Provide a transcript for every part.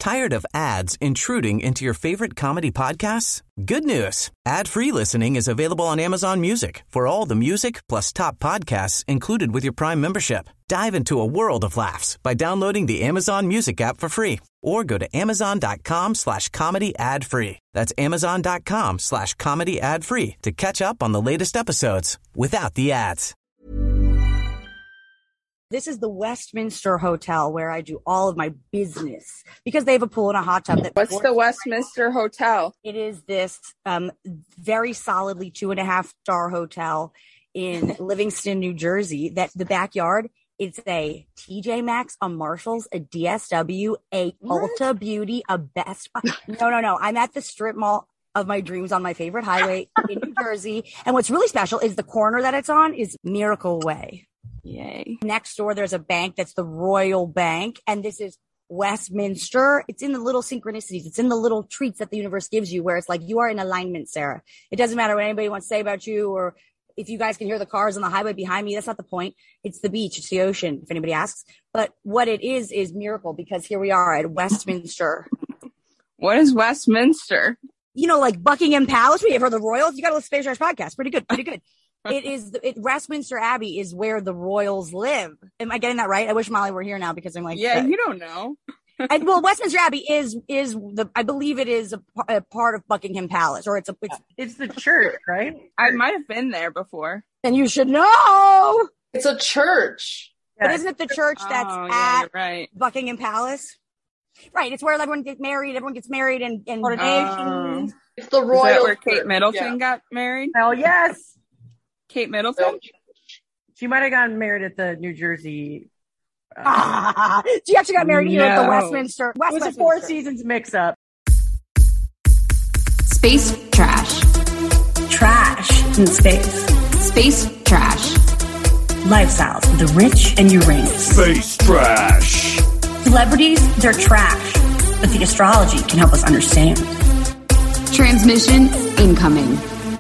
Tired of ads intruding into your favorite comedy podcasts? Good news. Ad-free listening is available on Amazon Music for all the music plus top podcasts included with your Prime membership. Dive into a world of laughs by downloading the Amazon Music app for free or go to amazon.com/comedy ad-free. That's amazon.com/comedy ad-free to catch up on the latest episodes without the ads. This is the Westminster Hotel where I do all of my business because they have a pool and a hot tub. What's the Westminster Hotel? It is this very solidly 2.5-star hotel in Livingston, New Jersey. That the backyard, it's a TJ Maxx, a Marshalls, a DSW, a Ulta Beauty, a Best Buy. No. I'm at the strip mall of my dreams on my favorite highway in New Jersey. And what's really special is the corner that it's on is Miracle Way. Yay. Next door, there's a bank that's the Royal Bank. And this is Westminster. It's in the little synchronicities. It's in the little treats that the universe gives you where it's like, you are in alignment, Sarah. It doesn't matter what anybody wants to say about you or if you guys can hear the cars on the highway behind me. That's not the point. It's the beach. It's the ocean, if anybody asks. But what it is miracle because here we are at Westminster. What is Westminster? You know, like Buckingham Palace. We have heard the Royals. You got to listen to Space Trash podcast. Pretty good. Westminster Abbey is where the royals live. Am I getting that right? I wish Molly were here now because I'm like, yeah, you don't know. Well, Westminster Abbey is I believe it is a part of Buckingham Palace, or it's the church, right? I might have been there before. And you should know. It's a church. But isn't it the church that's right. Buckingham Palace? Right. It's where everyone gets married. Everyone gets married and ordination. It's the royal. Is that where Kate Middleton got married? Hell yes. Kate Middleton? She might have gotten married at the New Jersey. She actually got married here at the Westminster. It was a Four Seasons mix-up. Space trash. Trash in space. Space trash. Lifestyles of the rich and Uranus. Space trash. Celebrities, they're trash, but the astrology can help us understand. Transmission incoming.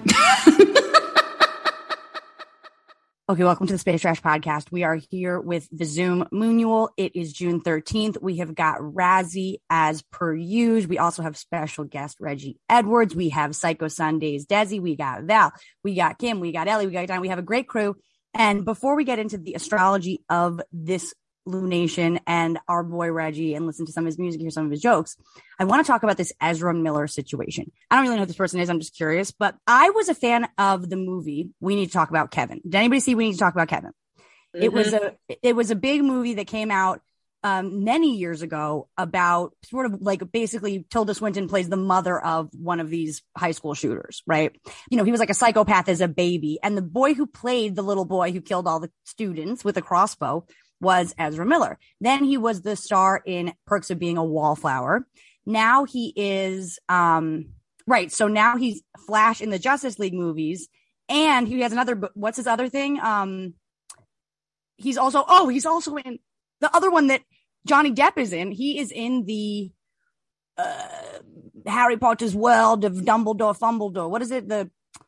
Okay, welcome to the Space Trash Podcast. We are here with the Zoom Moonual. It is June 13th. We have got Razzie as per usual. We also have special guest Reggie Edwards. We have Psycho Sundays Desi. We got Val. We got Kim. We got Ellie. We got Don. We have a great crew. And before we get into the astrology of this lunation and our boy Reggie and listen to some of his music, hear some of his jokes, I want to talk about this Ezra Miller situation. I don't really know who this person is. I'm just curious, but I was a fan of the movie We Need to Talk About Kevin. Did anybody see We Need to Talk About Kevin? Mm-hmm. It was a big movie that came out many years ago about sort of like basically Tilda Swinton plays the mother of one of these high school shooters, right? You know, he was like a psychopath as a baby. And the boy who played the little boy who killed all the students with a crossbow was Ezra Miller. Then he was the star in Perks of Being a Wallflower. Now he is, right. So now he's Flash in the Justice League movies. And he has another, what's his other thing? He's also in the other one that Johnny Depp is in. He is in the Harry Potter's world of Dumbledore, Fumbledore. What is it? The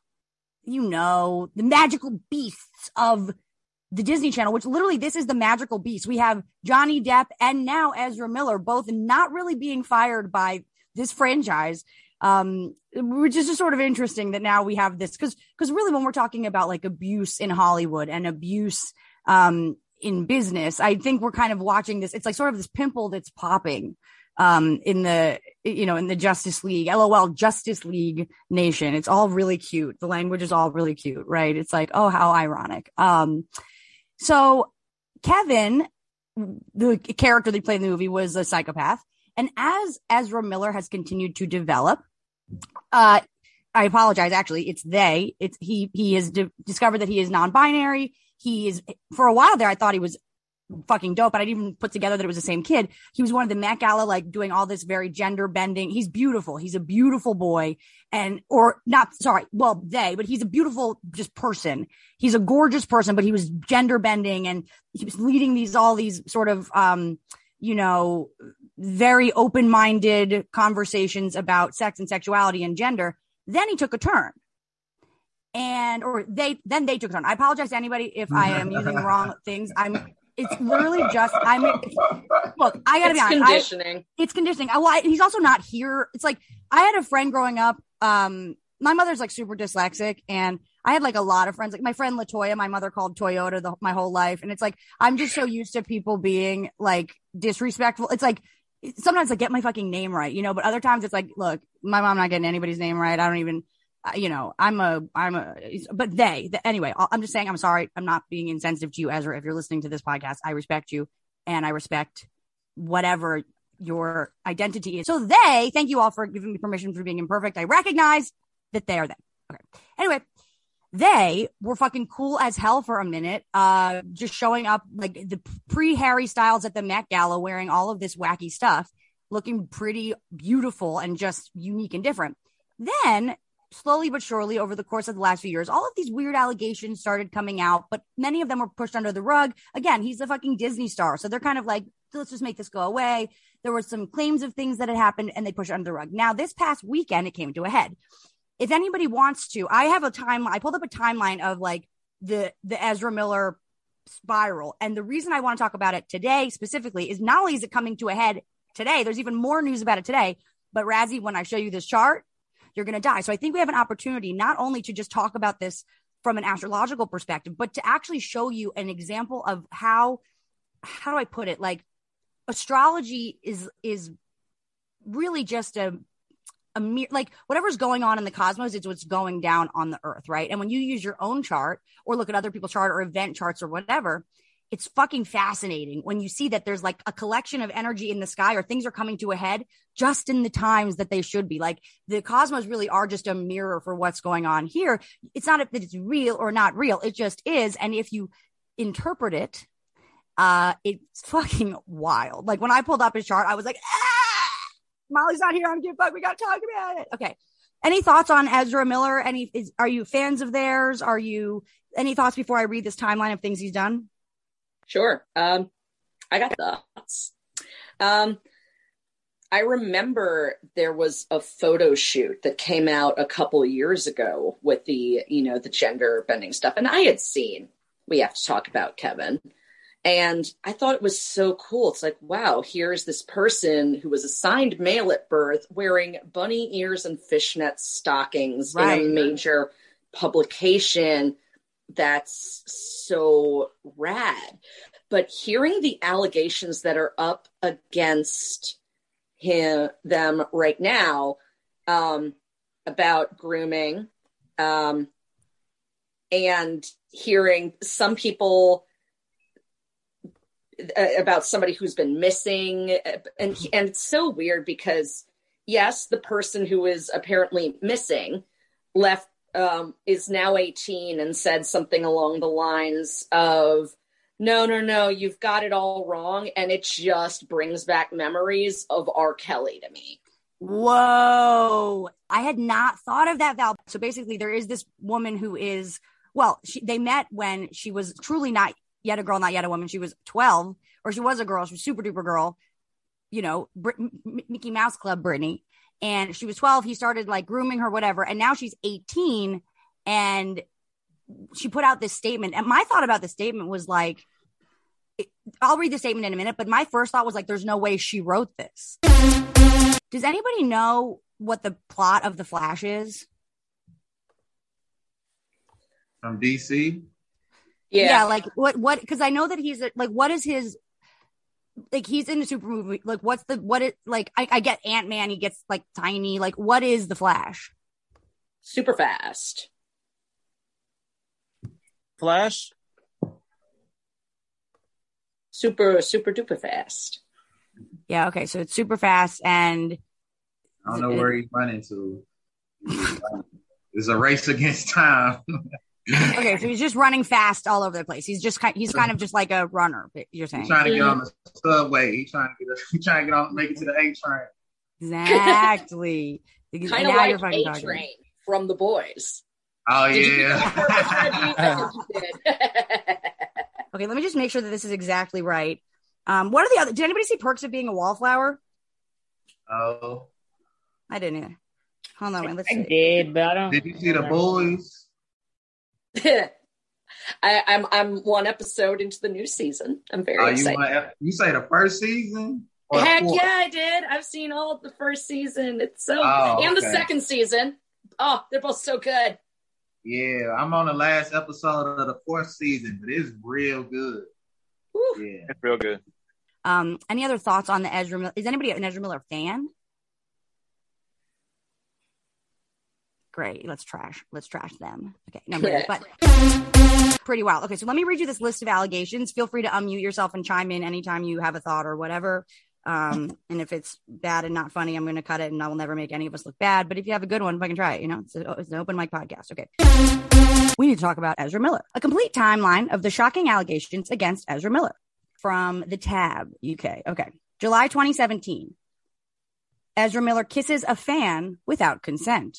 magical beasts of the Disney Channel, which literally this is the magical beast. We have Johnny Depp and now Ezra Miller, both not really being fired by this franchise. Which is just sort of interesting that now we have this because really when we're talking about like abuse in Hollywood and abuse, in business, I think we're kind of watching this. It's like sort of this pimple that's popping, in the Justice League, LOL Justice League nation. It's all really cute. The language is all really cute, right? It's like, oh, how ironic. So Kevin, the character that played in the movie, was a psychopath. And as Ezra Miller has continued to develop, I apologize. Actually, it's they. He has discovered that he is non-binary. He is, for a while there, I thought he was fucking dope, but I didn't even put together that it was the same kid. He was one of the Met Gala, like doing all this very gender bending. He's beautiful. He's a beautiful boy but he's a beautiful just person. He's a gorgeous person, but he was gender bending and he was leading all these sort of, very open-minded conversations about sex and sexuality and gender. Then he took a turn. They took a turn. I apologize to anybody if I am using wrong things. It's literally just look, I gotta be honest. Conditioning. It's conditioning. He's also not here. It's like I had a friend growing up. My mother's like super dyslexic, and I had like a lot of friends. Like my friend Latoya, my mother called Toyota my whole life, and it's like I'm just so used to people being like disrespectful. It's like sometimes I get my fucking name right, you know, but other times it's like, look, my mom not getting anybody's name right. I don't even. You know, but anyway, I'm just saying, I'm sorry. I'm not being insensitive to you, Ezra. If you're listening to this podcast, I respect you and I respect whatever your identity is. So thank you all for giving me permission for being imperfect. I recognize that they are them. Okay. Anyway, they were fucking cool as hell for a minute. Just showing up like the pre-Harry Styles at the Met Gala, wearing all of this wacky stuff, looking pretty beautiful and just unique and different. Then slowly but surely over the course of the last few years, all of these weird allegations started coming out, but many of them were pushed under the rug. Again, he's a fucking Disney star. So they're kind of like, let's just make this go away. There were some claims of things that had happened and they pushed it under the rug. Now, this past weekend, it came to a head. If anybody wants to, I pulled up a timeline of like the Ezra Miller spiral. And the reason I want to talk about it today specifically is not only is it coming to a head today, there's even more news about it today, but Razzie, when I show you this chart, you're going to die. So I think we have an opportunity not only to just talk about this from an astrological perspective, but to actually show you an example of how do I put it? Like astrology is really just a mere, like whatever's going on in the cosmos is what's going down on the earth, right? And when you use your own chart or look at other people's chart or event charts or whatever, it's fucking fascinating when you see that there's like a collection of energy in the sky or things are coming to a head just in the times that they should be. Like the cosmos really are just a mirror for what's going on here. It's not that it's real or not real. It just is. And if you interpret it, it's fucking wild. Like when I pulled up his chart, I was like, Molly's not here. I'm giving fuck. We got to talk about it. Okay. Any thoughts on Ezra Miller? Are you fans of theirs? Any thoughts before I read this timeline of things he's done? Sure. I got thoughts. I remember there was a photo shoot that came out a couple of years ago with the gender bending stuff. And I had seen We Have to Talk About Kevin. And I thought it was so cool. It's like, wow, here's this person who was assigned male at birth wearing bunny ears and fishnet stockings in a major publication. That's so rad. But hearing the allegations that are up against them right now about grooming, and hearing some people about somebody who's been missing, and it's so weird because yes, the person who is apparently missing left. Is now 18 and said something along the lines of, no, you've got it all wrong. And it just brings back memories of R. Kelly to me. Whoa. I had not thought of that, Val. So basically there is this woman who is, they met when she was truly not yet a girl, not yet a woman. She was 12, or she was a girl. She was super duper girl, Mickey Mouse Club Brittany. And she was 12. He started like grooming her, whatever. And now she's 18 and she put out this statement. And my thought about the statement was like, I'll read the statement in a minute, but my first thought was like, there's no way she wrote this. Does anybody know what the plot of The Flash is? From DC? Yeah. Like what, cause I know that he's like, what is his, like he's in the super movie. Like I get Ant-Man. He gets like tiny. Like what is the Flash? Super fast. Flash? Super duper fast. Yeah. Okay. So it's super fast and. I don't know where he's running to. It's a race against time. Okay, so he's just running fast all over the place. He's kind of just like a runner. You're saying he's trying to get on the subway. He's trying to get on, make it to the A train. Exactly. Kind of like A Train from The Boys. Oh yeah. Okay, let me just make sure that this is exactly right. What are the other? Did anybody see Perks of Being a Wallflower? Oh, I didn't either. Hold on, let's see. I did, but I don't. Did you see The Boys? I'm one episode into the new season. I'm very excited. You say the first season? Heck yeah, I did. I've seen all of the first season. It's so and the second season. Oh, they're both so good. Yeah, I'm on the last episode of the fourth season, but it's real good. Woo. Yeah, it's real good. Any other thoughts on the Ezra Miller? Is anybody an Ezra Miller fan? Great. Let's trash them. Okay. No, but pretty wild. Okay. So let me read you this list of allegations. Feel free to unmute yourself and chime in anytime you have a thought or whatever. And if it's bad and not funny, I'm going to cut it and I will never make any of us look bad. But if you have a good one, I can try it. It's an open mic podcast. Okay. We need to talk about Ezra Miller. A complete timeline of the shocking allegations against Ezra Miller from the Tab UK. Okay. July 2017. Ezra Miller kisses a fan without consent.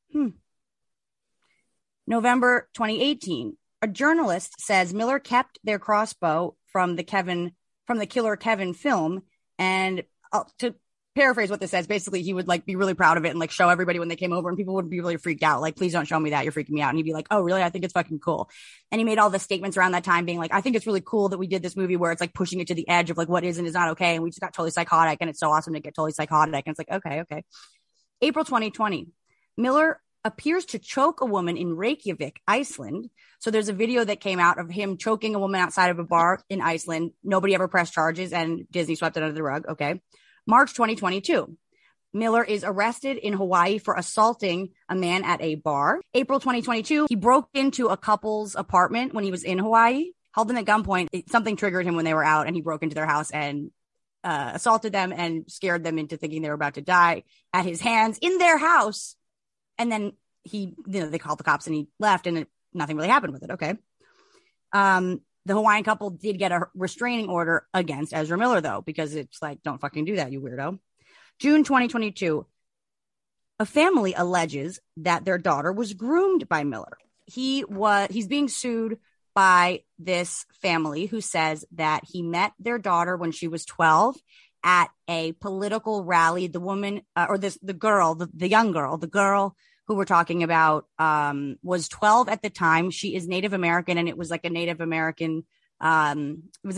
November 2018. A journalist says Miller kept their crossbow from the Killer Kevin film. And to paraphrase what this says, basically he would be really proud of it and show everybody when they came over, and people would be really freaked out. Please don't show me that. You're freaking me out. And he'd be like, oh, really? I think it's fucking cool. And he made all the statements around that time being I think it's really cool that we did this movie where it's pushing it to the edge of what is and is not okay. And we just got totally psychotic, and it's so awesome to get totally psychotic. And it's okay. April 2020, Miller appears to choke a woman in Reykjavik, Iceland. So there's a video that came out of him choking a woman outside of a bar in Iceland. Nobody ever pressed charges and Disney swept it under the rug. Okay. March 2022. Miller is arrested in Hawaii for assaulting a man at a bar. April 2022. He broke into a couple's apartment when he was in Hawaii, held them at gunpoint. Something triggered him when they were out, and he broke into their house and assaulted them and scared them into thinking they were about to die at his hands in their house. And then they called the cops and he left, and nothing really happened with it. Okay. The Hawaiian couple did get a restraining order against Ezra Miller, though, because it's don't fucking do that, you weirdo. June 2022. A family alleges that their daughter was groomed by Miller. He's being sued by this family who says that he met their daughter when she was 12 at a political rally. The woman the young girl, the girl who we're talking about, was 12 at the time. She is Native American, and it was a Native American, what's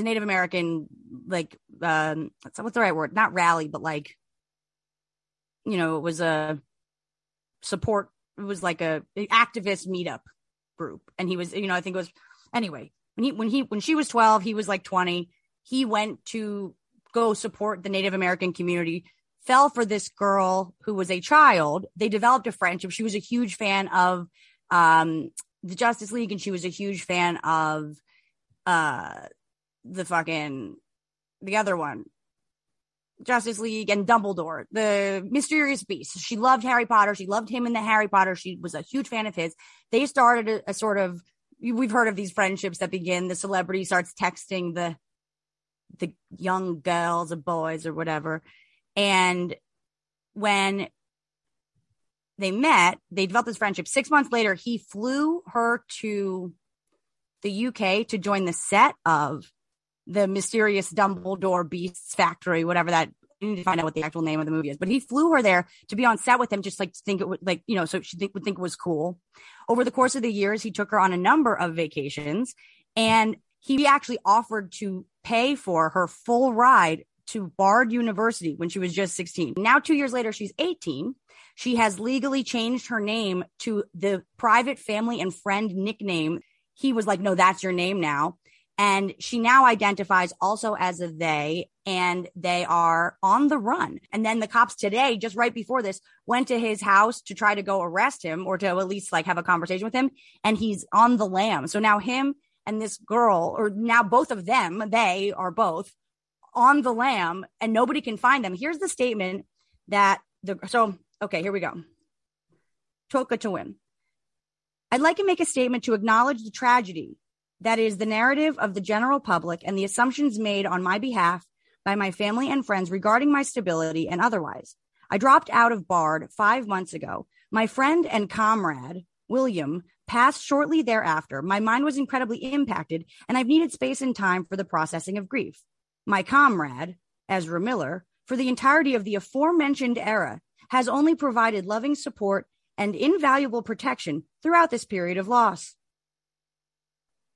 the right word? Not rally, but it was a support. It was an activist meetup group. And he was, I think it was, anyway, when she was 12, he was 20. He went to go support the Native American community, fell for this girl who was a child. They developed a friendship. She was a huge fan of the Justice League, and she was a huge fan of the other one, Justice League and Dumbledore, the Mysterious Beast. She loved Harry Potter. She loved him in the Harry Potter. She was a huge fan of his. They started a sort of, we've heard of these friendships that begin, the celebrity starts texting the young girls or boys or whatever. And when they met, they developed this friendship. 6 months later, he flew her to the UK to join the set of the Mysterious Dumbledore Beasts Factory, whatever that. I need to find out what the actual name of the movie is. But he flew her there to be on set with him, just to think it would, so she would think it was cool. Over the course of the years, he took her on a number of vacations, and he actually offered to pay for her full ride to Bard University when she was just 16. Now, 2 years later, she's 18. She has legally changed her name to the private family and friend nickname. He was like, no, that's your name now. And she now identifies also as a they, and they are on the run. And then the cops today, just right before this, went to his house to try to go arrest him, or to at least have a conversation with him. And he's on the lam. So now him and this girl, or now both of them, they are both on the lam, and nobody can find them. Here's the statement that okay, here we go. Toka to win. I'd like to make a statement to acknowledge the tragedy that is the narrative of the general public and the assumptions made on my behalf by my family and friends regarding my stability and otherwise. I dropped out of Bard 5 months ago. My friend and comrade, William, passed shortly thereafter. My mind was incredibly impacted, and I've needed space and time for the processing of grief. My comrade, Ezra Miller, for the entirety of the aforementioned era, has only provided loving support and invaluable protection throughout this period of loss.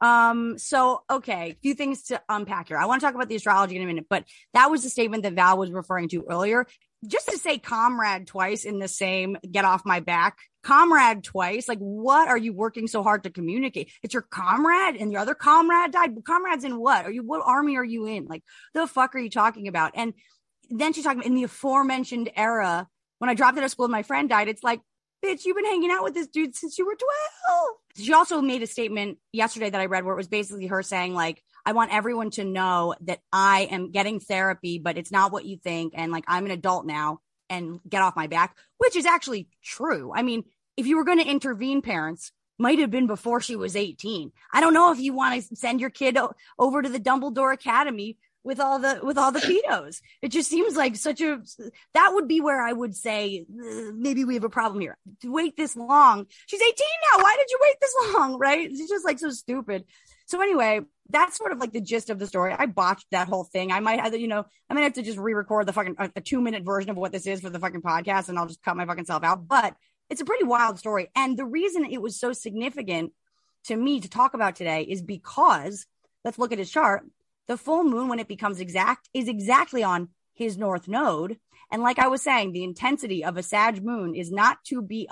Okay, a few things to unpack here. I want to talk about the astrology in a minute, but that was the statement that Val was referring to earlier. Just to say comrade twice in the same get off my back, comrade twice. Like, what are you working so hard to communicate? It's your comrade and your other comrade died. Comrades in what? What army are you in? Like, the fuck are you talking about? And then she's talking about in the aforementioned era, when I dropped out of school and my friend died, it's like, bitch, you've been hanging out with this dude since you were 12. She also made a statement yesterday that I read where it was basically her saying, like, I want everyone to know that I am getting therapy, but it's not what you think. And like, I'm an adult now and get off my back, which is actually true. I mean, if you were going to intervene, parents, might have been before she was 18. I don't know if you want to send your kid over to the Dumbledore Academy with all the pedos. It just seems like that would be where I would say, maybe we have a problem here. To wait this long. She's 18 now. Why did you wait this long? Right? It's just like so stupid. So anyway, that's sort of like the gist of the story. I botched that whole thing. I might have to just re-record the fucking a 2-minute version of what this is for the fucking podcast, and I'll just cut my fucking self out. But it's a pretty wild story. And the reason it was so significant to me to talk about today is because, let's look at his chart. The full moon, when it becomes exact, is exactly on his north node. And like I was saying, the intensity of a Sag moon is not to be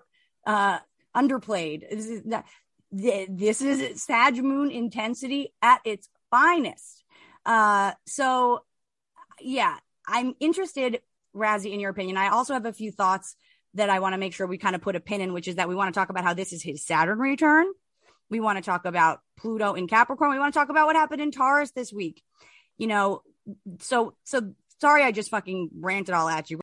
underplayed. This is Sag moon intensity at its finest. So yeah, I'm interested, Razzie, in your opinion. I also have a few thoughts that I want to make sure we kind of put a pin in, which is that we want to talk about how this is his Saturn return. We want to talk about Pluto in Capricorn. We want to talk about what happened in Taurus this week. So sorry, I just fucking ranted all at you.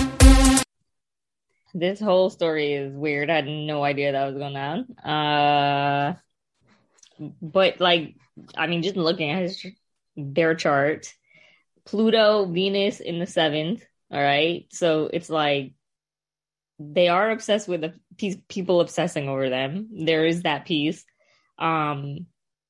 This whole story is weird. I had no idea that was going on. But like, I mean, just looking at their chart, Pluto, Venus in the 7th. All right. So it's like, they are obsessed with people obsessing over them. There is that piece. And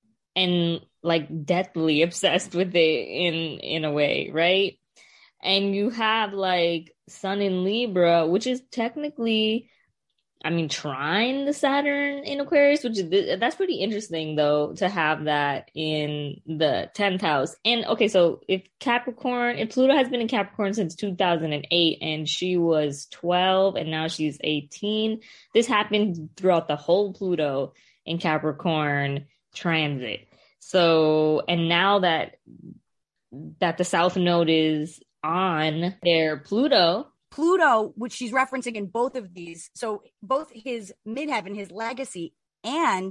like deathly obsessed with it in a way, right? And you have like Sun in Libra, which is technically, I mean, trine the Saturn in Aquarius, that's pretty interesting though, to have that in the 10th house. And okay, so if Pluto has been in Capricorn since 2008 and she was 12 and now she's 18, this happened throughout the whole Pluto in Capricorn transit. So, and now that the South Node is on their Pluto, which she's referencing in both of these. So both his midheaven, his legacy, and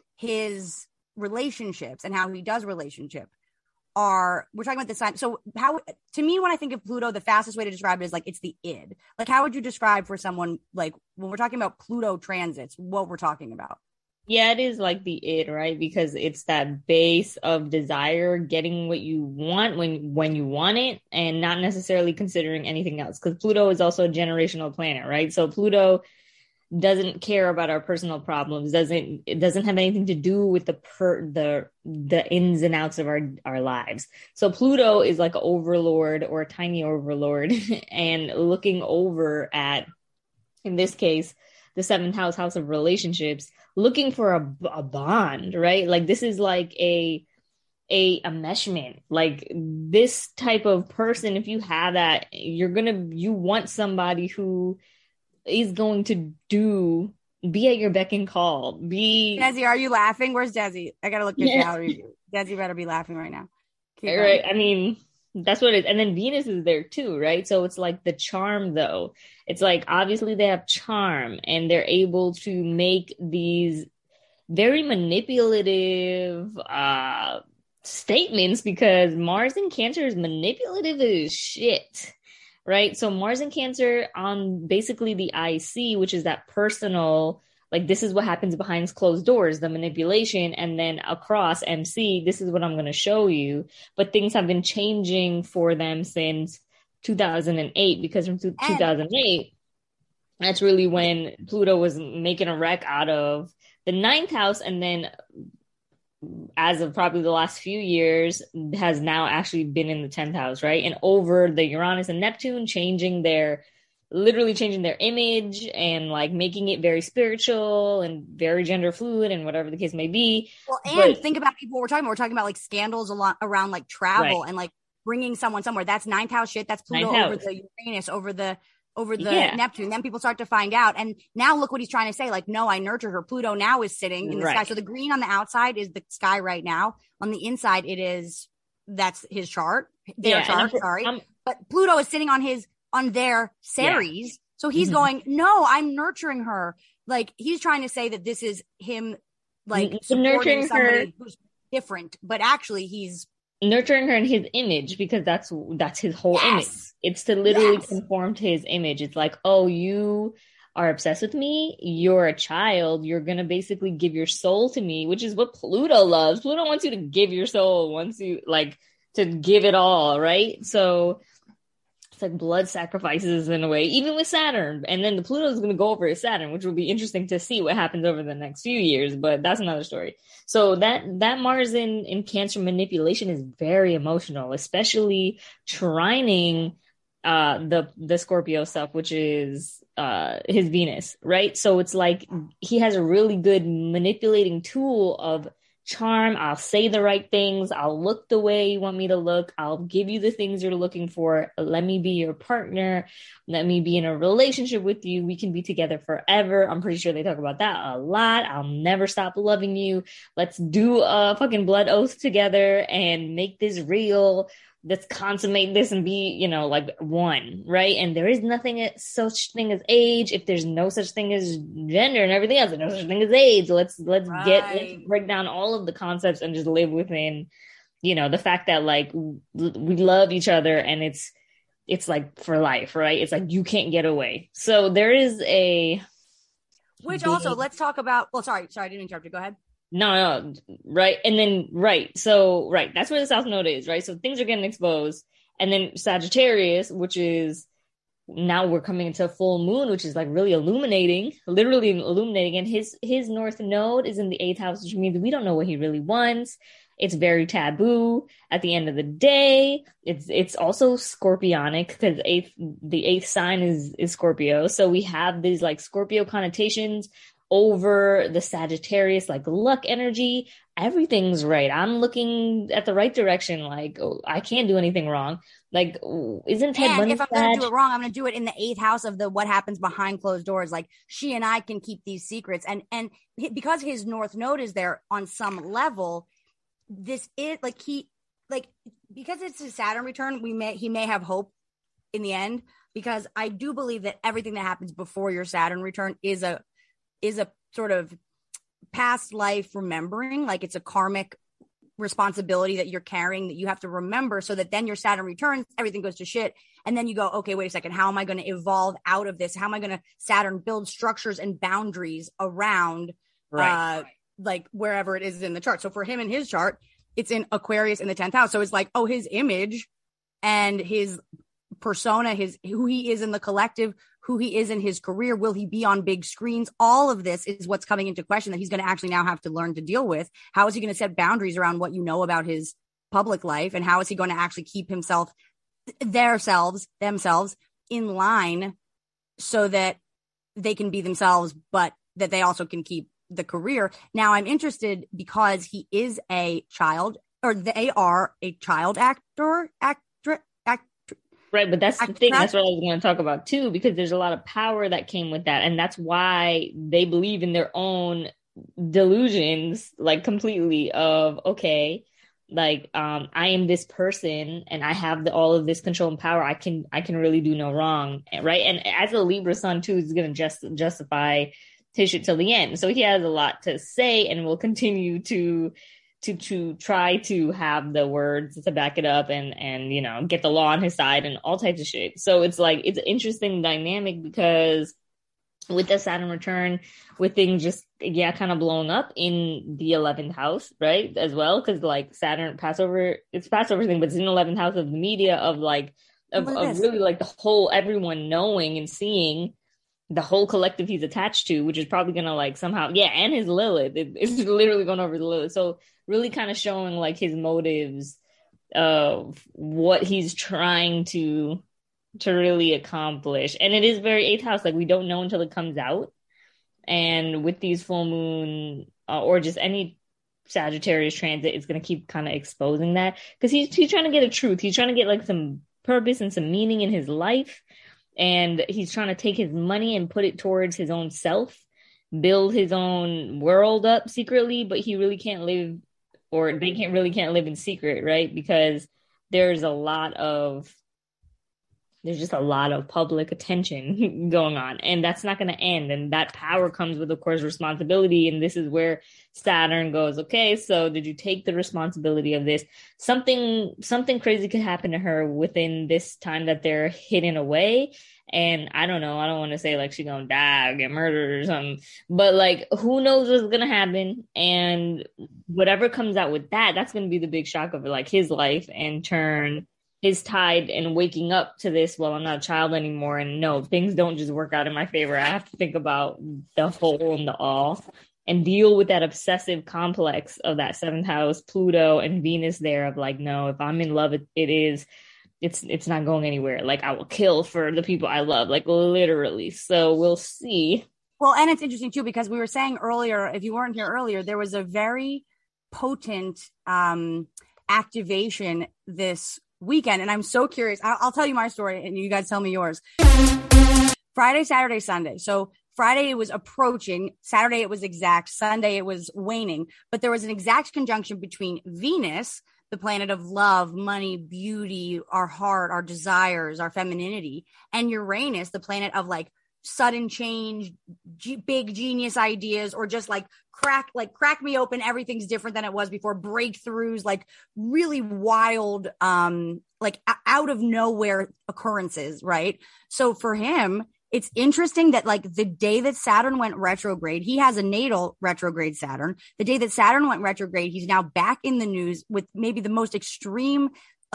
his relationships and how he does relationship we're talking about the sign. So how, to me, when I think of Pluto, the fastest way to describe it is like, it's the id. Like, how would you describe for someone, like when we're talking about Pluto transits, what we're talking about? Yeah, it is like the id, right? Because it's that base of desire, getting what you want when you want it, and not necessarily considering anything else. Because Pluto is also a generational planet, right? So Pluto doesn't care about our personal problems. It doesn't have anything to do with the ins and outs of our lives. So Pluto is like an overlord or a tiny overlord, and looking over at, in this case, the 7th house of relationships, looking for a bond, right? Like this is like a enmeshment. Like this type of person, if you have that, you want somebody who is going to be at your beck and call. Desi, are you laughing? Where's Desi? I gotta look at your gallery. Desi better be laughing right now. Right. I mean, that's what it is. And then Venus is there too, right? So it's like the charm though. It's like, obviously they have charm and they're able to make these very manipulative statements, because Mars in Cancer is manipulative as shit, right? So Mars in Cancer on basically the IC, which is that personal, like this is what happens behind closed doors, the manipulation, and then across MC, this is what I'm going to show you. But things have been changing for them since 2008, because from 2008, that's really when Pluto was making a wreck out of the 9th house, and then as of probably the last few years has now actually been in the 10th house, right? And over the Uranus and Neptune changing their literally changing their image and like making it very spiritual and very gender fluid and whatever the case may be. Well, and think about people we're talking about. We're talking about like scandals a lot around like travel and like bringing someone somewhere. That's ninth house shit. That's Pluto over the Uranus, over the Neptune. Then people start to find out. And now look what he's trying to say. Like, no, I nurtured her. Pluto now is sitting in the sky. So the green on the outside is the sky right now. On the inside, that's his chart. Their chart, but Pluto is sitting on their Ceres. So he's going, no, I'm nurturing her. Like, he's trying to say that this is him, like, supporting somebody who's different, but actually he's nurturing her in his image, because that's his whole image. It's to literally conform to his image. It's like, oh, you are obsessed with me, you're a child, you're gonna basically give your soul to me, which is what Pluto loves. Pluto wants you to give your soul, wants you like to give it all, right? So it's like blood sacrifices in a way, even with Saturn. And then the Pluto is going to go over his Saturn, which will be interesting to see what happens over the next few years, but that's another story. So that Mars in Cancer manipulation is very emotional, especially trining the Scorpio stuff, which is his Venus, right? So it's like he has a really good manipulating tool of charm. I'll say the right things. I'll look the way you want me to look. I'll give you the things you're looking for. Let me be your partner. Let me be in a relationship with you. We can be together forever. I'm pretty sure they talk about that a lot. I'll never stop loving you. Let's do a fucking blood oath together and make this real. Let's consummate this and be, you know, like one, right? And there is nothing such thing as age. If there's no such thing as gender and everything else, there's no such thing as AIDS. Let's break down all of the concepts and just live within, you know, the fact that like we love each other and it's like for life, right? It's like you can't get away. So there is which also let's talk about. Well, sorry, I didn't interrupt you. Go ahead. No, right. And then, So that's where the South Node is, right? So things are getting exposed. And then Sagittarius, which is now we're coming into full moon, which is like really literally illuminating. And his North Node is in the 8th house, which means we don't know what he really wants. It's very taboo at the end of the day. It's also scorpionic because the eighth sign is Scorpio. So we have these like Scorpio connotations over the Sagittarius, like luck energy. Everything's right. I'm looking at the right direction. Like, oh, I can't do anything wrong. Like, isn't Ted Bundy? If I'm going to do it wrong, I'm going to do it in the 8th house of the what happens behind closed doors. Like, she and I can keep these secrets. And because his North Node is there on some level, this is like because it's his Saturn return, he may have hope in the end, because I do believe that everything that happens before your Saturn return is a sort of past life remembering, like it's a karmic responsibility that you're carrying that you have to remember, so that then your Saturn returns, everything goes to shit. And then you go, okay, wait a second. How am I going to evolve out of this? How am I going to Saturn build structures and boundaries around, like wherever it is in the chart. So for him in his chart, it's in Aquarius in the 10th house. So it's like, oh, his image and his persona, who he is in the collective, who he is in his career, will he be on big screens? All of this is what's coming into question that he's going to actually now have to learn to deal with. How is he going to set boundaries around what you know about his public life? And how is he going to actually keep themselves in line so that they can be themselves, but that they also can keep the career? Now I'm interested because he is a child, or they are a child actor. Right, but that's the thing. That's what I was going to talk about too, because there's a lot of power that came with that, and that's why they believe in their own delusions, like completely. Of okay, like I am this person, and I have all of this control and power. I can really do no wrong, right? And as a Libra sun too, is going to justify his shit till the end. So he has a lot to say, and will continue to try to have the words to back it up and you know, get the law on his side and all types of shit. So it's like, it's an interesting dynamic, because with the Saturn return, with things just kind of blowing up in the 11th house, right, as well, because like Saturn Passover thing, but it's in the 11th house of the media, of really like the whole, everyone knowing and seeing the whole collective he's attached to, which is probably gonna like somehow, and his Lilith, it's literally going over the Lilith. So really kind of showing like his motives of what he's trying to to really accomplish. And it is very 8th house. Like, we don't know until it comes out. And with these full moon or just any Sagittarius transit, it's going to keep kind of exposing that, because he's trying to get a truth. He's trying to get like some purpose and some meaning in his life. And he's trying to take his money and put it towards his own self, build his own world up secretly, but he really can't live, or they can't live in secret, right? Because there's just a lot of public attention going on, and that's not going to end. And that power comes with, of course, responsibility. And this is where Saturn goes, okay, so did you take the responsibility of this? Something crazy could happen to her within this time that they're hidden away. And I don't know, I don't want to say like she's going to die or get murdered or something, but like, who knows what's going to happen? And whatever comes out with that, that's going to be the big shock of like his life, and turn his tide and waking up to this, well, I'm not a child anymore. And no, things don't just work out in my favor. I have to think about the whole and the all, and deal with that obsessive complex of that 7th house, Pluto and Venus there, of like, no, if I'm in love, it's not going anywhere. Like, I will kill for the people I love, like literally. So we'll see. Well, and it's interesting too, because we were saying earlier, if you weren't here earlier, there was a very potent activation this weekend, and I'm so curious. I'll tell you my story and you guys tell me yours. Friday, Saturday, Sunday. So Friday it was approaching, Saturday it was exact, Sunday it was waning, but there was an exact conjunction between Venus, the planet of love, money, beauty, our heart, our desires, our femininity, and Uranus, the planet of like sudden change, big genius ideas, or just like crack me open, everything's different than it was before, breakthroughs, like really wild, like out of nowhere occurrences, right? So for him, it's interesting that like the day that Saturn went retrograde, he has a natal retrograde Saturn. The day that Saturn went retrograde, he's now back in the news with maybe the most extreme,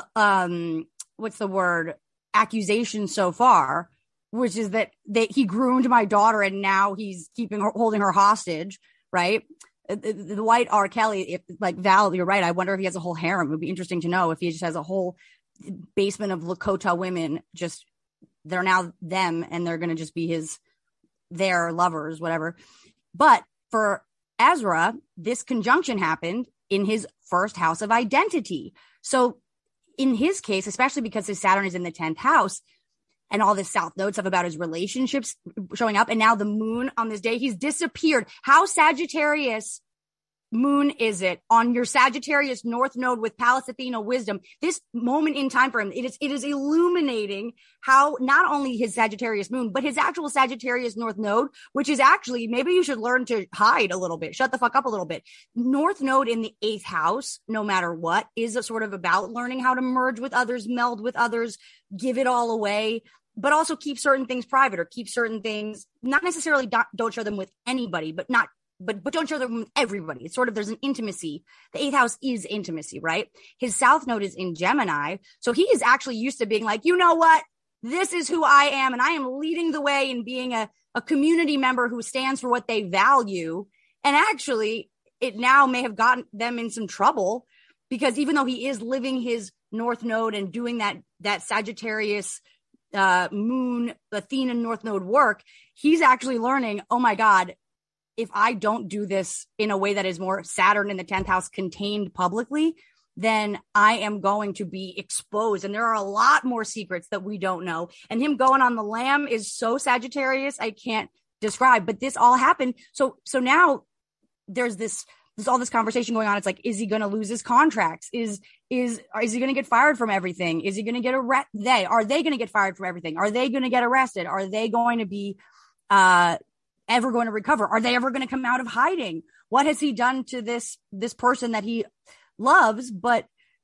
accusation so far, which is that he groomed my daughter and now he's holding her hostage, right? The white R. Kelly, if like Val, you're right. I wonder if he has a whole harem. It would be interesting to know if he just has a whole basement of Lakota women. Just, they're now them and they're going to just be their lovers, whatever. But for Ezra, this conjunction happened in his first house of identity. So in his case, especially because his Saturn is in the 10th house, and all this South Node stuff about his relationships showing up. And now the moon on this day, he's disappeared. How Sagittarius moon is it on your Sagittarius North Node with Pallas Athena wisdom? This moment in time for him, it is illuminating how not only his Sagittarius moon, but his actual Sagittarius North Node, which is actually, maybe you should learn to hide a little bit, shut the fuck up a little bit. North Node in the 8th house, no matter what, is a sort of about learning how to merge with others, meld with others, give it all away, but also keep certain things private, or keep certain things, not necessarily don't share them with anybody, but don't share them with everybody. It's sort of, there's an intimacy. The 8th house is intimacy, right? His South Node is in Gemini. So he is actually used to being like, you know what? This is who I am. And I am leading the way in being a community member who stands for what they value. And actually it now may have gotten them in some trouble, because even though he is living his North Node and doing that Sagittarius moon, Athena North Node work, he's actually learning, oh my God, if I don't do this in a way that is more Saturn in the 10th house contained publicly, then I am going to be exposed. And there are a lot more secrets that we don't know. And him going on the lam is so Sagittarius, I can't describe, but this all happened. So now there's all this conversation going on. It's like, is he going to lose his contracts? Is he going to get fired from everything? Is he going to get arrested? Are they going to get fired from everything? Are they going to get arrested? Are they going to be, ever going to recover? Are they ever going to come out of hiding? What has he done to this person that he loves, but,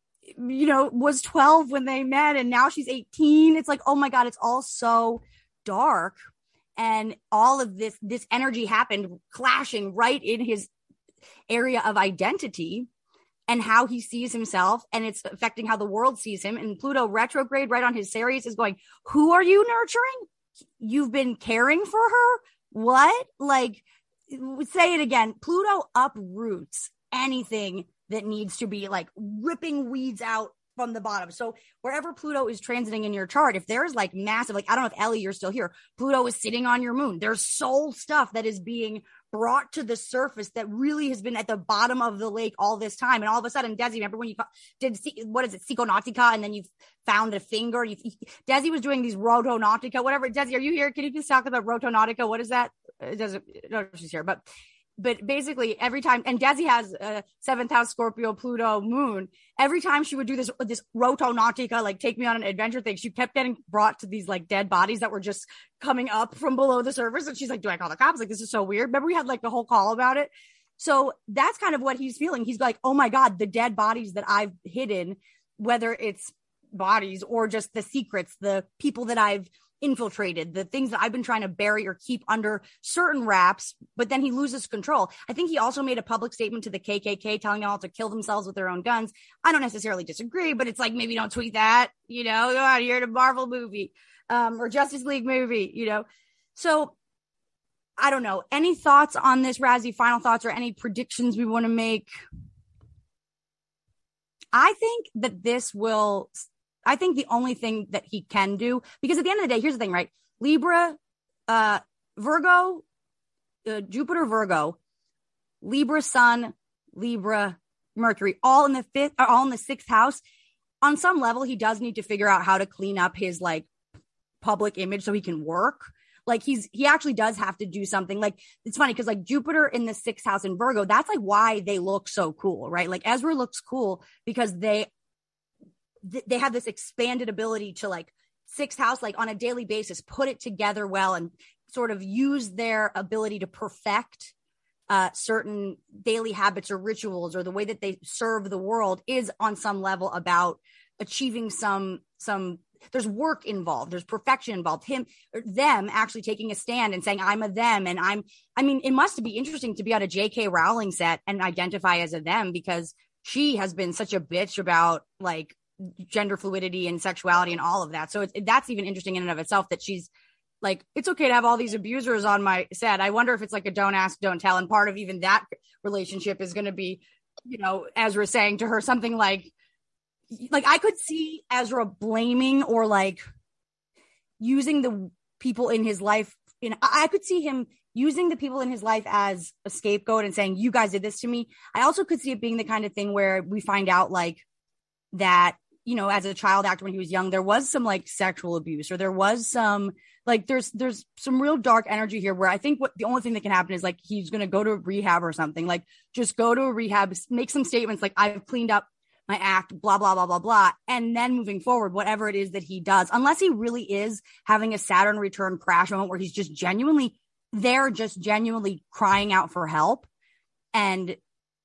was 12 when they met and now she's 18. It's like, oh my God, it's all so dark. And all of this energy happened clashing right in his area of identity and how he sees himself, and it's affecting how the world sees him. And Pluto retrograde right on his Ceres is going, who are you nurturing? You've been caring for her? What? Like, say it again. Pluto uproots anything that needs to be like ripping weeds out from the bottom. So wherever Pluto is transiting in your chart, if there's like massive, like, I don't know if Ellie, you're still here. Pluto is sitting on your moon. There's soul stuff that is being brought to the surface that really has been at the bottom of the lake all this time. And all of a sudden, Desi, remember when you did, what is it, Psychonautica, and then you found a finger? Desi was doing these Rotonautica, whatever. Desi, are you here? Can you please talk about Rotonautica? What is that? It doesn't, no, she's here, but basically every time, and Desi has a 7th house Scorpio, Pluto, moon. Every time she would do this Rotonautica, like take me on an adventure thing, she kept getting brought to these like dead bodies that were just coming up from below the surface. And she's like, do I call the cops? Like, this is so weird. Remember we had like the whole call about it. So that's kind of what he's feeling. He's like, oh my God, the dead bodies that I've hidden, whether it's bodies or just the secrets, the people that I've infiltrated, the things that I've been trying to bury or keep under certain wraps, but then he loses control. I think he also made a public statement to the KKK telling them all to kill themselves with their own guns. I don't necessarily disagree, but it's like, maybe don't tweet that, you know, go out here to Marvel movie, or Justice League movie, you know? So I don't know. Any thoughts on this, Razzie? Final thoughts or any predictions we want to make? I think that I think the only thing that he can do, because at the end of the day, here's the thing, right? Libra, Virgo, Jupiter, Virgo, Libra, Sun, Libra, Mercury, all in the 6th house. On some level, he does need to figure out how to clean up his like public image so he can work. Like he actually does have to do something. Like, it's funny because like Jupiter in the 6th house in Virgo, that's like why they look so cool, right? Like Ezra looks cool because they have this expanded ability to like 6th house, like on a daily basis, put it together well and sort of use their ability to perfect certain daily habits or rituals, or the way that they serve the world is on some level about achieving some, there's work involved. There's perfection involved. Them actually taking a stand and saying, I'm a them. And I mean, it must be interesting to be on a J.K. Rowling set and identify as a them, because she has been such a bitch about like gender fluidity and sexuality and all of that. So that's even interesting in and of itself, that she's like, it's okay to have all these abusers on my set. I wonder if it's like a don't ask, don't tell. And part of even that relationship is going to be, you know, Ezra saying to her something like I could see Ezra blaming or like using the people in his life. I could see him using the people in his life as a scapegoat and saying, you guys did this to me. I also could see it being the kind of thing where we find out like that, you know, as a child actor when he was young, there was some like sexual abuse, or there was some like there's some real dark energy here where I think the only thing that can happen is like he's going to go to a rehab or something, like just go to a rehab, make some statements like, I've cleaned up my act, blah, blah, blah, blah, blah. And then moving forward, whatever it is that he does, unless he really is having a Saturn return crash moment where he's just genuinely crying out for help, and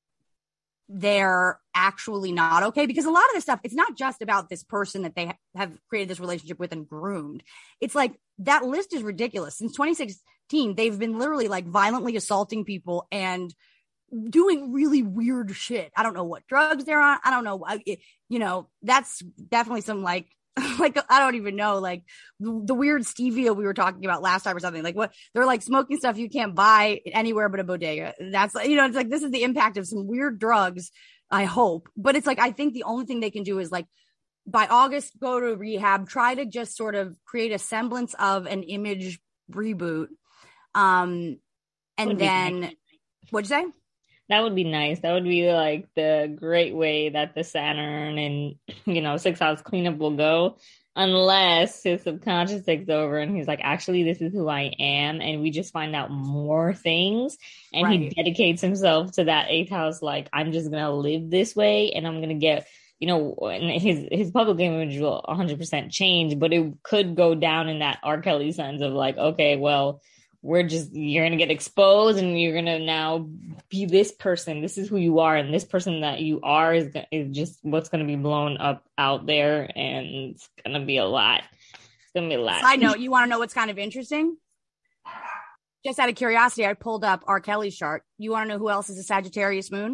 they're actually not okay. Because a lot of this stuff, it's not just about this person that they have created this relationship with and groomed. It's like that list is ridiculous. Since 2016, they've been literally like violently assaulting people and doing really weird shit. I don't know what drugs they're on. I don't know. You know, that's definitely some like I don't even know, like the weird stevia we were talking about last time or something. Like what they're like smoking stuff you can't buy anywhere but a bodega. That's, you know, it's like, this is the impact of some weird drugs, I hope. But it's like, I think the only thing they can do is like by August, go to rehab, try to just sort of create a semblance of an image reboot. And then nice. What'd you say? That would be nice. That would be like the great way that the Saturn and, you know, 6th house cleanup will go, unless his subconscious takes over and he's like, actually, this is who I am. And we just find out more things. And right. He dedicates himself to that 8th house. Like, I'm just going to live this way and I'm going to get, you know, and his public image will 100% change, but it could go down in that R. Kelly sense of like, okay, well, you're going to get exposed and you're going to now be this person. This is who you are. And this person that you are is just what's going to be blown up out there. And it's going to be a lot. It's going to be a lot. Side note, you want to know what's kind of interesting? Just out of curiosity, I pulled up R. Kelly's chart. You want to know who else is a Sagittarius moon?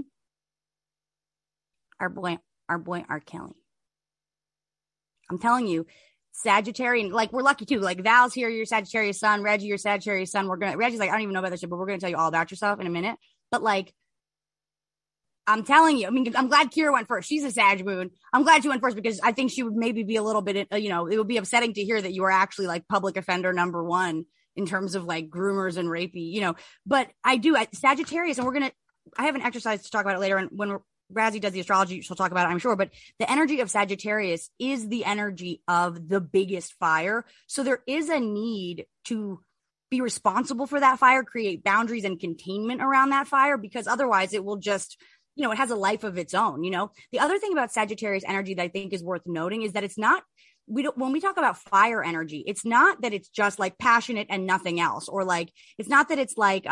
Our boy R. Kelly. I'm telling you. Sagittarian, like we're lucky too. Like Val's here, you're Sagittarius sun. Reggie, you're Sagittarius sun. Reggie's like, I don't even know about this shit, but we're gonna tell you all about yourself in a minute. But like I'm telling you. I mean, I'm glad Kira went first. She's a Sag moon. I'm glad she went first because I think she would maybe be a little bit, it would be upsetting to hear that you were actually like public offender number one in terms of like groomers and rapey, but I do at Sagittarius, and I have an exercise to talk about it later. And when Razzie does the astrology, she'll talk about it, I'm sure. But the energy of Sagittarius is the energy of the biggest fire. So there is a need to be responsible for that fire, create boundaries and containment around that fire, because otherwise it will just, it has a life of its own. The other thing about Sagittarius energy that I think is worth noting is that it's not, when we talk about fire energy, it's not that it's just like passionate and nothing else, or like, it's not that it's like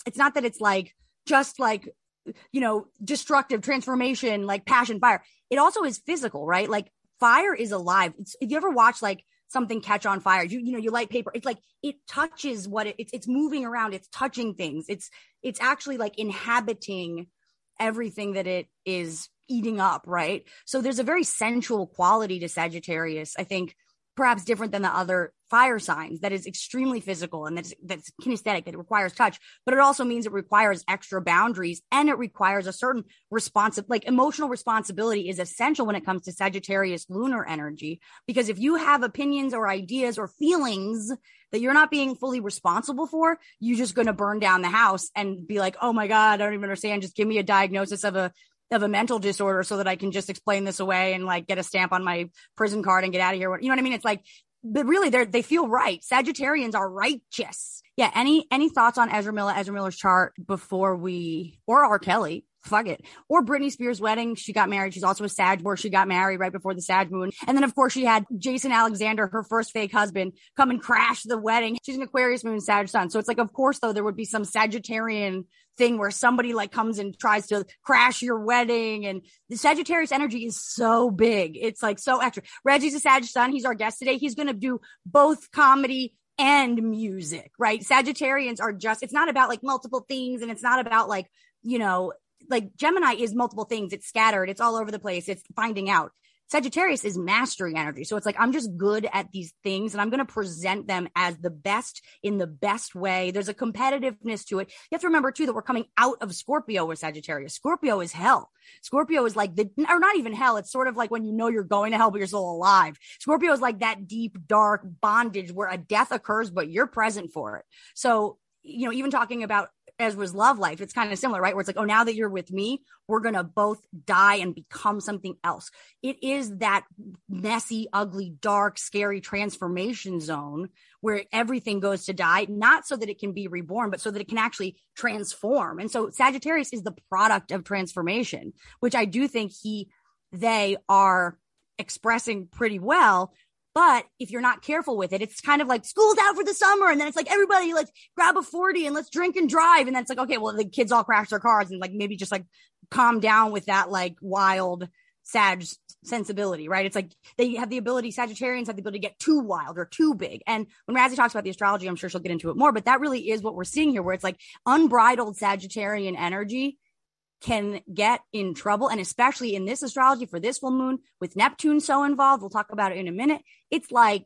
just like, destructive transformation, like passion, fire. It also is physical, right? Like fire is alive. If you ever watch like something catch on fire, you light paper. It's like, it touches it's moving around. It's touching things. It's actually like inhabiting everything that it is eating up. Right. So there's a very sensual quality to Sagittarius, I think, perhaps different than the other fire signs, that is extremely physical and that's kinesthetic, that it requires touch, but it also means it requires extra boundaries, and it requires a certain emotional responsibility is essential when it comes to Sagittarius lunar energy, because if you have opinions or ideas or feelings that you're not being fully responsible for, you're just going to burn down the house and be like, oh my God, I don't even understand. Just give me a diagnosis of a mental disorder so that I can just explain this away and like get a stamp on my prison card and get out of here. You know what I mean? It's like, but really they feel right. Sagittarians are righteous. Yeah. Any thoughts on Ezra Miller's chart before or R. Kelly? Fuck it. Or Britney Spears' wedding. She got married. She's also a Sag, where she got married right before the Sag moon. And then of course she had Jason Alexander, her first fake husband, come and crash the wedding. She's an Aquarius moon, Sag sun. So it's like, of course though, there would be some Sagittarian thing where somebody like comes and tries to crash your wedding. And the Sagittarius energy is so big. It's like so extra. Reggie's a Sag sun. He's our guest today. He's going to do both comedy and music, right? Sagittarians are it's not about like multiple things. And it's not about like, like Gemini is multiple things. It's scattered. It's all over the place. It's finding out. Sagittarius is mastering energy. So it's like, I'm just good at these things and I'm going to present them as the best in the best way. There's a competitiveness to it. You have to remember too, that we're coming out of Scorpio with Sagittarius. Scorpio is hell. Scorpio is like or not even hell. It's sort of like when you're going to hell, but you're still alive. Scorpio is like that deep, dark bondage where a death occurs, but you're present for it. So, even talking about Ezra's love life, it's kind of similar, right? Where it's like, oh, now that you're with me, we're going to both die and become something else. It is that messy, ugly, dark, scary transformation zone where everything goes to die, not so that it can be reborn, but so that it can actually transform. And so Sagittarius is the product of transformation, which I do think they are expressing pretty well. But if you're not careful with it, it's kind of like school's out for the summer. And then it's like, everybody, let's grab a 40 and let's drink and drive. And then it's like, okay, well, the kids all crash their cars and like, maybe just like calm down with that like wild Sag sensibility, right? It's like Sagittarians have the ability to get too wild or too big. And when Razzie talks about the astrology, I'm sure she'll get into it more, but that really is what we're seeing here, where it's like unbridled Sagittarian energy can get in trouble. And especially in this astrology for this full moon with Neptune so involved, we'll talk about it in a minute. It's like,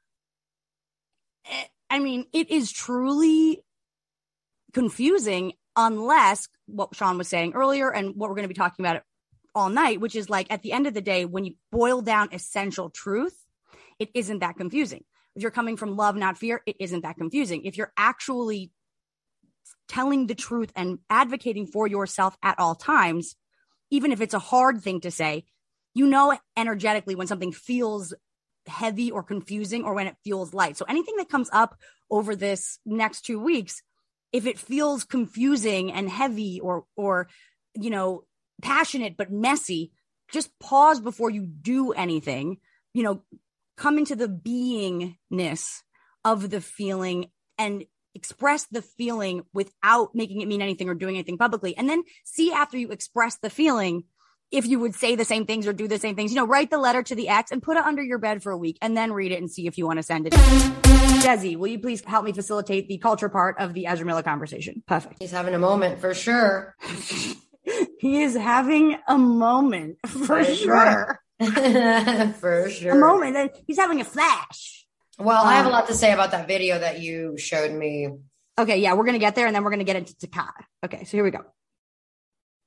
it is truly confusing unless what Sean was saying earlier and what we're going to be talking about all night, which is like at the end of the day, when you boil down essential truth, it isn't that confusing. If you're coming from love, not fear, it isn't that confusing. If you're actually telling the truth and advocating for yourself at all times, even if it's a hard thing to say, energetically when something feels heavy or confusing or when it feels light. So anything that comes up over this next 2 weeks, if it feels confusing and heavy or passionate but messy, just pause before you do anything, come into the beingness of the feeling and express the feeling without making it mean anything or doing anything publicly. And then see after you express the feeling, if you would say the same things or do the same things, write the letter to the ex and put it under your bed for a week and then read it and see if you want to send it. Desi, will you please help me facilitate the culture part of the Ezra Miller conversation? Perfect. He's having a moment for sure. He is having a moment for sure. For sure. A moment. And he's having a flash. Well, I have a lot to say about that video that you showed me. Okay, yeah, we're going to get there and then we're going to get into Takata. Okay, so here we go.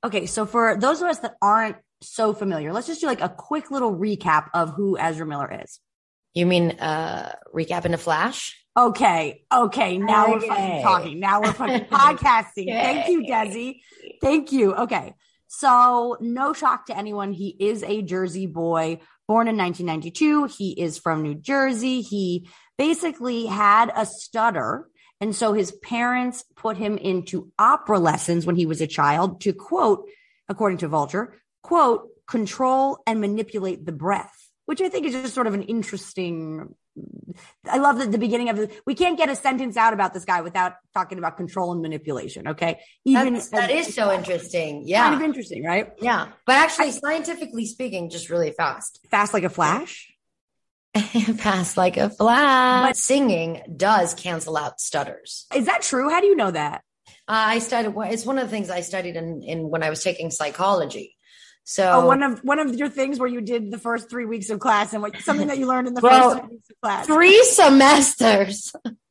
Okay, so for those of us that aren't so familiar, let's just do like a quick little recap of who Ezra Miller is. You mean recap in a flash? Okay. Now we're fucking talking. Now we're fucking podcasting. Thank you, Desi. Thank you. Okay. So no shock to anyone. He is a Jersey boy, born in 1992. He is from New Jersey. He basically had a stutter. And so his parents put him into opera lessons when he was a child to, quote, according to Vulture, quote, control and manipulate the breath, which I think is just sort of an interesting. I love that the beginning of we can't get a sentence out about this guy without talking about control and manipulation. Okay. That is so interesting. Yeah. Kind of interesting, right? Yeah. But actually, scientifically speaking, just really fast. Fast like a flash? Fast like a flash. But singing does cancel out stutters. Is that true? How do you know that? I studied, it's one of the things I studied in when I was taking psychology. So one of your things where you did the first 3 weeks of class and something that you learned in the first 3 weeks of class. 3 semesters.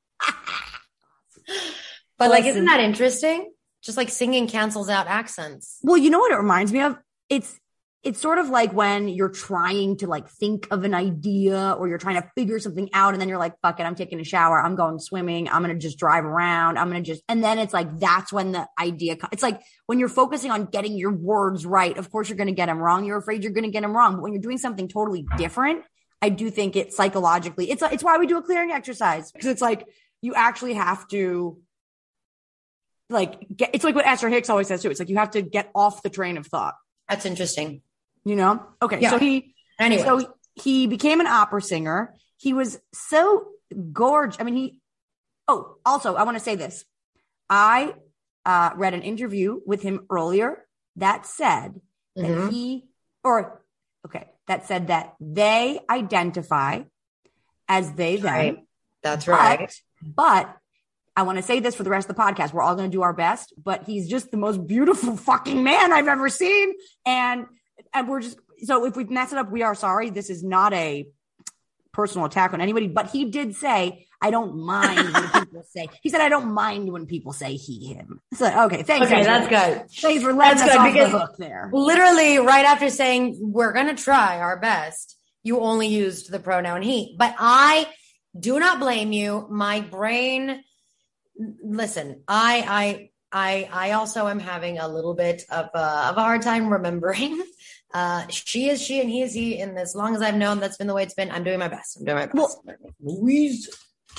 But like, isn't that interesting? Just like singing cancels out accents. Well, you know what it reminds me of? It's sort of like when you're trying to like think of an idea or you're trying to figure something out and then you're like, fuck it, I'm taking a shower. I'm going swimming. I'm going to just drive around. And then it's like, that's when the idea it's like when you're focusing on getting your words right, of course you're going to get them wrong. You're afraid you're going to get them wrong. But when you're doing something totally different, I do think it psychologically, it's why we do a clearing exercise, because it's like, you actually have to like it's like what Esther Hicks always says too. It's like, you have to get off the train of thought. That's interesting. You know? Okay. Yeah. So he became an opera singer. He was so gorgeous. I mean, also I want to say this. I read an interview with him earlier that said that that said that they identify as they, them. Right. That's right. But I want to say this for the rest of the podcast. We're all going to do our best, but he's just the most beautiful fucking man I've ever seen. And we're just, so if we mess it up, we are sorry. This is not a personal attack on anybody, but he did say, I don't mind when people say, he said, I don't mind when people say he, him. So, okay. Thanks. Okay. That's good. Thanks for letting us off the hook there. Literally right after saying, we're going to try our best, you only used the pronoun he, but I do not blame you. My brain, listen, I also am having a little bit of a hard time remembering. She is she and he is he. And as long as I've known that's been the way it's been, I'm doing my best. Well, Louise.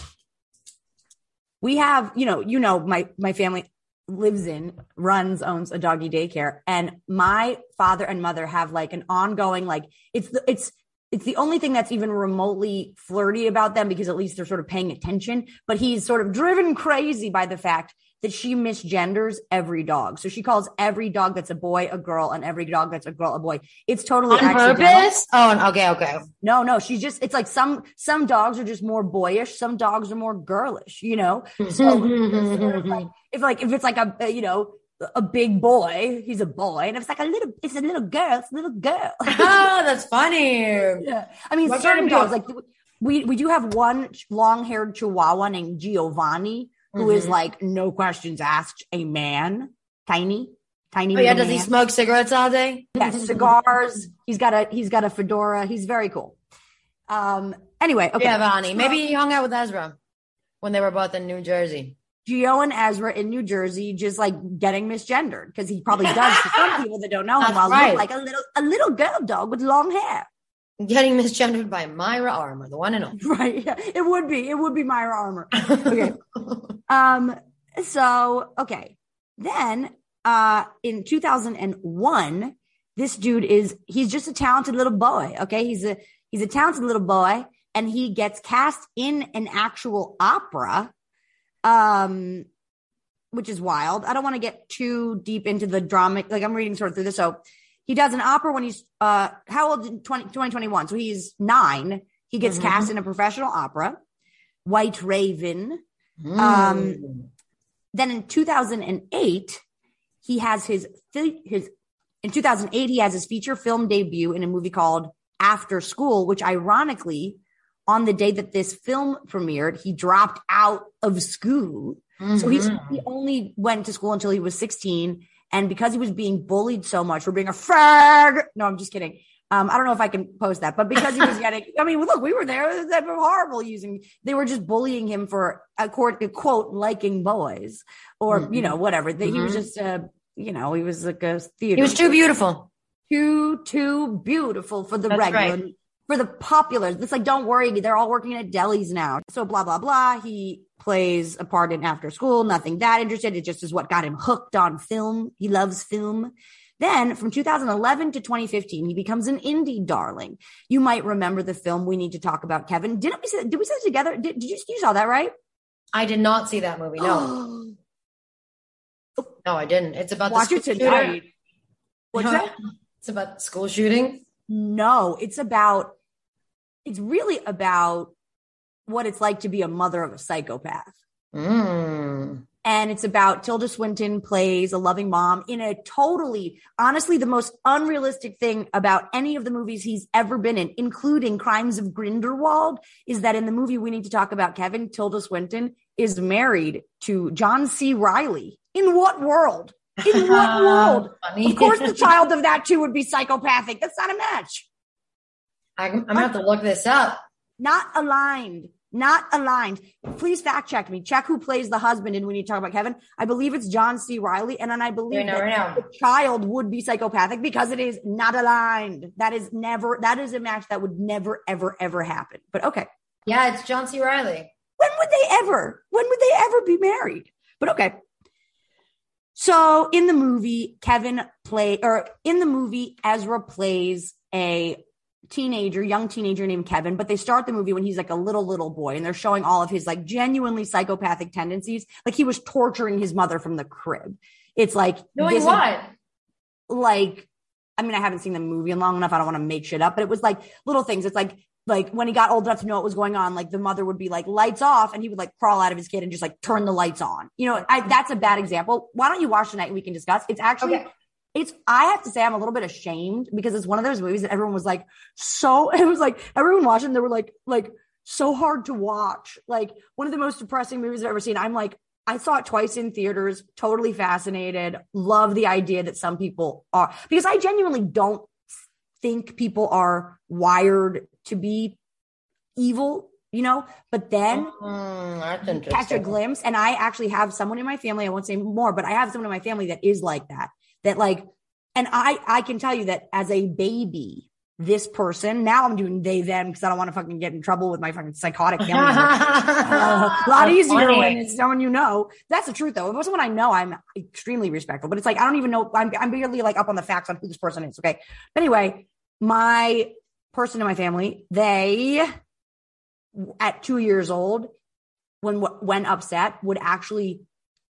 We have, my family owns a doggy daycare, and my father and mother have like an ongoing, like it's the only thing that's even remotely flirty about them, because at least they're sort of paying attention, but he's sort of driven crazy by the fact that she misgenders every dog. So she calls every dog that's a boy a girl and every dog that's a girl a boy. It's totally on purpose. Oh, okay. No. She's just, it's like some dogs are just more boyish. Some dogs are more girlish, So sort of like, if it's like a big boy, he's a boy. And if it's like it's a little girl, it's a little girl. Oh, that's funny. Yeah. I mean, certain dogs, like we do have one long-haired Chihuahua named Giovanni, who is like, no questions asked, a man, tiny. Oh yeah, does he smoke cigarettes all day? Yes, cigars. He's got a fedora. He's very cool. Anyway, okay. Yeah, Bonnie. Maybe he hung out with Ezra when they were both in New Jersey. Gio and Ezra in New Jersey, just like getting misgendered, because he probably does to some people that don't know him. I'll look like a little girl dog with long hair. Getting misgendered by Myra Armour, the one and only. Right. Yeah. It would be Myra Armour. Okay. Then, in 2001, this dude he's just a talented little boy. Okay. He's a talented little boy, and he gets cast in an actual opera, which is wild. I don't want to get too deep into the drama. Like, I'm reading sort of through this. So he does an opera when he's, how old? 2021. So he's 9. He gets cast in a professional opera, White Raven. Then in 2008, he has his feature film debut in a movie called After School, which ironically, on the day that this film premiered, he dropped out of school. So he only went to school until he was 16. And because he was being bullied so much for being a fag. No, I'm just kidding. I don't know if I can post that, but because he was getting, I mean, look, we were there. They were horrible they were just bullying him for a quote, liking boys or, whatever. He was just, he was like a theater. He was too beautiful. Too beautiful for the regular, for the populars. It's like, don't worry. They're all working at delis now. So blah, blah, blah. He plays a part in After School. Nothing that interested. It just is what got him hooked on film. He loves film. Then from 2011 to 2015, he becomes an indie darling. You might remember the film We Need to Talk About Kevin. Did we see it together? Did you saw that, right? I did not see that movie. No. No, I didn't. It's about Watch the it tonight. What's that? It's about school shooting. No, it's really about what it's like to be a mother of a psychopath. And it's about Tilda Swinton plays a loving mom in a totally, honestly, the most unrealistic thing about any of the movies he's ever been in, including Crimes of Grindelwald, is that in the movie We Need to Talk About Kevin, Tilda Swinton is married to John C. Reilly. In what world? In what world? Of course, the child of that too would be psychopathic. That's not a match. I'm going to have to look this up. Not aligned. Please fact check me. Check who plays the husband in We Need to Talk About Kevin. I believe it's John C. Reilly. And then I believe the child would be psychopathic because it is not aligned. That is a match that would never, ever, ever happen. But okay. Yeah, it's John C. Reilly. When would they ever be married? But okay. So in the movie, Ezra plays a young teenager named Kevin, but they start the movie when he's like a little boy, and they're showing all of his like genuinely psychopathic tendencies. Like he was torturing his mother from the crib. It's like, doing what? Like, I mean, I haven't seen the movie in long enough. I don't want to make shit up, but it was like little things. It's like when he got old enough to know what was going on, like the mother would be like lights off and he would like crawl out of his kid and just like turn the lights on. That's a bad example. Why don't you watch tonight and we can discuss? It's actually, I have to say I'm a little bit ashamed because it's one of those movies that everyone was like, everyone watching, they were like so hard to watch. Like one of the most depressing movies I've ever seen. I'm like, I saw it twice in theaters, totally fascinated. Love the idea that some people are, because I genuinely don't think people are wired to be evil, but then catch a glimpse. And I actually have someone in my family, I won't say more, but I have someone in my family that is like that like, and I can tell you that as a baby, this person, now I'm doing they, them, because I don't want to fucking get in trouble with my fucking psychotic family. A lot easier when it's someone you know. That's the truth though. If it was someone I know, I'm extremely respectful, but it's like, I don't even know. I'm barely like up on the facts on who this person is. Okay. But anyway, my person in my family, they, at 2 years old, when upset, would actually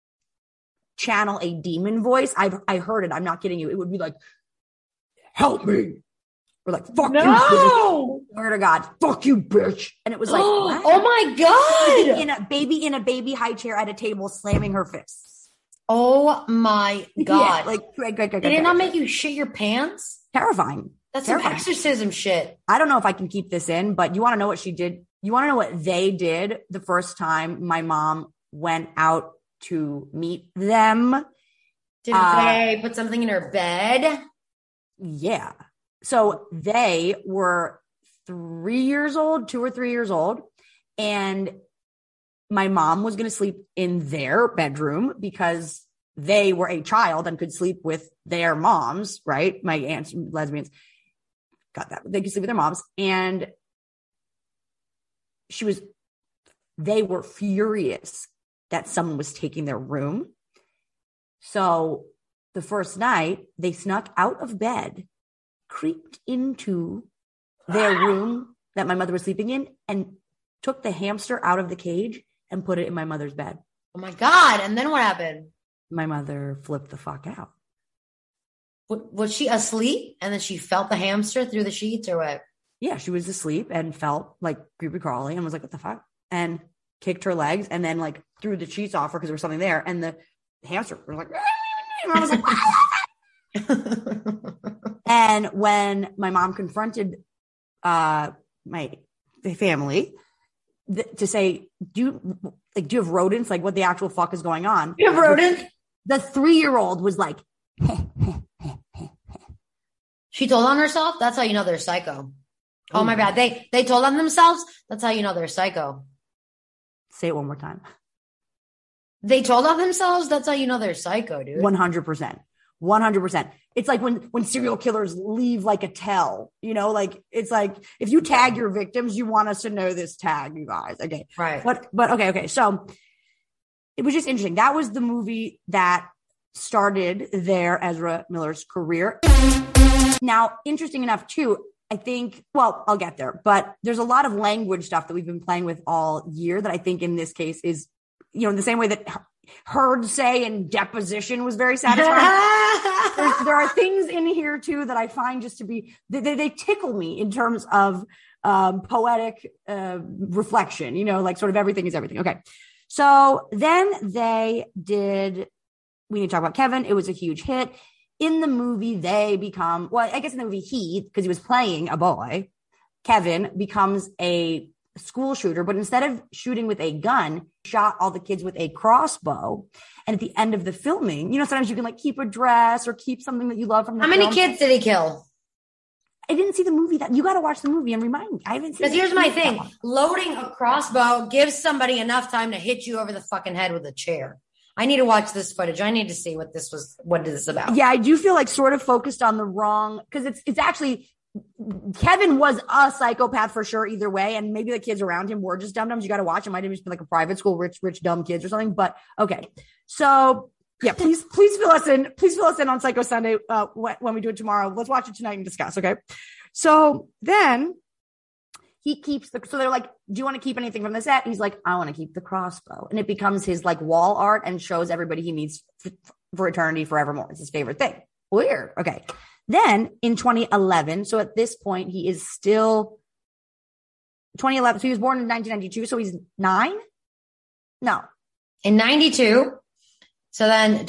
channel a demon voice. I heard it. I'm not kidding you. It would be like, help me. Or like, fuck you. Bitch. Swear to God, fuck you, bitch. And it was like, what? Oh my God. In a baby high chair at a table slamming her fists. Oh my God. Yeah, like, great. Did it not make you shit your pants? Terrifying. That's some exorcism shit. I don't know if I can keep this in, but you want to know what she did? You want to know what they did the first time my mom went out to meet them? Did they put something in her bed? Yeah. So they were 3 years old, 2 or 3 years old. And my mom was going to sleep in their bedroom because they were a child and could sleep with their moms, right? My aunts, lesbians, got that. They could sleep with their moms. And they were furious that someone was taking their room. So the first night they snuck out of bed, creeped into their room that my mother was sleeping in, and took the hamster out of the cage and put it in my mother's bed. Oh my God. And then what happened? My mother flipped the fuck out. Was she asleep and then she felt the hamster through the sheets or what? Yeah, she was asleep and felt like creepy crawly and was like, what the fuck? And kicked her legs and then like threw the sheets off her because there was something there. And the hamster was like, and I was like, and when my mom confronted my family to say, do you have rodents? Like, what the actual fuck is going on? You have rodents? The 3-year-old was like She told on herself? That's how you know they're psycho. Oh my bad. They told on themselves? That's how you know they're psycho. Say it one more time. They told on themselves? That's how you know they're psycho, dude. 100%. 100%. It's like when serial killers leave like a tell, you know, like it's like if you tag your victims, you want us to know this tag, you guys. Okay. Right. But okay. So it was just interesting. That was the movie that started there Ezra Miller's career. Now, interesting enough too, I think, well, I'll get there, but there's a lot of language stuff that we've been playing with all year that I think in this case is, you know, in the same way that heard say and deposition was very satisfying. there are things in here too that I find just to be, they tickle me in terms of poetic reflection, you know, like sort of everything is everything. Okay. So then they did, we need to talk about Kevin. It was a huge hit. In the movie, they become, well, I guess in the movie because he was playing a boy, Kevin becomes a school shooter, but instead of shooting with a gun, shot all the kids with a crossbow. And at the end of the filming, you know, sometimes you can like keep a dress or keep something that you love from the film. How many kids did he kill? I didn't see the movie. That you got to watch the movie and remind me. I haven't seen. Because here's my thing: loading a crossbow gives somebody enough time to hit you over the fucking head with a chair. I need to watch this footage. I need to see what this is about. Yeah, I do feel like sort of focused on the wrong, because it's actually, Kevin was a psychopath for sure either way. And maybe the kids around him were just dum-dums. You got to watch. It might have just been like a private school, rich, dumb kids or something. But okay. So yeah, please fill us in. Please fill us in on Psycho Sunday when we do it tomorrow. Let's watch it tonight and discuss. Okay. So then he keeps so they're like, do you want to keep anything from the set? He's like, I want to keep the crossbow. And it becomes his like wall art and shows everybody he meets for eternity forevermore. It's his favorite thing. Weird. Okay. Then in 2011, so at this point, he is still 2011. So he was born in 1992. So he's 9? No. In 92. So then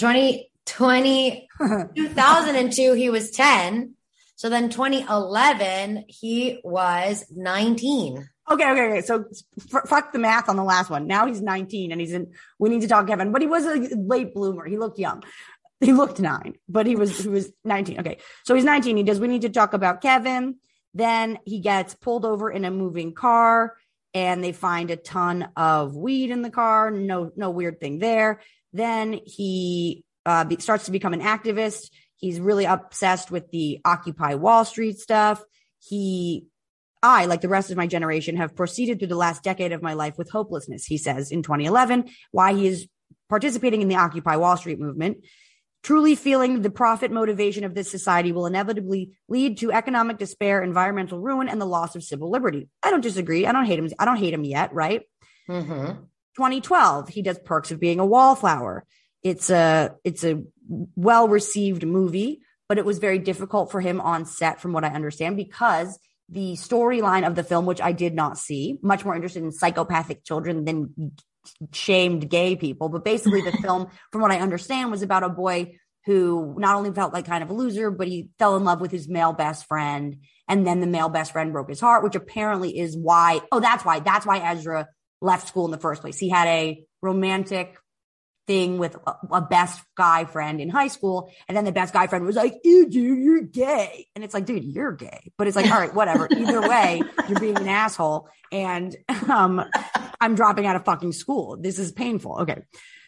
2002, he was 10. So then 2011, he was 19. Okay. So fuck the math on the last one. Now he's 19 and we need to talk Kevin, but he was a late bloomer. He looked young. He looked 9, but he was 19. Okay. So he's 19. We need to talk about Kevin. Then he gets pulled over in a moving car and they find a ton of weed in the car. No weird thing there. Then he starts to become an activist. He's really obsessed with the Occupy Wall Street stuff. I, like the rest of my generation, have proceeded through the last decade of my life with hopelessness, he says in 2011, why he is participating in the Occupy Wall Street movement. Truly feeling the profit motivation of this society will inevitably lead to economic despair, environmental ruin, and the loss of civil liberty. I don't disagree. I don't hate him. I don't hate him yet, right? Mm-hmm. 2012, he does Perks of Being a Wallflower. It's a well-received movie, but it was very difficult for him on set, from what I understand, because the storyline of the film, which I did not see, much more interested in psychopathic children than shamed gay people. But basically the film, from what I understand, was about a boy who not only felt like kind of a loser, but he fell in love with his male best friend. And then the male best friend broke his heart, which apparently is why, that's why Ezra left school in the first place. He had a romantic thing with a best guy friend in high school. And then the best guy friend was like, ew, dude, you're gay. And it's like, dude, you're gay. But it's like, all right, whatever. Either way, you're being an asshole. And I'm dropping out of fucking school. This is painful. Okay.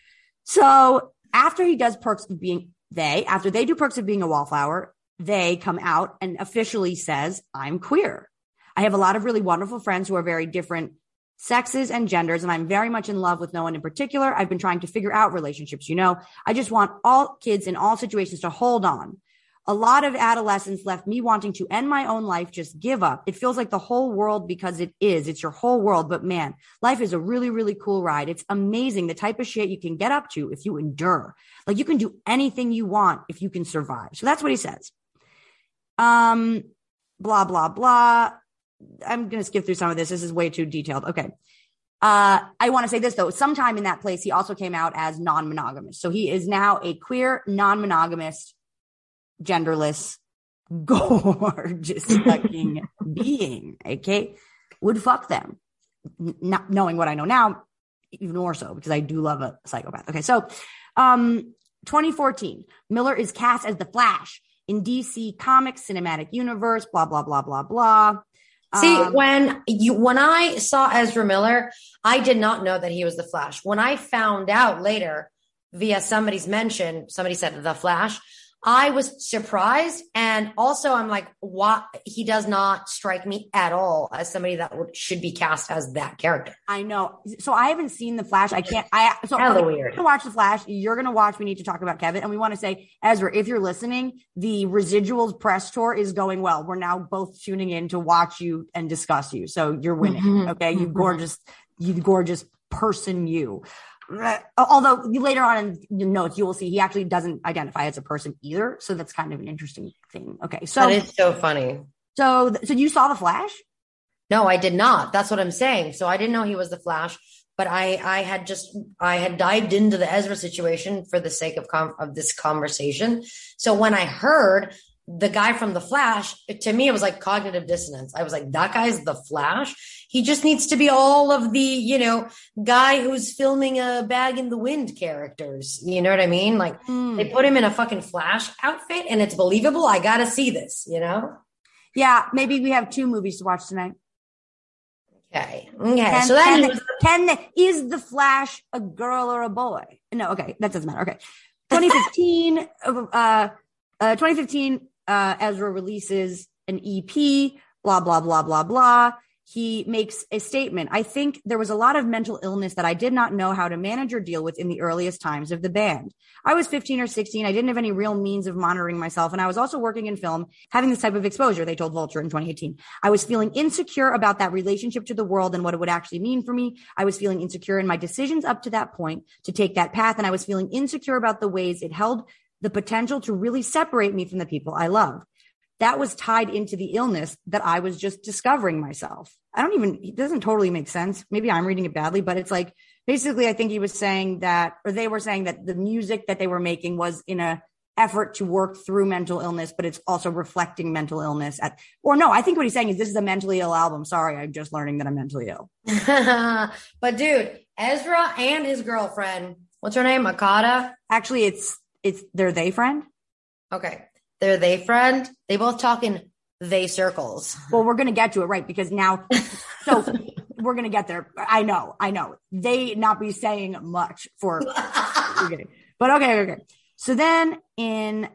So after he does after they do Perks of Being a Wallflower, they come out and officially says, I'm queer. I have a lot of really wonderful friends who are very different sexes and genders, and I'm very much in love with no one in particular. I've been trying to figure out relationships. I just want all kids in all situations to hold on. A lot of adolescence left me wanting to end my own life, just give up. It feels like the whole world, because it's your whole world. But man, life is a really, really cool ride. It's amazing the type of shit you can get up to if you endure. Like you can do anything you want if you can survive. So that's what he says. Blah, blah, blah. I'm going to skip through some of this. This is way too detailed. Okay. I want to say this though. Sometime in that place, he also came out as non-monogamous. So he is now a queer, non-monogamous, genderless, gorgeous fucking being. Okay. Would fuck them. Not knowing what I know now, even more so, because I do love a psychopath. Okay. So, 2014, Miller is cast as the Flash in DC Comics Cinematic Universe, blah, blah, blah, blah, blah. See, when I saw Ezra Miller, I did not know that he was the Flash. When I found out later via somebody's mention, somebody said the Flash, I was surprised. And also I'm like, what? He does not strike me at all as somebody that should be cast as that character. I know. So I haven't seen the Flash. Weird. You're going to watch the Flash. You're going to watch We Need to Talk About Kevin. And we want to say, Ezra, if you're listening, the Residuals press tour is going well. We're now both tuning in to watch you and discuss you. So you're winning. Okay. You gorgeous person, you. Although later on in the notes, you will see he actually doesn't identify as a person either. So that's kind of an interesting thing. Okay. So that is so funny. So you saw the Flash? No, I did not. That's what I'm saying. So I didn't know he was the Flash, but I had dived into the Ezra situation for the sake of this conversation. So when I heard the guy from the Flash, to me, it was like cognitive dissonance. I was like, that guy's the Flash. He just needs to be all of the, guy who's filming a Bag in the Wind characters. You know what I mean? Like they put him in a fucking Flash outfit and it's believable. I got to see this, Yeah. Maybe we have 2 movies to watch tonight. Okay. So then is the Flash a girl or a boy? No. Okay. That doesn't matter. Okay. 2015, Ezra releases an EP, blah, blah, blah, blah, blah. He makes a statement. I think there was a lot of mental illness that I did not know how to manage or deal with in the earliest times of the band. I was 15 or 16. I didn't have any real means of monitoring myself. And I was also working in film, having this type of exposure, they told Vulture in 2018. I was feeling insecure about that relationship to the world and what it would actually mean for me. I was feeling insecure in my decisions up to that point to take that path. And I was feeling insecure about the ways it held the potential to really separate me from the people I love. That was tied into the illness that I was just discovering myself. It doesn't totally make sense. Maybe I'm reading it badly, but it's like, basically, I think he was saying that, or they were saying that the music that they were making was in a effort to work through mental illness, but it's also reflecting mental illness I think what he's saying is this is a mentally ill album. Sorry, I'm just learning that I'm mentally ill. But dude, Ezra and his girlfriend, what's her name? Akata? Actually, it's their they friend. Okay. They're they friend. They both talk in they circles. Well, we're going to get to it, right? Because now, so we're going to get there. I know. They not be saying much for, but okay. So then in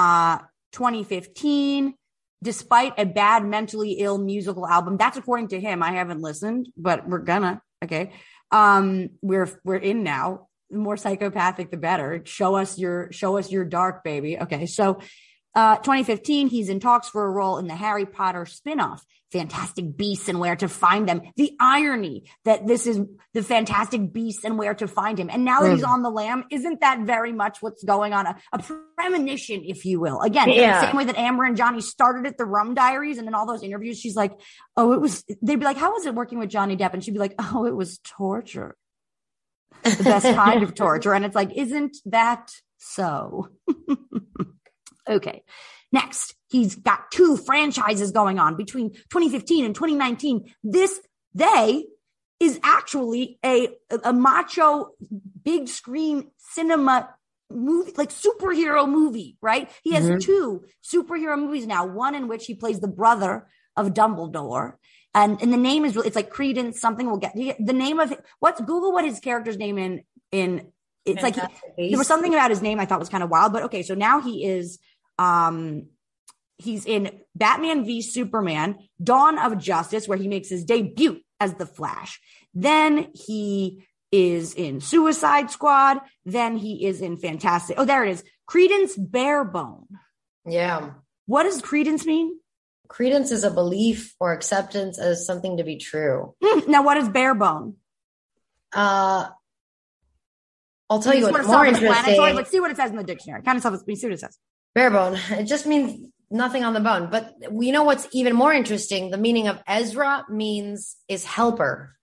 2015, despite a bad mentally ill musical album, that's according to him. I haven't listened, but we're gonna, okay. We're in now. The more psychopathic, the better. Show us your dark, baby. Okay. So, 2015, he's in talks for a role in the Harry Potter spinoff, Fantastic Beasts and Where to Find Them. The irony that this is the Fantastic Beasts and Where to Find Him. And now that he's on the lam, isn't that very much what's going on? A premonition, if you will. Again, same way that Amber and Johnny started at the Rum Diaries. And in all those interviews, she's like, they'd be like, how was it working with Johnny Depp? And she'd be like, oh, it was torture. The best kind of torture. And it's like, isn't that so? Okay. Next, he's got 2 franchises going on between 2015 and 2019. They is actually a macho big screen cinema movie, like superhero movie, right? He has 2 superhero movies now, one in which he plays the brother of Dumbledore. And the name is really, it's like Credence something. We'll get the name of it. Google what his character's name in it's like, there was something about his name I thought was kind of wild, but okay. So now he is, he's in Batman v Superman, Dawn of Justice, where he makes his debut as the Flash. Then he is in Suicide Squad. Then he is in Fantastic. Oh, there it is. Credence Barebone. Yeah. What does credence mean? Credence is a belief or acceptance as something to be true. Now, what is barebone? I'll tell you what's more interesting. Let's see what it says in the dictionary. Kind of stuff. Let's see what it says. Barebone. It just means nothing on the bone. But you know what's even more interesting? The meaning of Ezra is helper.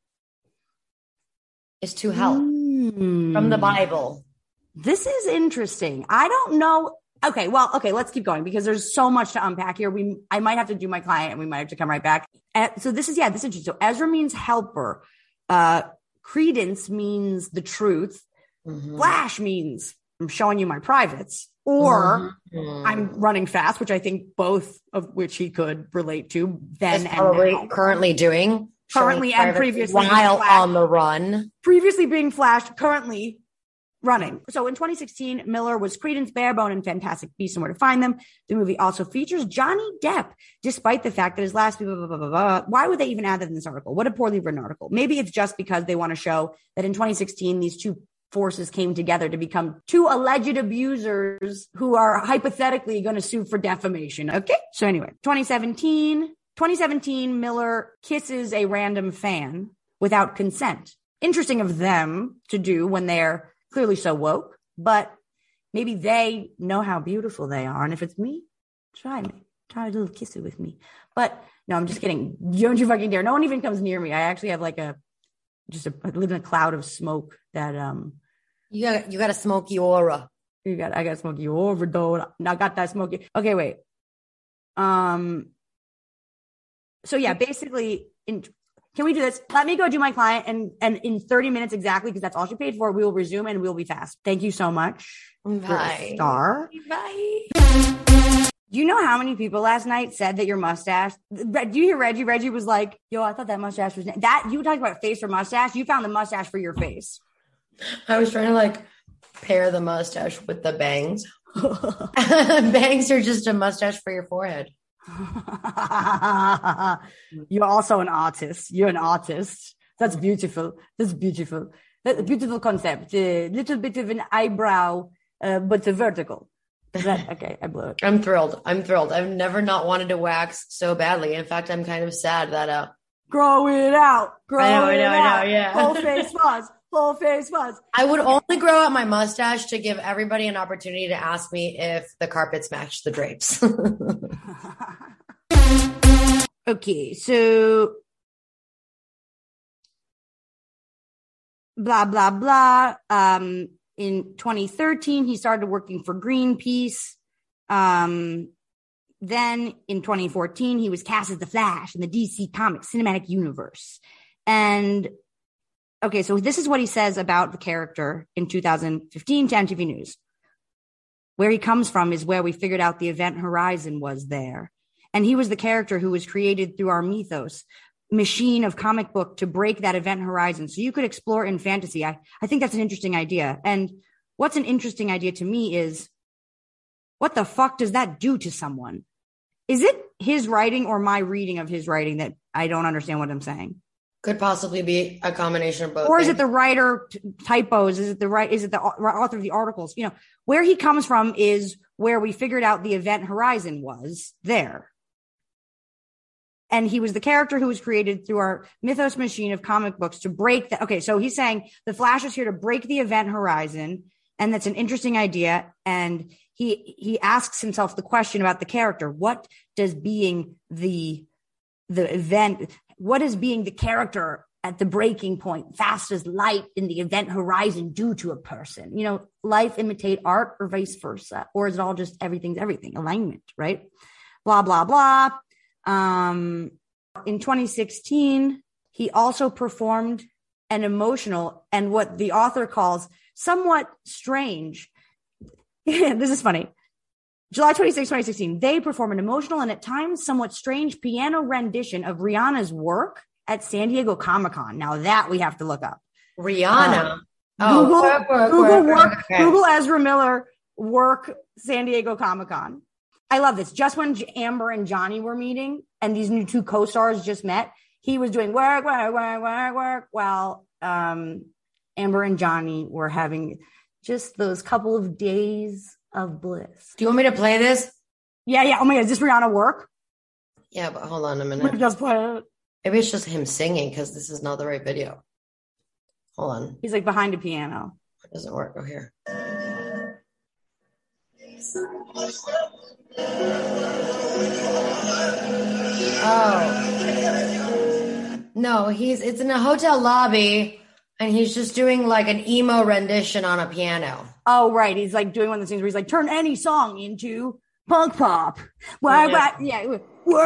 Is to help from the Bible. This is interesting. I don't know. Okay, let's keep going because there's so much to unpack here. I might have to do my client and we might have to come right back. So this is interesting. So Ezra means helper. Credence means the truth. Flash means I'm showing you my privates, or I'm running fast, which I think both of which he could relate to then and now. Currently doing. Currently and previously. While on the run. Previously being flashed, currently running. So in 2016, Miller was Creedence, Barebone, and Fantastic Beasts and Where to Find Them. The movie also features Johnny Depp, despite the fact that his last blah, blah, blah, blah, blah. Why would they even add that in this article? What a poorly written article. Maybe it's just because they want to show that in 2016, these two forces came together to become two alleged abusers who are hypothetically going to sue for defamation. Okay. So anyway, 2017, Miller kisses a random fan without consent. Interesting of them to do when they're clearly so woke, but maybe they know how beautiful they are. And if it's me, try a little kiss it with me. But no, I'm just kidding. Don't you fucking dare. No one even comes near me. I actually have like I live in a cloud of smoke that, you got a smoky aura. I got a smoky aura, though. I got that smoky. Okay, wait. So yeah, basically can we do this? Let me go do my client and in 30 minutes exactly, because that's all she paid for, we will resume and we'll be fast. Thank you so much. Bye. Star. Bye. Do you know how many people last night said that your mustache? Do you hear Reggie? Reggie was like, yo, I thought that mustache was that. You talked about face or mustache. You found the mustache for your face. I was trying to like pair the mustache with the bangs. Bangs are just a mustache for your forehead. You're also an artist. You're an artist. That's beautiful. That's beautiful. That's a beautiful concept. A little bit of an eyebrow, but vertical. Okay, I blew it. I'm thrilled. I've never not wanted to wax so badly. In fact, I'm kind of sad that grow it out. I know, yeah. Whole face fuzz. I would only grow out my mustache to give everybody an opportunity to ask me if the carpets match the drapes. Okay, so blah, blah, blah. In 2013, he started working for Greenpeace. Then in 2014, he was cast as the Flash in the DC Comics cinematic universe. And okay, so this is what he says about the character in 2015 to MTV News. Where he comes from is where we figured out the Event Horizon was there. And he was the character who was created through our mythos machine of comic book to break that Event Horizon. So you could explore in fantasy. I think that's an interesting idea. And what's an interesting idea to me is, what the fuck does that do to someone? Is it his writing or my reading of his writing that I don't understand what I'm saying? Could possibly be a combination of both. Or is it the writer typos? Is it the author of the articles? You know, where he comes from is where we figured out the Event Horizon was there. And he was the character who was created through our mythos machine of comic books to break that. Okay, so he's saying the Flash is here to break the Event Horizon. And that's an interesting idea. And he asks himself the question about the character. What does being the event, what is being the character at the breaking point, fast as light in the Event Horizon, do to a person? You know, life imitate art or vice versa? Or is it all just everything's everything, alignment, right? Blah, blah, blah. In 2016, he also performed an emotional and what the author calls somewhat strange. This is funny. July 26, 2016, they perform an emotional and at times somewhat strange piano rendition of Rihanna's work at San Diego Comic-Con. Now that we have to look up. Rihanna. Google Ezra Miller work San Diego Comic-Con. I love this. Just when Amber and Johnny were meeting and these new two co-stars just met, he was doing work while Amber and Johnny were having just those couple of days of bliss. Do you want me to play this? Yeah. Oh my God, is this Rihanna work? Yeah, but hold on a minute. Just play it. Maybe it's just him singing because this is not the right video. Hold on. He's like behind a piano. It doesn't work. Go here. Oh. No, it's in a hotel lobby and he's just doing like an emo rendition on a piano. Oh, right. He's like doing one of the things where he's like, turn any song into punk pop. Work. Can you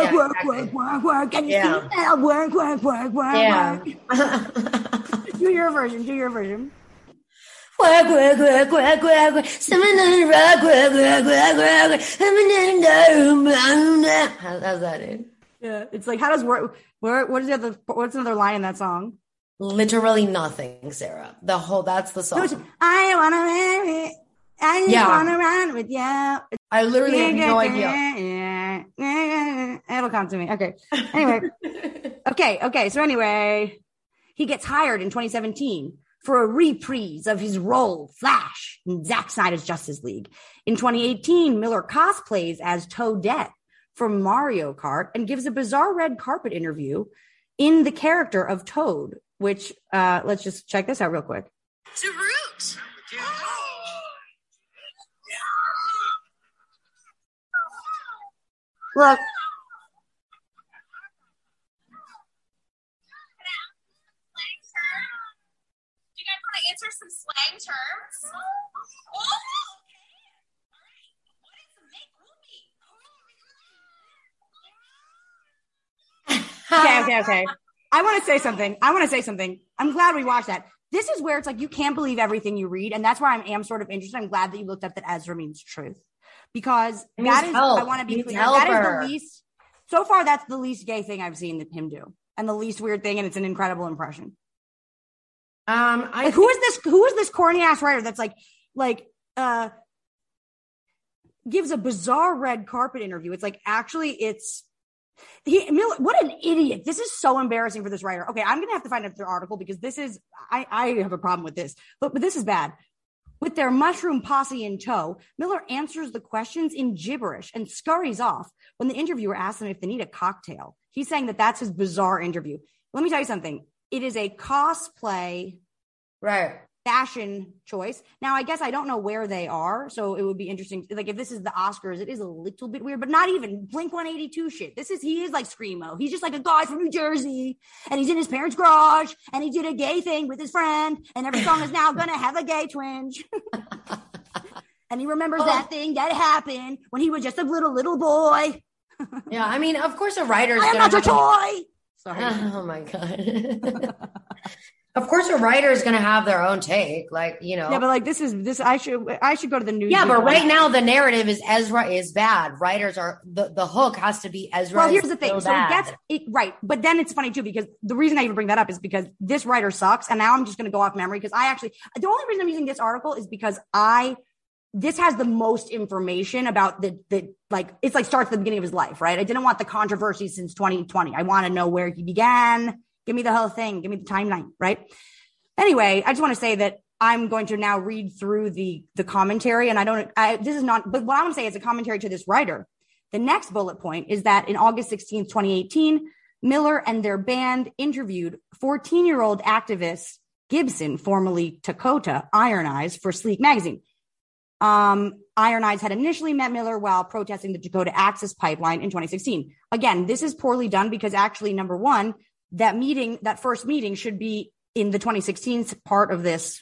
see that? Work. Yeah. Do your version. Work, work, work, work, work, work. Someone rock, work, work, work, work. How's that, dude? Yeah, it's like, how does what's another line in that song? Literally nothing, Sarah. That's the song. No, I wanna run with you. I literally have no idea. It'll come to me. Okay. Anyway. Okay. So anyway, he gets hired in 2017 for a reprise of his role, Flash, in Zack Snyder's Justice League. In 2018, Miller cosplays as Toadette from Mario Kart and gives a bizarre red carpet interview in the character of Toad, which, let's just check this out real quick. To root. Look. Do you guys want to answer some slang terms? Okay. I want to say something. I'm glad we watched that. This is where it's like you can't believe everything you read, and that's why I am sort of interested. I'm glad that you looked up that Ezra means truth, because that is, I want to be clear, that is the least, so far that's the least gay thing I've seen him do, and the least weird thing, and it's an incredible impression. Who is this corny ass writer that's gives a bizarre red carpet interview? It's like, actually, what an idiot. This is so embarrassing for this writer. Okay, I'm going to have to find another article because this is, I have a problem with this, but this is bad. With their mushroom posse in tow, Miller answers the questions in gibberish and scurries off when the interviewer asks him if they need a cocktail. He's saying that that's his bizarre interview. Let me tell you something. It is a cosplay fashion choice. Now, I guess I don't know where they are, so it would be interesting. Like, if this is the Oscars, it is a little bit weird, but not even Blink-182 shit. He is like Screamo. He's just like a guy from New Jersey, and he's in his parents' garage, and he did a gay thing with his friend, and every song is now gonna have a gay twinge. And he remembers that thing that happened when he was just a little boy. Yeah, I mean, of course a writer's I am not your toy! Sorry. Oh my God. Of course, a writer is going to have their own take, like, you know. Yeah, but like this. I should go to the news. Yeah, but right now the narrative is Ezra is bad. Writers are the hook has to be Ezra. Well, here's the thing. So that's it, right, but then it's funny too because the reason I even bring that up is because this writer sucks, and now I'm just going to go off memory because the only reason I'm using this article is because this has the most information about the like it's like starts at the beginning of his life, right? I didn't want the controversy since 2020. I want to know where he began. Give me the whole thing. Give me the timeline, right? Anyway, I just want to say that I'm going to now read through the commentary, and but what I want to say is a commentary to this writer. The next bullet point is that in August 16th, 2018, Miller and their band interviewed 14-year-old activist Gibson, formerly Dakota Iron Eyes, for Sleek magazine. Iron Eyes had initially met Miller while protesting the Dakota Access Pipeline in 2016. Again, this is poorly done because actually, number one, that first meeting should be in the 2016 part of this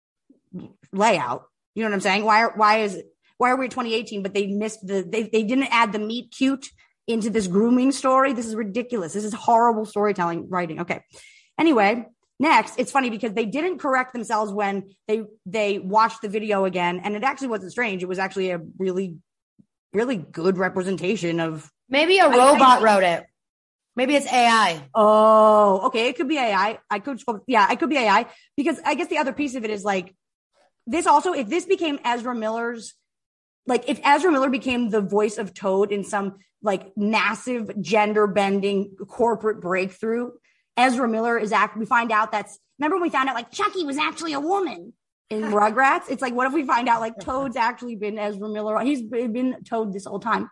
layout. You know what I'm saying? Why are we at 2018, but they missed they didn't add the meet cute into this grooming story? This is ridiculous. This is horrible storytelling writing. Okay. Anyway, next, it's funny because they didn't correct themselves when they watched the video again, and it actually wasn't strange. It was actually a really, really good representation of. Maybe a robot wrote it. Maybe it's AI. Oh, okay. It could be AI. It could be AI because I guess the other piece of it is like this also, if this became Ezra Miller's, like if Ezra Miller became the voice of Toad in some like massive gender bending corporate breakthrough, Ezra Miller we find out remember when we found out like Chucky was actually a woman in Rugrats? It's like, what if we find out like Toad's actually been Ezra Miller? He's been Toad this whole time.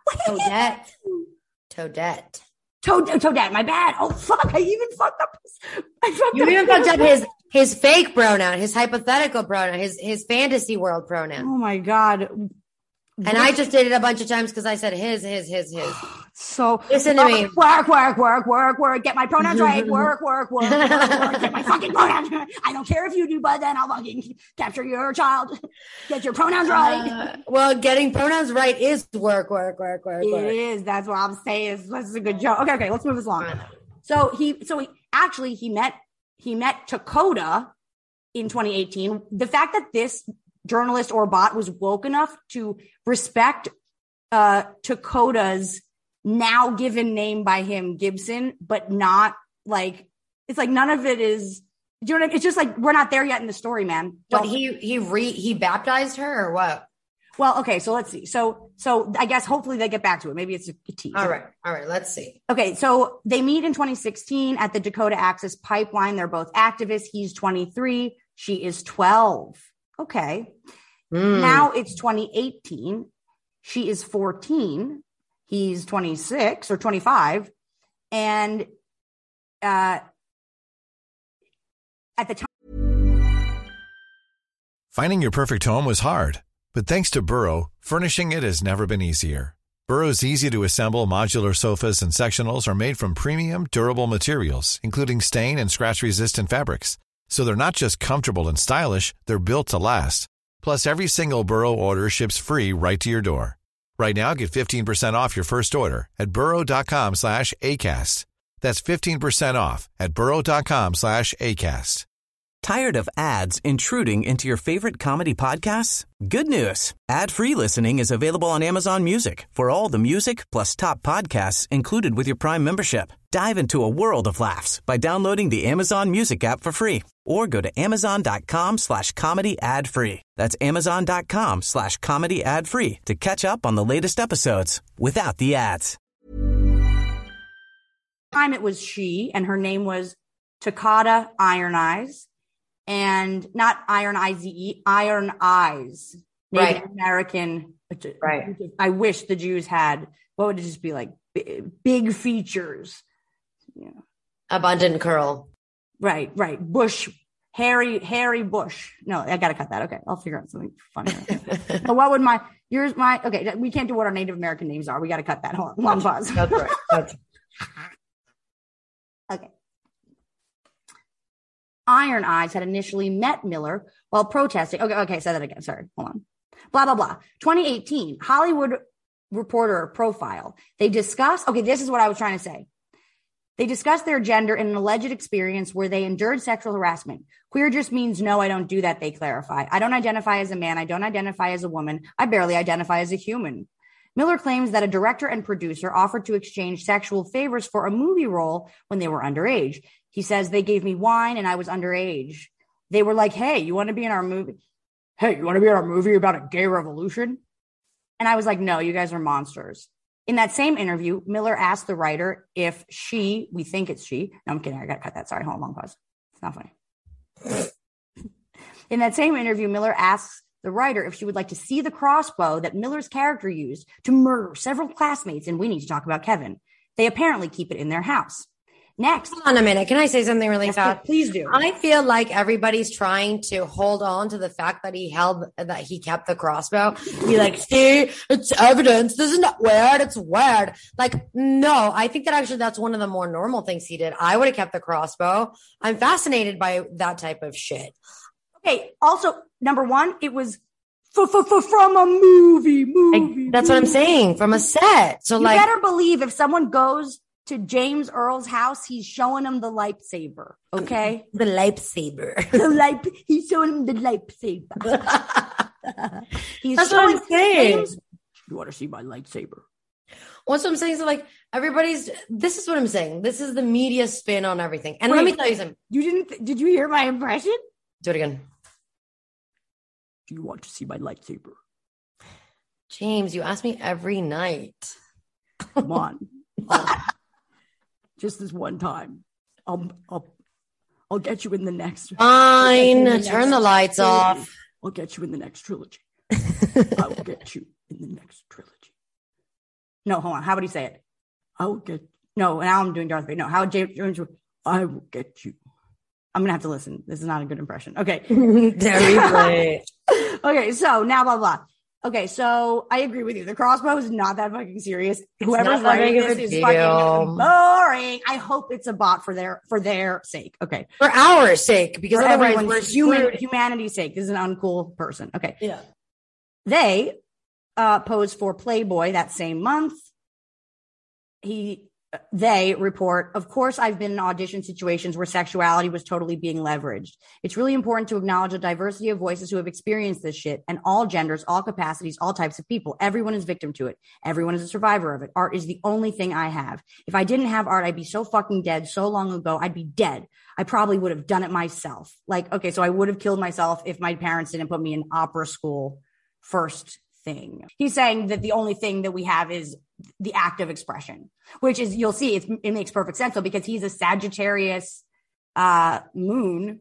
Toadette, my bad. Oh, fuck. I even fucked up. You even fucked up his fake pronoun, his hypothetical pronoun, his fantasy world pronoun. Oh, my God. And I just did it a bunch of times because I said his. So listen to me. Work. Get my pronouns right. Work. Get my fucking pronouns right. I don't care if you do, but then I'll fucking capture your child. Get your pronouns right. Well, getting pronouns right is work. It is. That's what I'm saying. This is a good joke. Okay. Let's move this along. So he met Dakota in 2018. The fact that this journalist or bot was woke enough to respect Dakota's now given name by him, Gibson, but not like, it's like none of it is, do you know what I mean? It's just like, we're not there yet in the story, man. But he baptized her or what? Well, okay, so let's see. So I guess hopefully they get back to it. Maybe it's a tease. All right, let's see. Okay, so they meet in 2016 at the Dakota Access Pipeline. They're both activists. He's 23. She is 12. Okay. Now it's 2018. She is 14. He's 26 or 25. And at the time. Finding your perfect home was hard, but thanks to Burrow, furnishing it has never been easier. Burrow's easy-to-assemble modular sofas and sectionals are made from premium, durable materials, including stain and scratch-resistant fabrics. So they're not just comfortable and stylish, they're built to last. Plus, every single Burrow order ships free right to your door. Right now, get 15% off your first order at burrow.com/ACAST. That's 15% off at burrow.com/ACAST. Tired of ads intruding into your favorite comedy podcasts? Good news. Ad-free listening is available on Amazon Music for all the music plus top podcasts included with your Prime membership. Dive into a world of laughs by downloading the Amazon Music app for free or go to amazon.com/comedy ad-free. That's amazon.com/comedy ad-free to catch up on the latest episodes without the ads. Time it was she, and her name was Takata Iron Eyes. And not Iron Eyes, Iron Eyes. Native American. Right. I wish the Jews had, what would it just be like? Big features. Yeah. Abundant curl. Right. Bush. Hairy Bush. No, I got to cut that. Okay. I'll figure out something funny. So what would okay. We can't do what our Native American names are. We got to cut that. Hold on. Long pause. That's right. Okay. Iron Eyes had initially met Miller while protesting. Okay, say that again. Sorry, hold on. Blah, blah, blah. 2018, Hollywood Reporter profile. They discuss, this is what I was trying to say. They discussed their gender in an alleged experience where they endured sexual harassment. Queer just means no, I don't do that, they clarify. I don't identify as a man. I don't identify as a woman. I barely identify as a human. Miller claims that a director and producer offered to exchange sexual favors for a movie role when they were underage. He says, they gave me wine and I was underage. They were like, hey, you want to be in our movie? Hey, you want to be in our movie about a gay revolution? And I was like, no, you guys are monsters. In that same interview, Miller asked the writer if we think it's she. No, I'm kidding. I got to cut that. Sorry. Hold on, long pause. It's not funny. In that same interview, Miller asks the writer if she would like to see the crossbow that Miller's character used to murder several classmates. And we need to talk about Kevin. They apparently keep it in their house. Next. Hold on a minute. Can I say something really fast? Please do. I feel like everybody's trying to hold on to the fact that he kept the crossbow. Be like, see, it's evidence. This isn't weird. It's weird. Like, no, I think that actually that's one of the more normal things he did. I would have kept the crossbow. I'm fascinated by that type of shit. Okay. Also, number one, it was from a movie. That's what I'm saying. From a set. So you better believe if someone goes to James Earl's house, he's showing him the lightsaber. Okay, the lightsaber. He's showing him the lightsaber. That's what I'm saying. James, you want to see my lightsaber? What's what I'm saying? So like this is what I'm saying. This is the media spin on everything. And let me tell you something. Did you hear my impression? Do it again. Do you want to see my lightsaber? James, you ask me every night. Come on. Just this one time. I'll get you in the next. Fine. Turn the lights off. I'll get you in the next trilogy. I will get you in the next trilogy. No, hold on. How would he say it? I will get. No, now I'm doing Darth Vader. No, how would James? I will get you. I'm gonna have to listen. This is not a good impression. Okay. Very Okay, so now blah blah. Okay, so I agree with you. The crossbow is not that fucking serious. Whoever's writing this is fucking boring. I hope it's a bot for their sake. Okay, for our sake, because for otherwise we're humanity's sake. This is an uncool person. Okay, yeah. They posed for Playboy that same month. He they report, of course, I've been in audition situations where sexuality was totally being leveraged. It's really important to acknowledge the diversity of voices who have experienced this shit and all genders, all capacities, all types of people. Everyone is victim to it. Everyone is a survivor of it. Art is the only thing I have. If I didn't have art, I'd be so fucking dead so long ago. I'd be dead. I probably would have done it myself. Like, okay, so I would have killed myself if my parents didn't put me in opera school first thing. He's saying that the only thing that we have is the act of expression, which is, you'll see, it makes perfect sense. So because he's a Sagittarius moon,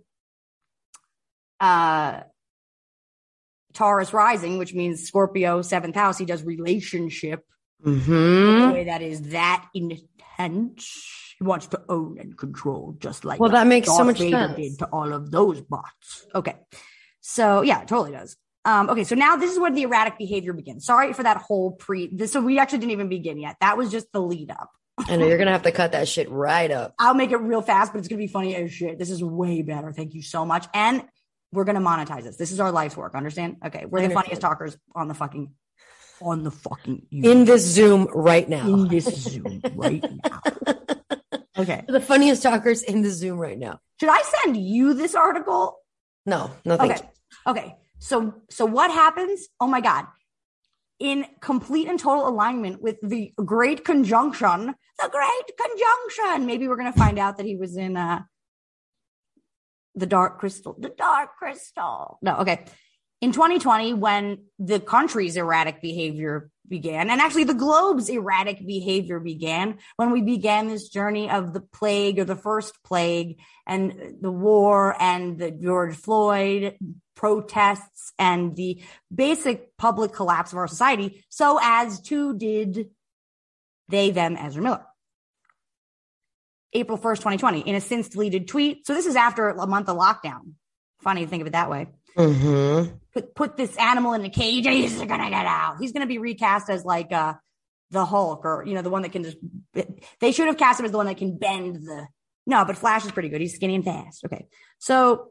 Taurus rising, which means Scorpio 7th house, he does relationship in a way that is that intense. He wants to own and control, just like that makes Darth so much Vader sense. did to all of those bots. Okay. So yeah, it totally does. Okay, so now this is where the erratic behavior begins. Sorry for that whole so we actually didn't even begin yet. That was just the lead up. I know you're going to have to cut that shit right up. I'll make it real fast, but it's going to be funny as shit. This is way better. Thank you so much. And we're going to monetize this. This is our life's work. Understand? Okay. We're the funniest talkers on the fucking in this Zoom right now. In this Zoom right now. Okay. The funniest talkers in the Zoom right now. Should I send you this article? No, thank you. Okay. So what happens? Oh my God. In complete and total alignment with the great conjunction, maybe we're going to find out that he was in the Dark Crystal. No, okay. In 2020, when the country's erratic behavior began, and actually the globe's erratic behavior began, when we began this journey of the plague, or the first plague, and the war, and the George Floyd protests, and the basic public collapse of our society, so as too did they, them, Ezra Miller. April 1st, 2020, in a since deleted tweet. So this is after a month of lockdown. Funny to think of it that way. Put this animal in a cage and he's gonna get out. He's gonna be recast as like the Hulk, or the one that can just. They should have cast him as the one that can bend the. No, but Flash is pretty good. He's skinny and fast. Okay, so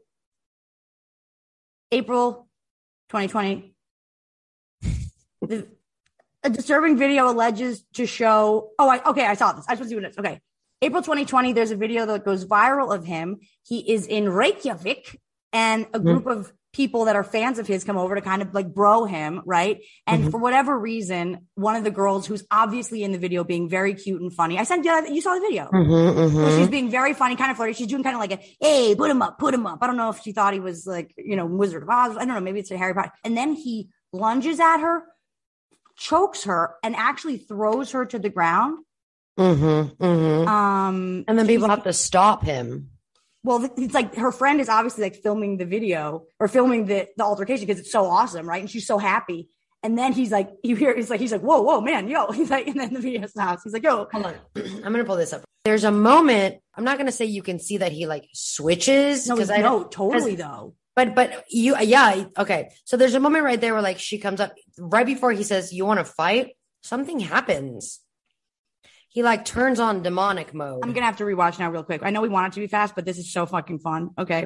April 2020, a disturbing video alleges to show. I saw this. I was supposed to do this. Okay, April 2020. There's a video that goes viral of him. He is in Reykjavik, and a group of people that are fans of his come over to kind of like bro him, right? And for whatever reason, one of the girls who's obviously in the video being very cute and funny. I sent you saw the video. So she's being very funny, kind of flirty. She's doing kind of like hey, put him up. I don't know if she thought he was like, Wizard of Oz. I don't know. Maybe it's a Harry Potter. And then he lunges at her, chokes her, and actually throws her to the ground. And then people have to stop him. Well, it's like her friend is obviously like filming the video or filming the altercation because it's so awesome, right? And she's so happy. And then he's like, he's like, whoa, man, yo. He's like, and then the video stops. He's like, yo. Hold on. I'm going to pull this up. There's a moment. I'm not going to say you can see that he like switches. No, totally though. But okay. So there's a moment right there where like she comes up right before he says, you want to fight? Something happens. He like turns on demonic mode. I'm going to have to rewatch now real quick. I know we want it to be fast, but this is so fucking fun. Okay.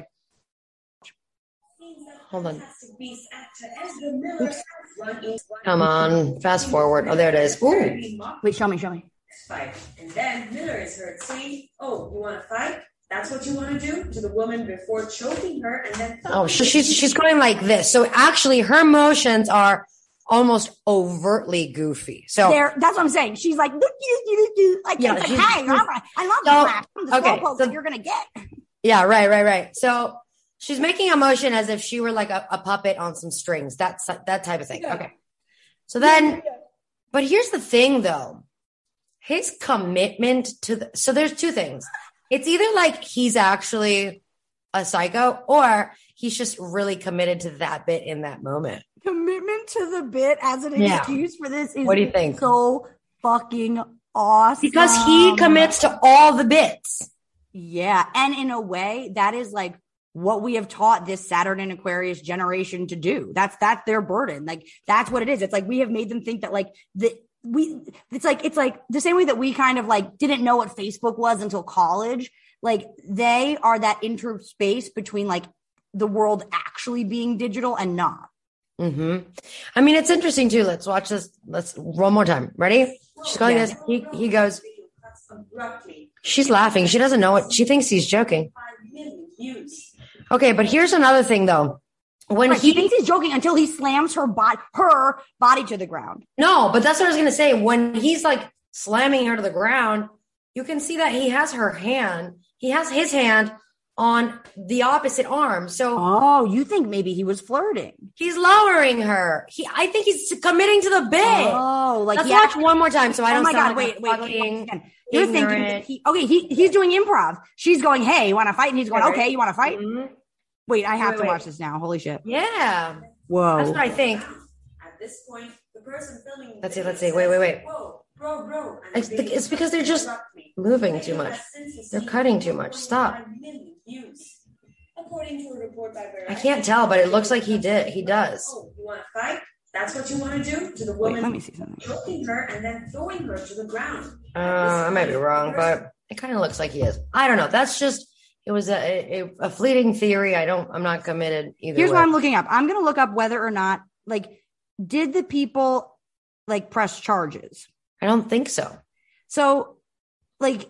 Hold on. Oops. Come on. Fast forward. Oh, there it is. Ooh. Wait, show me. And then Miller is heard saying, oh, you want to fight? That's what you want to do to the woman before choking her. And then. Oh, she's going like this. So actually her motions are almost overtly goofy. So that's what I'm saying. She's like, like, yeah, hey, all right. I love the slow pose that you're gonna get. Yeah, right. So she's making a motion as if she were like a puppet on some strings. That type of thing. Yeah. Okay. So then, but here's the thing, though. His commitment to so there's two things. It's either like he's actually a psycho, or he's just really committed to that bit in that moment. Commitment to the bit as an excuse for this is what do you think? So fucking awesome. Because he commits to all the bits. Yeah. And in a way, that is like what we have taught this Saturn and Aquarius generation to do. That's their burden. Like, that's what it is. It's like we have made them think that like it's like the same way that we kind of like didn't know what Facebook was until college. Like, they are that interspace between like the world actually being digital and not. I mean, it's interesting too. Let's watch this. Let's one more time. Ready? She's going this. He goes. abruptly. She's laughing. She doesn't know it. She thinks he's joking. 5 million views. Okay, but here's another thing though. When he thinks he's joking until he slams her body to the ground. No, but that's what I was going to say. When he's like slamming her to the ground, you can see that he has her hand. He has his hand on the opposite arm. So, you think maybe he was flirting? He's lowering her. I think he's committing to the bit. Oh, like let's watch one more time so I don't. Oh my sound God! like Wait. You're thinking he's doing improv. She's going, "Hey, you want to fight?" And he's going, "Okay, you want to fight?" Mm-hmm. Wait, I have to watch this now. Holy shit! Yeah. Whoa. That's what I think. At this point, the person filming. Let's see. Wait. Whoa, bro. It's because they're just moving too much. They're cutting too much. Stop. According to a report by Variety. I can't tell, but it looks like he does. Oh, you want to fight? That's what you want to do to the woman. Wait, let me see something. Choking her and then throwing her to the ground. I might be wrong, but it kind of looks like he is. I don't know. That's just. It was a fleeting theory. I'm not committed either. Here's way. what I'm looking up. I'm going to look up whether or not, did the people press charges? I don't think so. So, this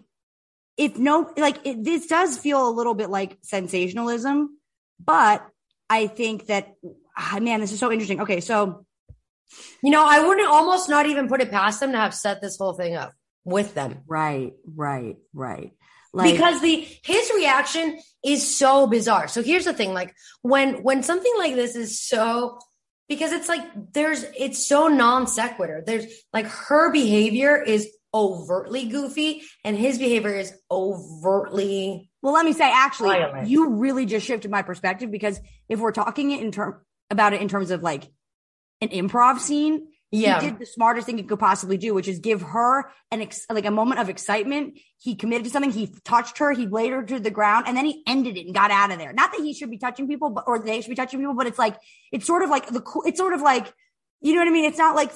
does feel a little bit like sensationalism, but I think that, man, this is so interesting. Okay, so. I wouldn't almost not even put it past them to have set this whole thing up with them. Right. Because his reaction is so bizarre. So here's the thing, when something like this is so, because it's it's so non sequitur. There's her behavior is overtly goofy and his behavior is overtly. Well, let me say, actually, violent. You really just shifted my perspective, because if we're talking about it in terms of an improv scene, yeah. He did the smartest thing he could possibly do, which is give her a moment of excitement. He committed to something. He touched her. He laid her to the ground, and then he ended it and got out of there. Not that he should be touching people, or they should be touching people, but it's sort of like you know what I mean? It's not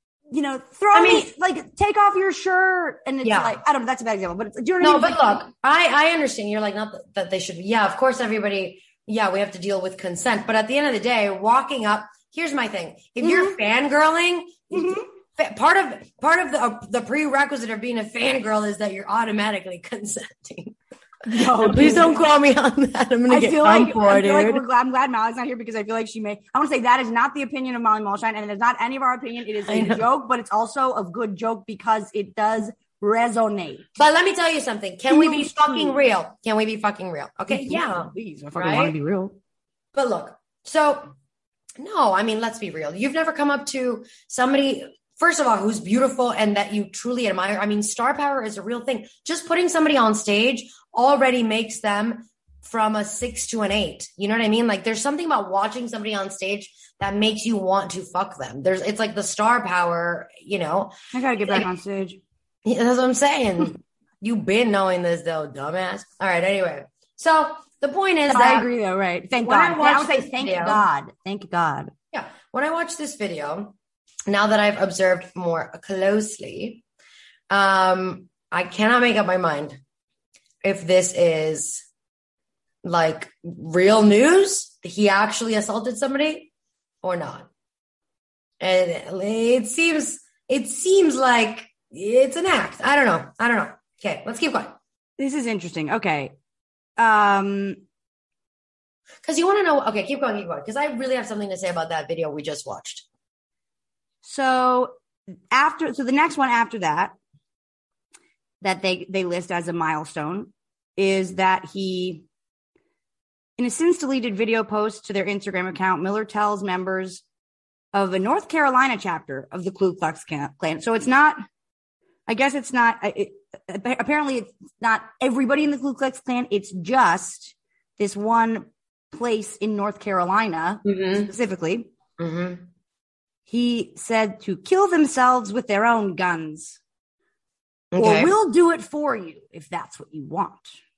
take off your shirt, and it's I don't know. That's a bad example, but do you know what I mean? No, but look, I understand. You're not that they should. Yeah, of course, everybody. Yeah, we have to deal with consent, but at the end of the day, walking up. Here's my thing. If you're fangirling, part of the prerequisite of being a fangirl is that you're automatically consenting. No, please don't call me on that. I'm going to get for dude. I'm glad Molly's not here, because I feel like I want to say that is not the opinion of Molly Mulshine, and it is not any of our opinion. It is a joke, but it's also a good joke because it does resonate. But let me tell you something. Can we be fucking real? Okay. Yeah. Please. I fucking want to be real. But look, so no, let's be real. You've never come up to somebody, first of all, who's beautiful and that you truly admire. Star power is a real thing. Just putting somebody on stage already makes them from a 6 to an 8. You know what I mean? There's something about watching somebody on stage that makes you want to fuck them. It's like the star power, I gotta get back on stage. Yeah, that's what I'm saying. You've been knowing this though, dumbass. All right, anyway. So the point is that I agree though, right? Thank God. I would say thank God. Thank God. Yeah. When I watch this video, now that I've observed more closely, I cannot make up my mind if this is real news. He actually assaulted somebody or not. And it seems like it's an act. I don't know. Okay, let's keep going. This is interesting. Okay. Because you want to know. Okay, keep going. Because I really have something to say about that video we just watched. So the next one after that they list as a milestone is that he, in a since deleted video post to their Instagram account, Miller tells members of a North Carolina chapter of the Ku Klux Klan. So it's not. I guess it's not. Apparently, it's not everybody in the Ku Klux Klan. It's just this one place in North Carolina, specifically. Mm-hmm. He said to kill themselves with their own guns, okay. Or we'll do it for you if that's what you want.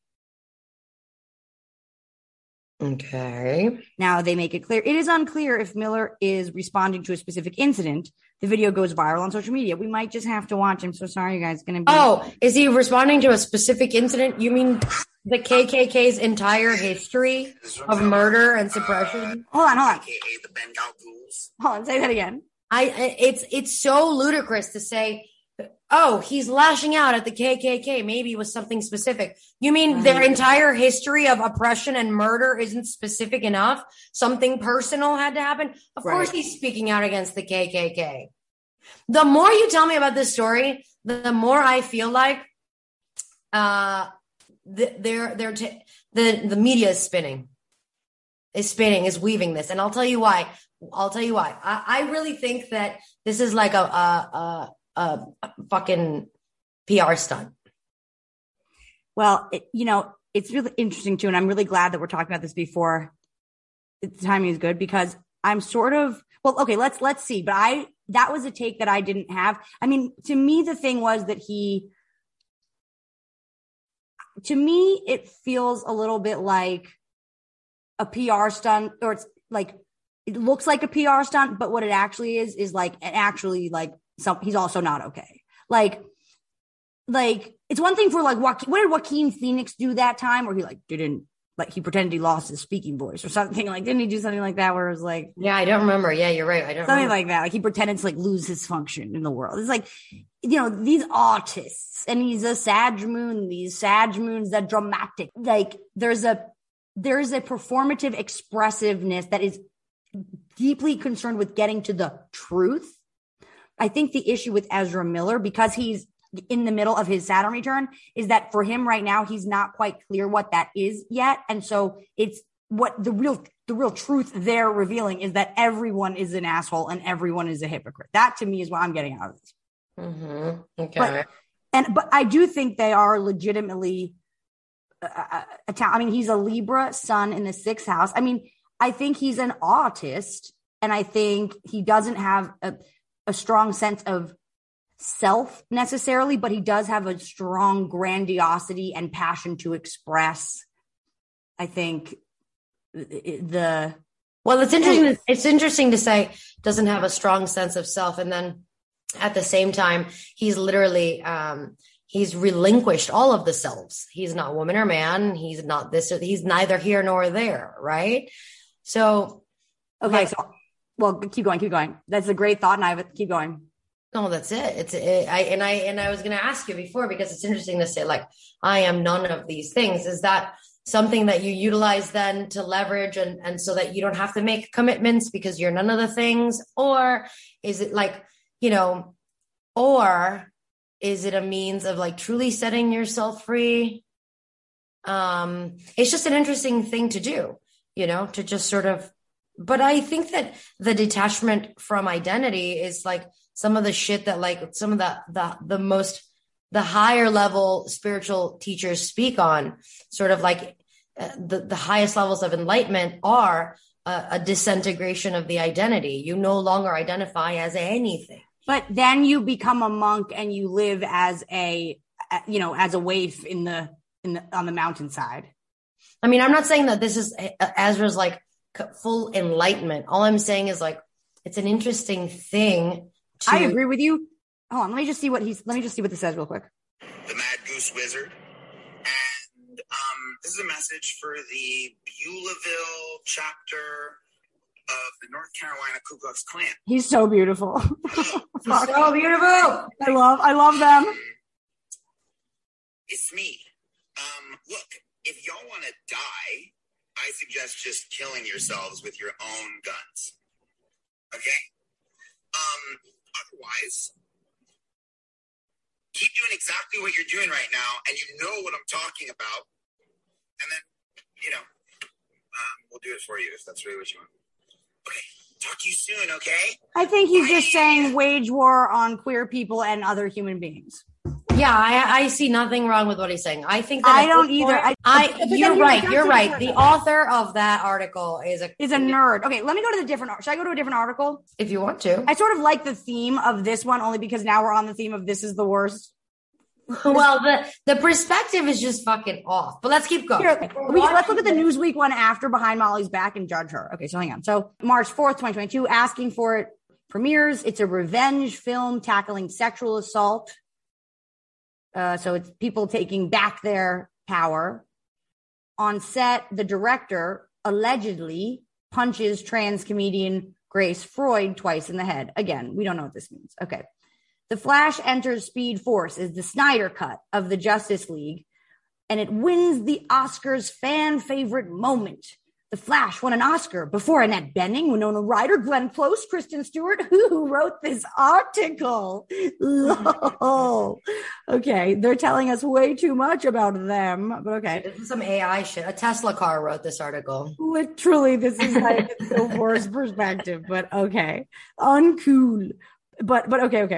Okay. Now they make it clear. It is unclear if Miller is responding to a specific incident. The video goes viral on social media. We might just have to watch. I'm so sorry, you guys. It's gonna be. Oh, is he responding to a specific incident? You mean the KKK's entire history of murder and suppression? Hold on. Hold on. Say that again. It's so ludicrous to say. oh, he's lashing out at the KKK. Maybe it was something specific. You mean their entire history of oppression and murder isn't specific enough? Something personal had to happen? Of course he's speaking out against the KKK. The more you tell me about this story, the more I feel like the media is spinning, is weaving this. And I'll tell you why. I really think that this is like a fucking PR stunt. Well, it's really interesting too. And I'm really glad that we're talking about this before the timing is good, because I'm sort of, well, okay, let's see. But that was a take that I didn't have. I mean, to me, the thing was that to me, it feels a little bit like a PR stunt, or it's like, it looks like a PR stunt, but what it actually is like, he's also not okay. Like it's one thing for like, what did Joaquin Phoenix do that time where he he pretended he lost his speaking voice or something? Like, didn't he do something like that where it was like, yeah, I don't remember. Yeah, you're right. I don't something like that. Like he pretended to like lose his function in the world. It's like, these autists, and he's a Sag Moon, these Sag Moons that dramatic, like there's a performative expressiveness that is deeply concerned with getting to the truth. I think the issue with Ezra Miller, because he's in the middle of his Saturn return, is that for him right now, he's not quite clear what that is yet. And so it's what the real truth they're revealing is that everyone is an asshole and everyone is a hypocrite. That to me is what I'm getting out of this. Mm-hmm. Okay. But I do think they are legitimately I mean, he's a Libra sun in the 6th house. I mean, I think he's an autist, and I think he doesn't have a strong sense of self necessarily, but he does have a strong grandiosity and passion to express. I think it's interesting. It's interesting to say doesn't have a strong sense of self, and then at the same time, he's literally he's relinquished all of the selves. He's not woman or man. He's not this. He's neither here nor there. Right. So, okay. Well, keep going. That's a great thought. And keep going. No, that's it. I was going to ask you before, because it's interesting to say, like, I am none of these things. Is that something that you utilize then to leverage and so that you don't have to make commitments because you're none of the things? Or is it like, or is it a means of like truly setting yourself free? It's just an interesting thing to do, to just sort of, but I think that the detachment from identity is like some of the shit that like some of the higher level spiritual teachers speak on, sort of like the highest levels of enlightenment are a disintegration of the identity. You no longer identify as anything. But then you become a monk and you live as a waif on the mountainside. I mean, I'm not saying that this is Ezra's like full enlightenment. All I'm saying is like, it's an interesting thing. I agree with you. Hold on. Let me just see what this says real quick. The Mad Goose Wizard. And this is a message for the Beulahville chapter of the North Carolina Ku Klux Klan. He's so beautiful. He's so beautiful. I love them. It's me. Look, if y'all want to die, I suggest just killing yourselves with your own guns. Okay? Otherwise, keep doing exactly what you're doing right now, and you know what I'm talking about. And then, we'll do it for you if that's really what you want. Okay, talk to you soon, okay? I think he's just saying wage war on queer people and other human beings. Yeah, I see nothing wrong with what he's saying. I think that I don't either. You're right. The author of that article is a nerd. Okay, let me go to should I go to a different article? If you want to. I sort of like the theme of this one only because now we're on the theme of this is the worst. Well, the perspective is just fucking off. But let's keep going. Let's look at the Newsweek one after Behind Molly's Back and judge her. Okay, so hang on. So March 4th, 2022, Asking for It premieres. It's a revenge film tackling sexual assault. So it's people taking back their power. On set, the director allegedly punches trans comedian Grace Freud twice in the head. Again, we don't know what this means. Okay. The Flash enters Speed Force as the Snyder Cut of the Justice League, and it wins the Oscars fan favorite moment. The Flash won an Oscar before Annette Bening, Winona Ryder, Glenn Close, Kristen Stewart, who wrote this article. Lol. Okay, they're telling us way too much about them, but okay. This is some AI shit. A Tesla car wrote this article. Literally, this is like so forced perspective, but okay. Uncool. But okay.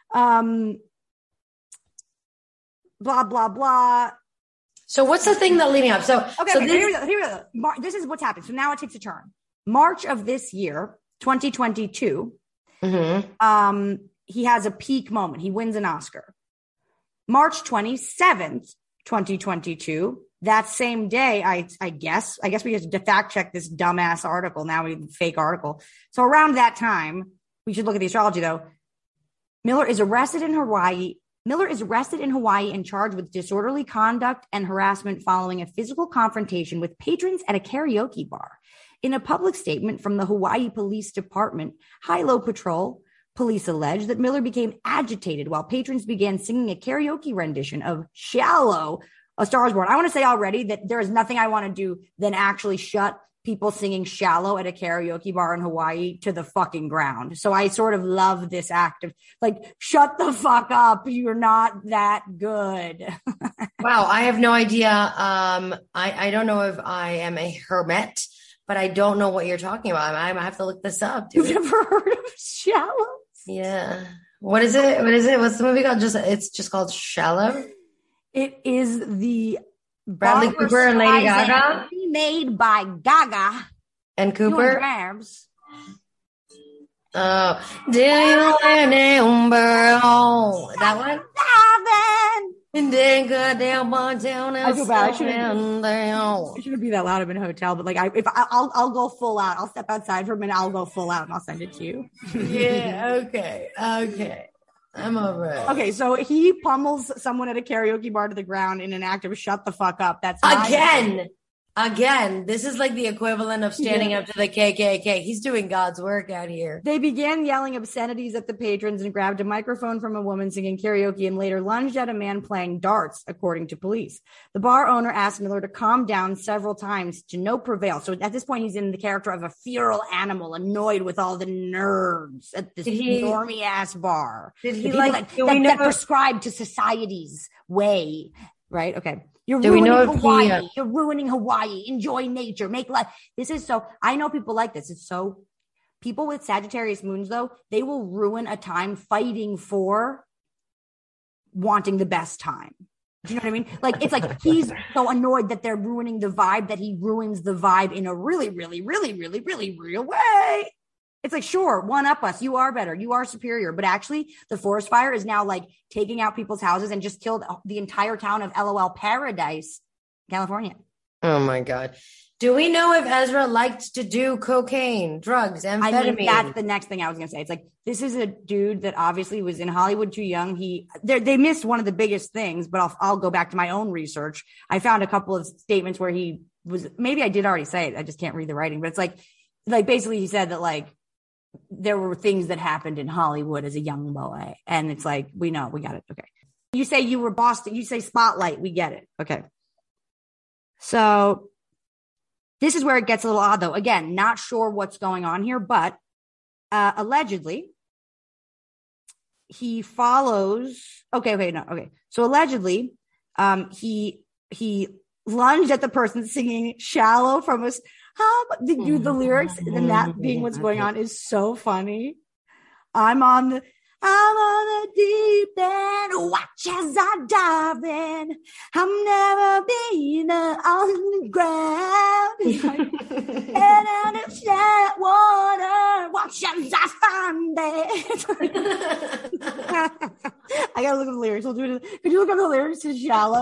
Blah, blah, blah. So what's the thing that leading up? Here we go. This is what's happened. So now it takes a turn. March of this year, 2022, he has a peak moment. He wins an Oscar. March 27th, 2022, that same day, I guess we have to fact check this dumbass article. Now fake article. So around that time, we should look at the astrology though. Miller is arrested in Hawaii and charged with disorderly conduct and harassment following a physical confrontation with patrons at a karaoke bar. In a public statement from the Hawaii Police Department, Hilo Patrol police allege that Miller became agitated while patrons began singing a karaoke rendition of Shallow, A Star Is Born. I want to say already that there is nothing I want to do than actually shut people singing Shallow at a karaoke bar in Hawaii to the fucking ground. So I sort of love this act of like, shut the fuck up. You're not that good. Wow. I have no idea. I don't know if I am a hermit, but I don't know what you're talking about. I have to look this up. You've never heard of Shallow? Yeah. What is it? What's the movie called? It's just called Shallow. It is the Bradley Cooper and Lady Gaga. Made by Gaga and Cooper. Oh, do you remember that one? I feel bad. I shouldn't be that loud. I'm in a hotel, but like, I'll go full out. I'll step outside for a minute. I'll go full out and I'll send it to you. Yeah. Okay. I'm over it. Okay, so he pummels someone at a karaoke bar to the ground in an act of shut the fuck up. That's Again, this is like the equivalent of standing up to the KKK. He's doing God's work out here. They began yelling obscenities at the patrons and grabbed a microphone from a woman singing karaoke and later lunged at a man playing darts, according to police. The bar owner asked Miller to calm down several times to no prevail. So at this point, he's in the character of a feral animal, annoyed with all the nerds at this normie ass bar. Did he that prescribe to society's way, right? Okay. You're ruining Hawaii. You're ruining Hawaii. Enjoy nature. Make life. This is so. I know people like this. It's so. People with Sagittarius moons, though, they will ruin a time fighting for wanting the best time. Do you know what I mean? Like, it's like he's so annoyed that they're ruining the vibe that he ruins the vibe in a really, really, really, really, really real way. It's like, sure, one up us. You are better. You are superior. But actually, the forest fire is now like taking out people's houses and just killed the entire town of LOL Paradise, California. Oh, my God. Do we know if Ezra liked to do cocaine, drugs, amphetamine? I mean, that's the next thing I was going to say. It's like, this is a dude that obviously was in Hollywood too young. They missed one of the biggest things, but I'll go back to my own research. I found a couple of statements where he was, maybe I did already say it. I just can't read the writing, but it's like basically he said that like, there were things that happened in Hollywood as a young boy. And it's like, we know, we got it. Okay. You say you were Boston. You say Spotlight. We get it. Okay. So this is where it gets a little odd though. Again, not sure what's going on here, but allegedly he follows. Okay. So allegedly he lunged at the person singing Shallow from us. Dude, the lyrics and that being what's going on is so funny. I'm on the deep end, watch as I dive in. I'm never been on the ground. And out of that water, watch as I find it. I gotta look at the lyrics. We'll do it. Could you look up the lyrics to Shallow?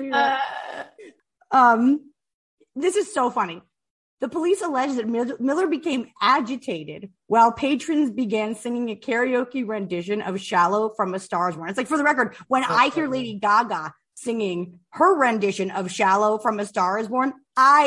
This is so funny. The police allege that Miller became agitated while patrons began singing a karaoke rendition of Shallow from A Star Is Born. It's like, for the record, when I hear Lady Gaga singing her rendition of Shallow from A Star Is Born, I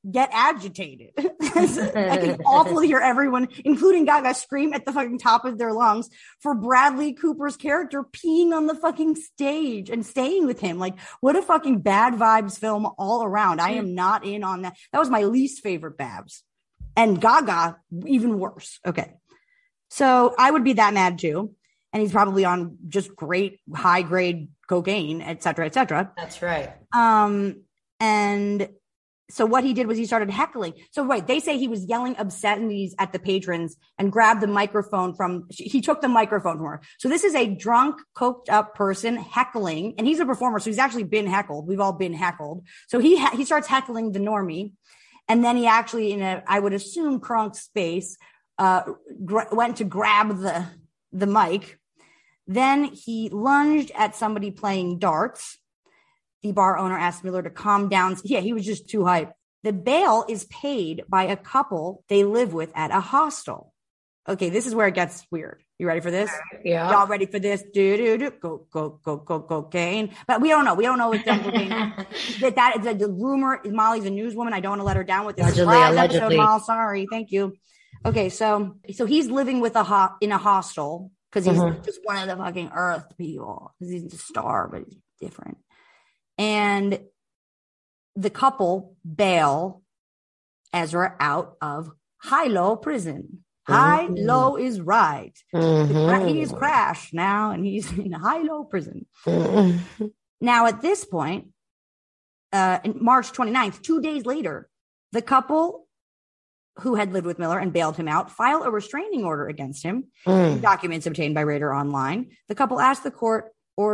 get agitated. It's awful to hear everyone, including Gaga, scream at the fucking top of their lungs for Bradley Cooper's character peeing on the fucking stage and staying with him. Like, what a fucking bad vibes film all around. I am not in on that. That was my least favorite Babs. And Gaga, even worse. Okay. So I would be that mad too. And he's probably on just great high grade cocaine, et cetera, et cetera. That's right. And so what he did was he started heckling. So they say he was yelling obscenities at the patrons and grabbed the microphone he took the microphone from her. So this is a drunk, coked up person heckling, and he's a performer. So he's actually been heckled. We've all been heckled. So he starts heckling the normie. And then he actually, in I would assume crunk space, went to grab the mic. Then he lunged at somebody playing darts. The bar owner asked Miller to calm down. Yeah, he was just too hyped. The bail is paid by a couple they live with at a hostel. Okay, this is where it gets weird. You ready for this? Yeah. Y'all ready for this? Go, cocaine. But we don't know. We don't know what's done cocaine. The rumor is Molly's a newswoman. I don't want to let her down with this. Allegedly. Episode, Molly, sorry. Thank you. Okay, so he's living with in a hostel because he's just one of the fucking Earth people. Because he's a star, but he's different. And the couple bail Ezra out of high-low prison. High-low is right. He's crashed now, and he's in high-low prison. Now, at this point, in March 29th, 2 days later, the couple who had lived with Miller and bailed him out file a restraining order against him. Documents obtained by Radar Online. The couple asked the court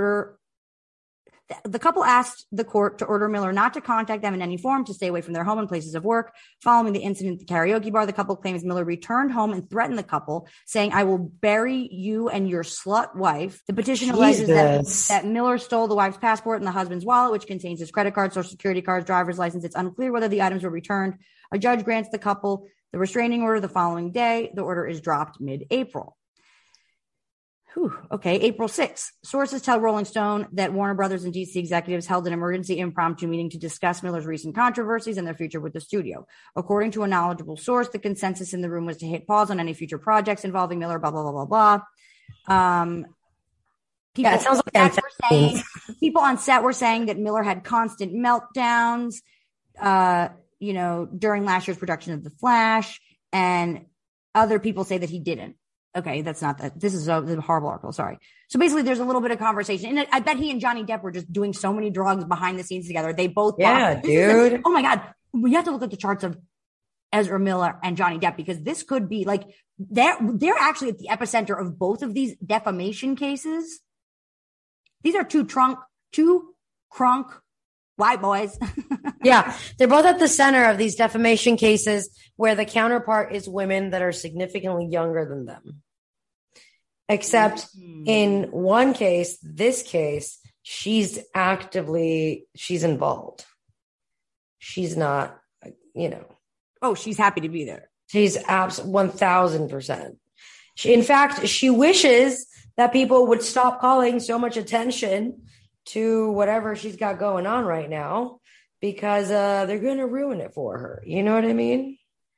to order Miller not to contact them in any form, to stay away from their home and places of work. Following the incident at the karaoke bar, the couple claims Miller returned home and threatened the couple, saying, "I will bury you and your slut wife." The petition alleges that Miller stole the wife's passport and the husband's wallet, which contains his credit card, social security cards, driver's license. It's unclear whether the items were returned. A judge grants the couple the restraining order the following day. The order is dropped mid-April. Okay, April 6th. Sources tell Rolling Stone that Warner Brothers and DC executives held an emergency impromptu meeting to discuss Miller's recent controversies and their future with the studio. According to a knowledgeable source, the consensus in the room was to hit pause on any future projects involving Miller, blah, blah, blah, blah, blah. It sounds like people on set were saying that Miller had constant meltdowns, during last year's production of The Flash, and other people say that he didn't. Okay, that's not that. This is a horrible article. Sorry. So basically, there's a little bit of conversation, and I bet he and Johnny Depp were just doing so many drugs behind the scenes together. They both, dude. Oh my God, we have to look at the charts of Ezra Miller and Johnny Depp, because this could be like they're actually at the epicenter of both of these defamation cases. These are two crunk white boys. Yeah, they're both at the center of these defamation cases where the counterpart is women that are significantly younger than them. Except in one case, this case, she's involved. She's not, Oh, she's happy to be there. She's 1000%. In fact, she wishes that people would stop calling so much attention to whatever she's got going on right now, because they're going to ruin it for her. You know what I mean?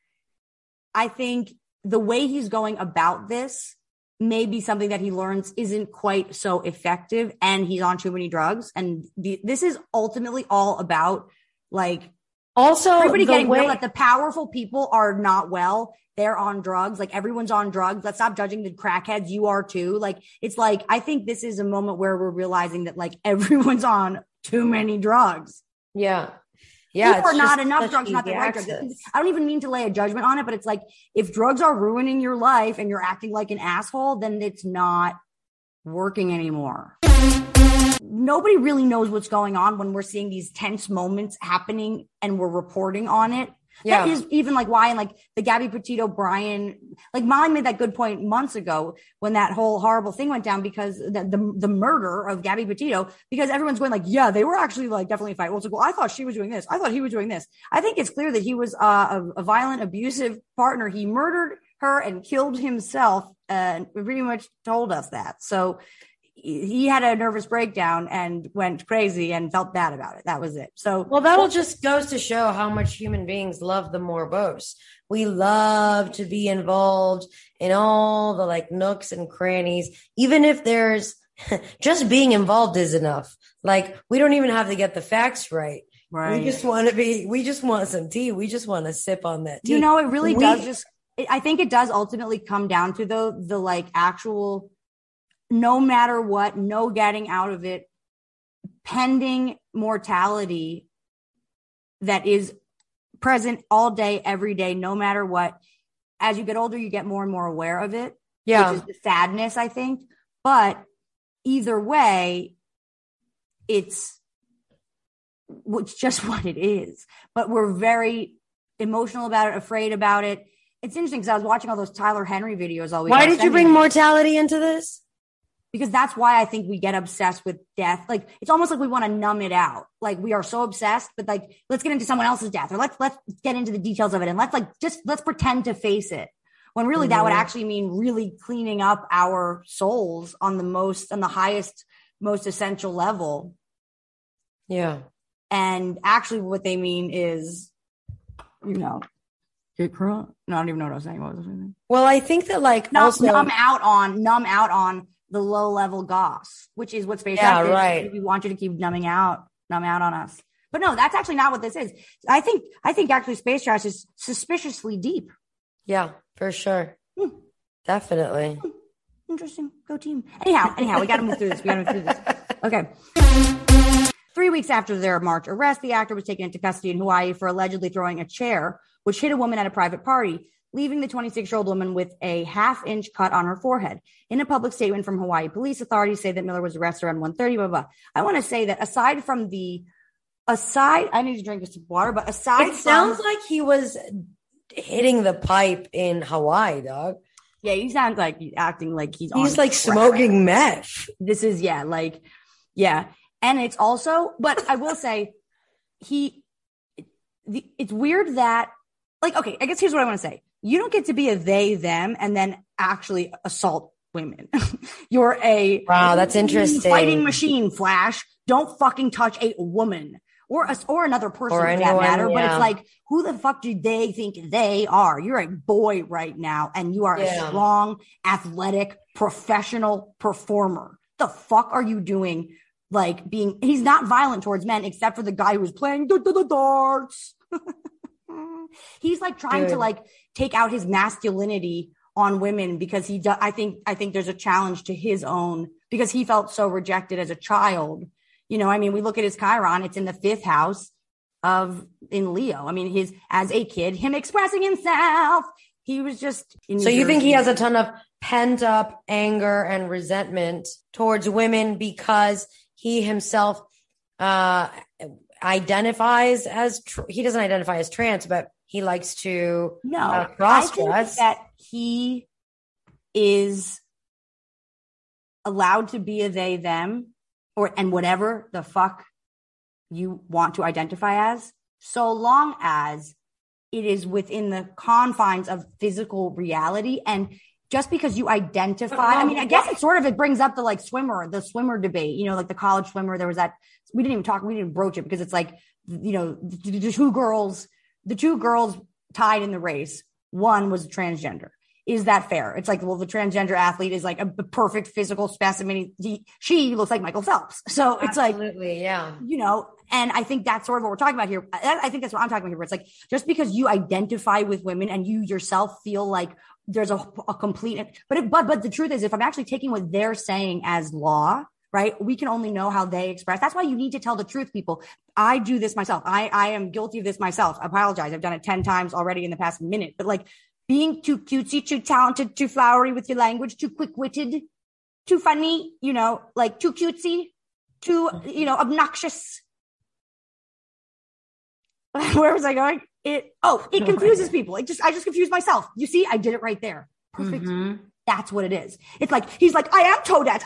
I think the way he's going about this may be something that he learns isn't quite so effective, and he's on too many drugs. And this is ultimately all about, like, also everybody getting real that the powerful people are not well. They're on drugs. Like, everyone's on drugs. Let's stop judging the crackheads. You are too. Like, it's like, I think this is a moment where we're realizing that, like, everyone's on too many drugs. Yeah. Yeah. Or not enough drugs, not the right drugs. I don't even mean to lay a judgment on it, but it's like, if drugs are ruining your life and you're acting like an asshole, then it's not working anymore. Nobody really knows what's going on when we're seeing these tense moments happening and we're reporting on it. Yeah. That is even like why, and like the Gabby Petito, Brian, like Molly made that good point months ago when that whole horrible thing went down, because the murder of Gabby Petito, because everyone's going like, yeah, they were actually like definitely fighting. Well, it's like, well, I thought she was doing this. I thought he was doing this. I think it's clear that he was a violent, abusive partner. He murdered her and killed himself, and pretty much told us that. So he had a nervous breakdown and went crazy and felt bad about it. That was it. So, well, that'll just goes to show how much human beings love the morbose. We love to be involved in all the like nooks and crannies, even if there's just being involved is enough. Like, we don't even have to get the facts right. Right. We just want some tea. We just want to sip on that tea. You know, it really does I think it does ultimately come down to the like actual, no matter what, no getting out of it, pending mortality that is present all day, every day, no matter what. As you get older, you get more and more aware of it. Yeah. Which is the sadness, I think. But either way, it's just what it is. But we're very emotional about it, afraid about it. It's interesting because I was watching all those Tyler Henry videos all week. Why did you bring mortality into this? Because that's why I think we get obsessed with death. Like, it's almost like we want to numb it out. Like, we are so obsessed, but like, let's get into someone else's death, or let's get into the details of it, and let's pretend to face it. When really that would actually mean really cleaning up our souls on the highest, most essential level. Yeah. And actually what they mean is, get crunk. No, I don't even know what I was saying. What was I saying? Well, I think that like numb out on the low level goss, which is what space trash is. Right. We want you to keep numbing out on us. But no, that's actually not what this is. I think actually space trash is suspiciously deep. Yeah, for sure. Definitely. Interesting. Go team. Anyhow, we got to move through this. Okay. 3 weeks after their March arrest, the actor was taken into custody in Hawaii for allegedly throwing a chair, which hit a woman at a private party, leaving the 26-year-old woman with a half-inch cut on her forehead. In a public statement from Hawaii police, authorities say that Miller was arrested around 1:30, blah, blah. I want to say that aside, I need to drink some water, but aside it sounds like he was hitting the pipe in Hawaii, dog. Yeah, he sounds like he's acting like he's like smoking meth. This is, And it's also, but I will say, it's weird that, like, okay, I guess here's what I want to say. You don't get to be a they, them, and then actually assault women. You're wow, that's interesting. Fighting machine, Flash. Don't fucking touch a woman or another person for that matter. But it's like, who the fuck do they think they are? You're a boy right now, and you are a strong, athletic, professional performer. The fuck are you doing? Like he's not violent towards men except for the guy who was playing the darts. He's like trying to like take out his masculinity on women because I think there's a challenge to his own because he felt so rejected as a child. We look at his Chiron, it's in the 5th house in Leo. As a kid, him expressing himself, he was just in So you think he has a ton of pent up anger and resentment towards women because he himself identifies as he doesn't identify as trans, but he likes to cross-dress. That he is allowed to be a they, them, and whatever the fuck you want to identify as, so long as it is within the confines of physical reality. And just because you identify, I guess it brings up the swimmer debate, like the college swimmer. There was that, we didn't broach it because it's like, the two girls tied in the race. One was transgender. Is that fair? It's like, well, the transgender athlete is like a perfect physical specimen. She looks like Michael Phelps. So it's absolutely, yeah. And I think that's sort of what we're talking about here. I think that's what I'm talking about here. Where it's like, just because you identify with women and you yourself feel like there's a complete, but the truth is, if I'm actually taking what they're saying as law, right, we can only know how they express. That's why you need to tell the truth, people. I do this myself. I am guilty of this myself. I apologize. I've done it 10 times already in the past minute, but like, being too cutesy, too talented, too flowery with your language, too quick-witted, too funny, like too cutesy, too, obnoxious. Where was I going? It confuses people. I just confused myself. You see, I did it right there. Perfect. Mm-hmm. That's what it is. It's like, he's like, I am Toadette.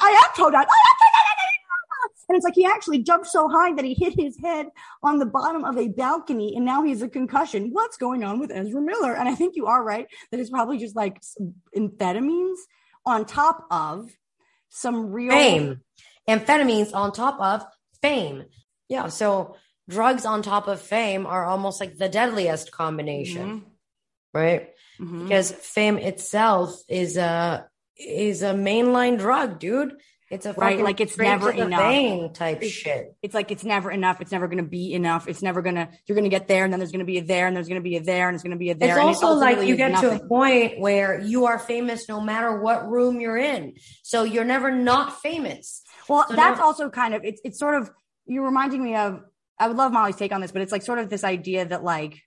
And it's like he actually jumped so high that he hit his head on the bottom of a balcony, and now he has a concussion. What's going on with Ezra Miller? And I think you are right that it's probably just like amphetamines on top of some real fame. Amphetamines on top of fame. Yeah. So drugs on top of fame are almost like the deadliest combination, right? Because fame itself is a mainline drug, dude. It's a right, like it's never enough vein type shit. It's like it's never enough. It's never going to be enough. It's never gonna. You're going to get there, and then there's going to be a there, and there's going to be a there, and it's going to be a there. It's also like you get nothing. to a point where you are famous no matter what room you're in. So you're never not famous. Well, so that's also kind of it's sort of you're reminding me of. I would love Molly's take on this, but it's like sort of this idea that like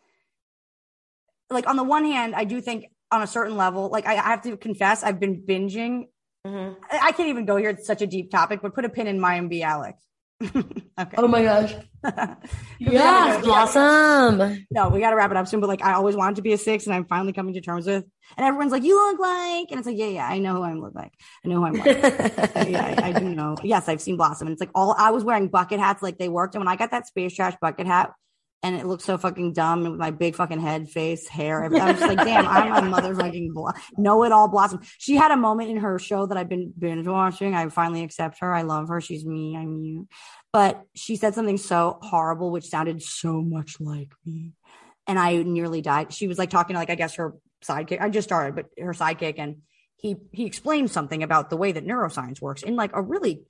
on the one hand, I do think on a certain level, like I have to confess, I've been binging. I can't even go here. It's such a deep topic, but put a pin in Mayim Bialik. Okay. Oh my gosh. Yes, Blossom. No, we got to wrap it up soon. But like, I always wanted to be a 6, and I'm finally coming to terms with. And everyone's like, "You look like," and it's like, yeah, I know who I look like. I know who I'm like. Yeah, I do know. Yes, I've seen Blossom, and it's like I was wearing bucket hats like they worked, and when I got that Space Trash bucket hat. And it looked so fucking dumb with my big fucking head, face, hair. I'm just like, damn, I'm a motherfucking know-it-all Blossom. She had a moment in her show that I've been binge watching. I finally accept her. I love her. She's me. I'm you. But she said something so horrible, which sounded so much like me. And I nearly died. She was like talking to like, I guess her sidekick. I just started, but her sidekick. And he explained something about the way that neuroscience works in a really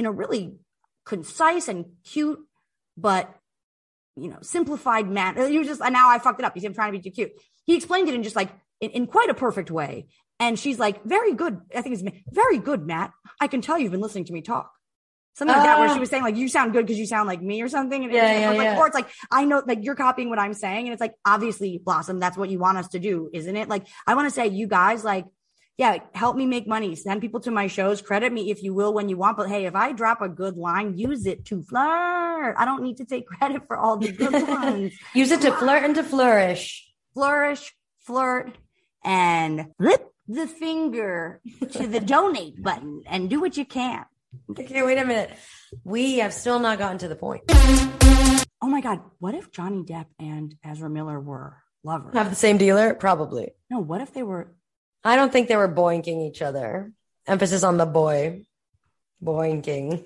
concise and cute, but simplified manner. You just, and now I fucked it up. He's trying to be too cute. He explained it in just like, in quite a perfect way. And she's like, very good. I think it's very good, Matt. I can tell you've been listening to me talk. Something like that, where she was saying like, you sound good because you sound like me or something. And or it's like, I know, like you're copying what I'm saying. And it's like, obviously Blossom, that's what you want us to do, isn't it? Like, I want to say, you guys, like, yeah, help me make money. Send people to my shows. Credit me if you will when you want. But hey, if I drop a good line, use it to flirt. I don't need to take credit for all the good ones. Use it to flirt and to flourish. Flourish, flirt, and flip the finger to the donate button and do what you can. Okay, wait a minute. We have still not gotten to the point. Oh my God. What if Johnny Depp and Ezra Miller were lovers? Have the same dealer? Probably. No, what if they were... I don't think they were boinking each other. Emphasis on the boy. Boinking.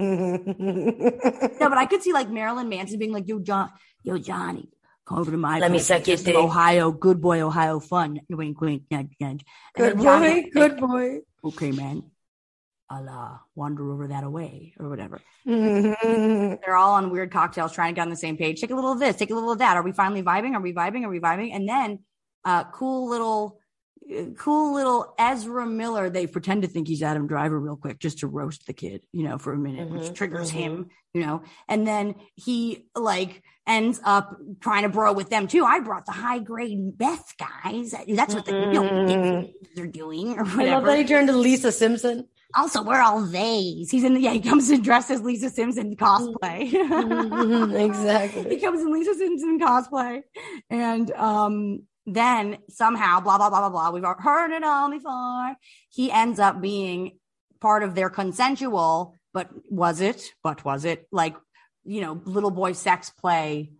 No, but I could see like Marilyn Manson being like, yo, Johnny, come over to my Let me suck your dick. Ohio, good boy, Ohio fun. Wink, wink, nudge, nudge. Good boy, good boy. Okay, man. I'll wander over that away or whatever. They're all on weird cocktails trying to get on the same page. Take a little of this, take a little of that. Are we finally vibing? Are we vibing? And then cool little Ezra Miller, they pretend to think he's Adam Driver real quick just to roast the kid, for a minute, which triggers him, and then he like ends up trying to bro with them too. I brought the high grade meth guys. That's what they're doing or whatever. I love that he turned to Lisa Simpson. Also, we're all theys. He comes in dressed as Lisa Simpson cosplay. Exactly. He comes in Lisa Simpson cosplay. And, then somehow, blah, blah, blah, blah, blah. We've heard it all before. He ends up being part of their consensual, but was it like, little boy sex play,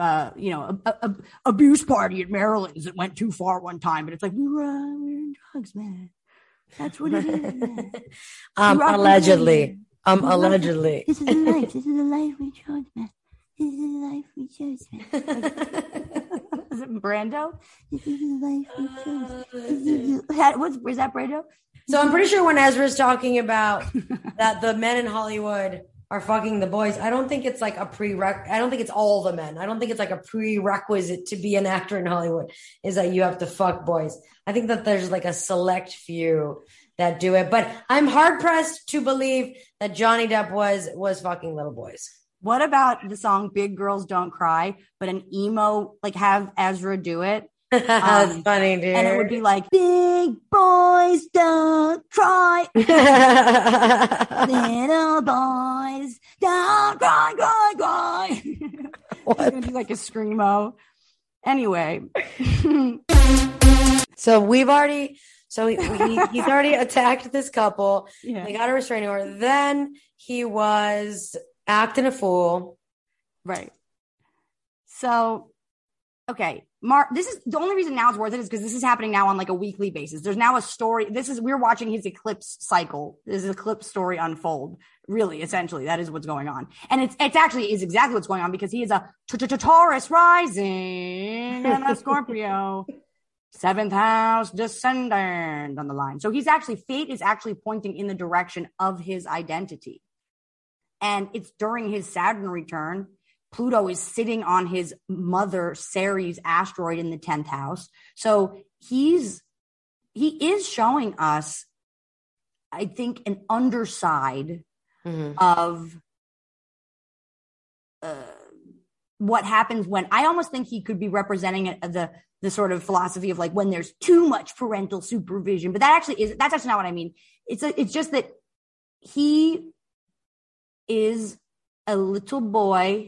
abuse party at Maryland's that went too far one time, but it's like, we're in drugs, man. That's what it is. Allegedly. This is the life we chose, man. This is the life we chose, man. Is it Brando? This is the life we chose. Where's that Brando? So I'm pretty sure when Ezra's talking about that the men in Hollywood are fucking the boys, I don't think it's like I don't think it's all the men. I don't think it's like a prerequisite to be an actor in Hollywood is that you have to fuck boys. I think that there's like a select few that do it, but I'm hard pressed to believe that Johnny Depp was fucking little boys. What about the song Big Girls Don't Cry, but an emo, like have Ezra do it? That's funny, dude. And it would be like, big boys don't cry. Little boys don't cry. It's going to be like a screamo. Anyway. So he's already attacked this couple. Yeah. They got a restraining order. Then he was acting a fool. Right. So Okay, Mark, this is the only reason now it's worth it is because this is happening now on like a weekly basis. There's now a story. We're watching his eclipse cycle. This is eclipse story unfold. Really, essentially, that is what's going on. And it's actually is exactly what's going on because he is a Taurus rising and a Scorpio. 7th house descendant on the line. So fate is actually pointing in the direction of his identity. And it's during his Saturn return. Pluto is sitting on his mother Ceres asteroid in the 10th house. So he is showing us, I think, an underside of what happens when I almost think he could be representing the sort of philosophy of like when there's too much parental supervision, but that's actually not what I mean. It's just that he is a little boy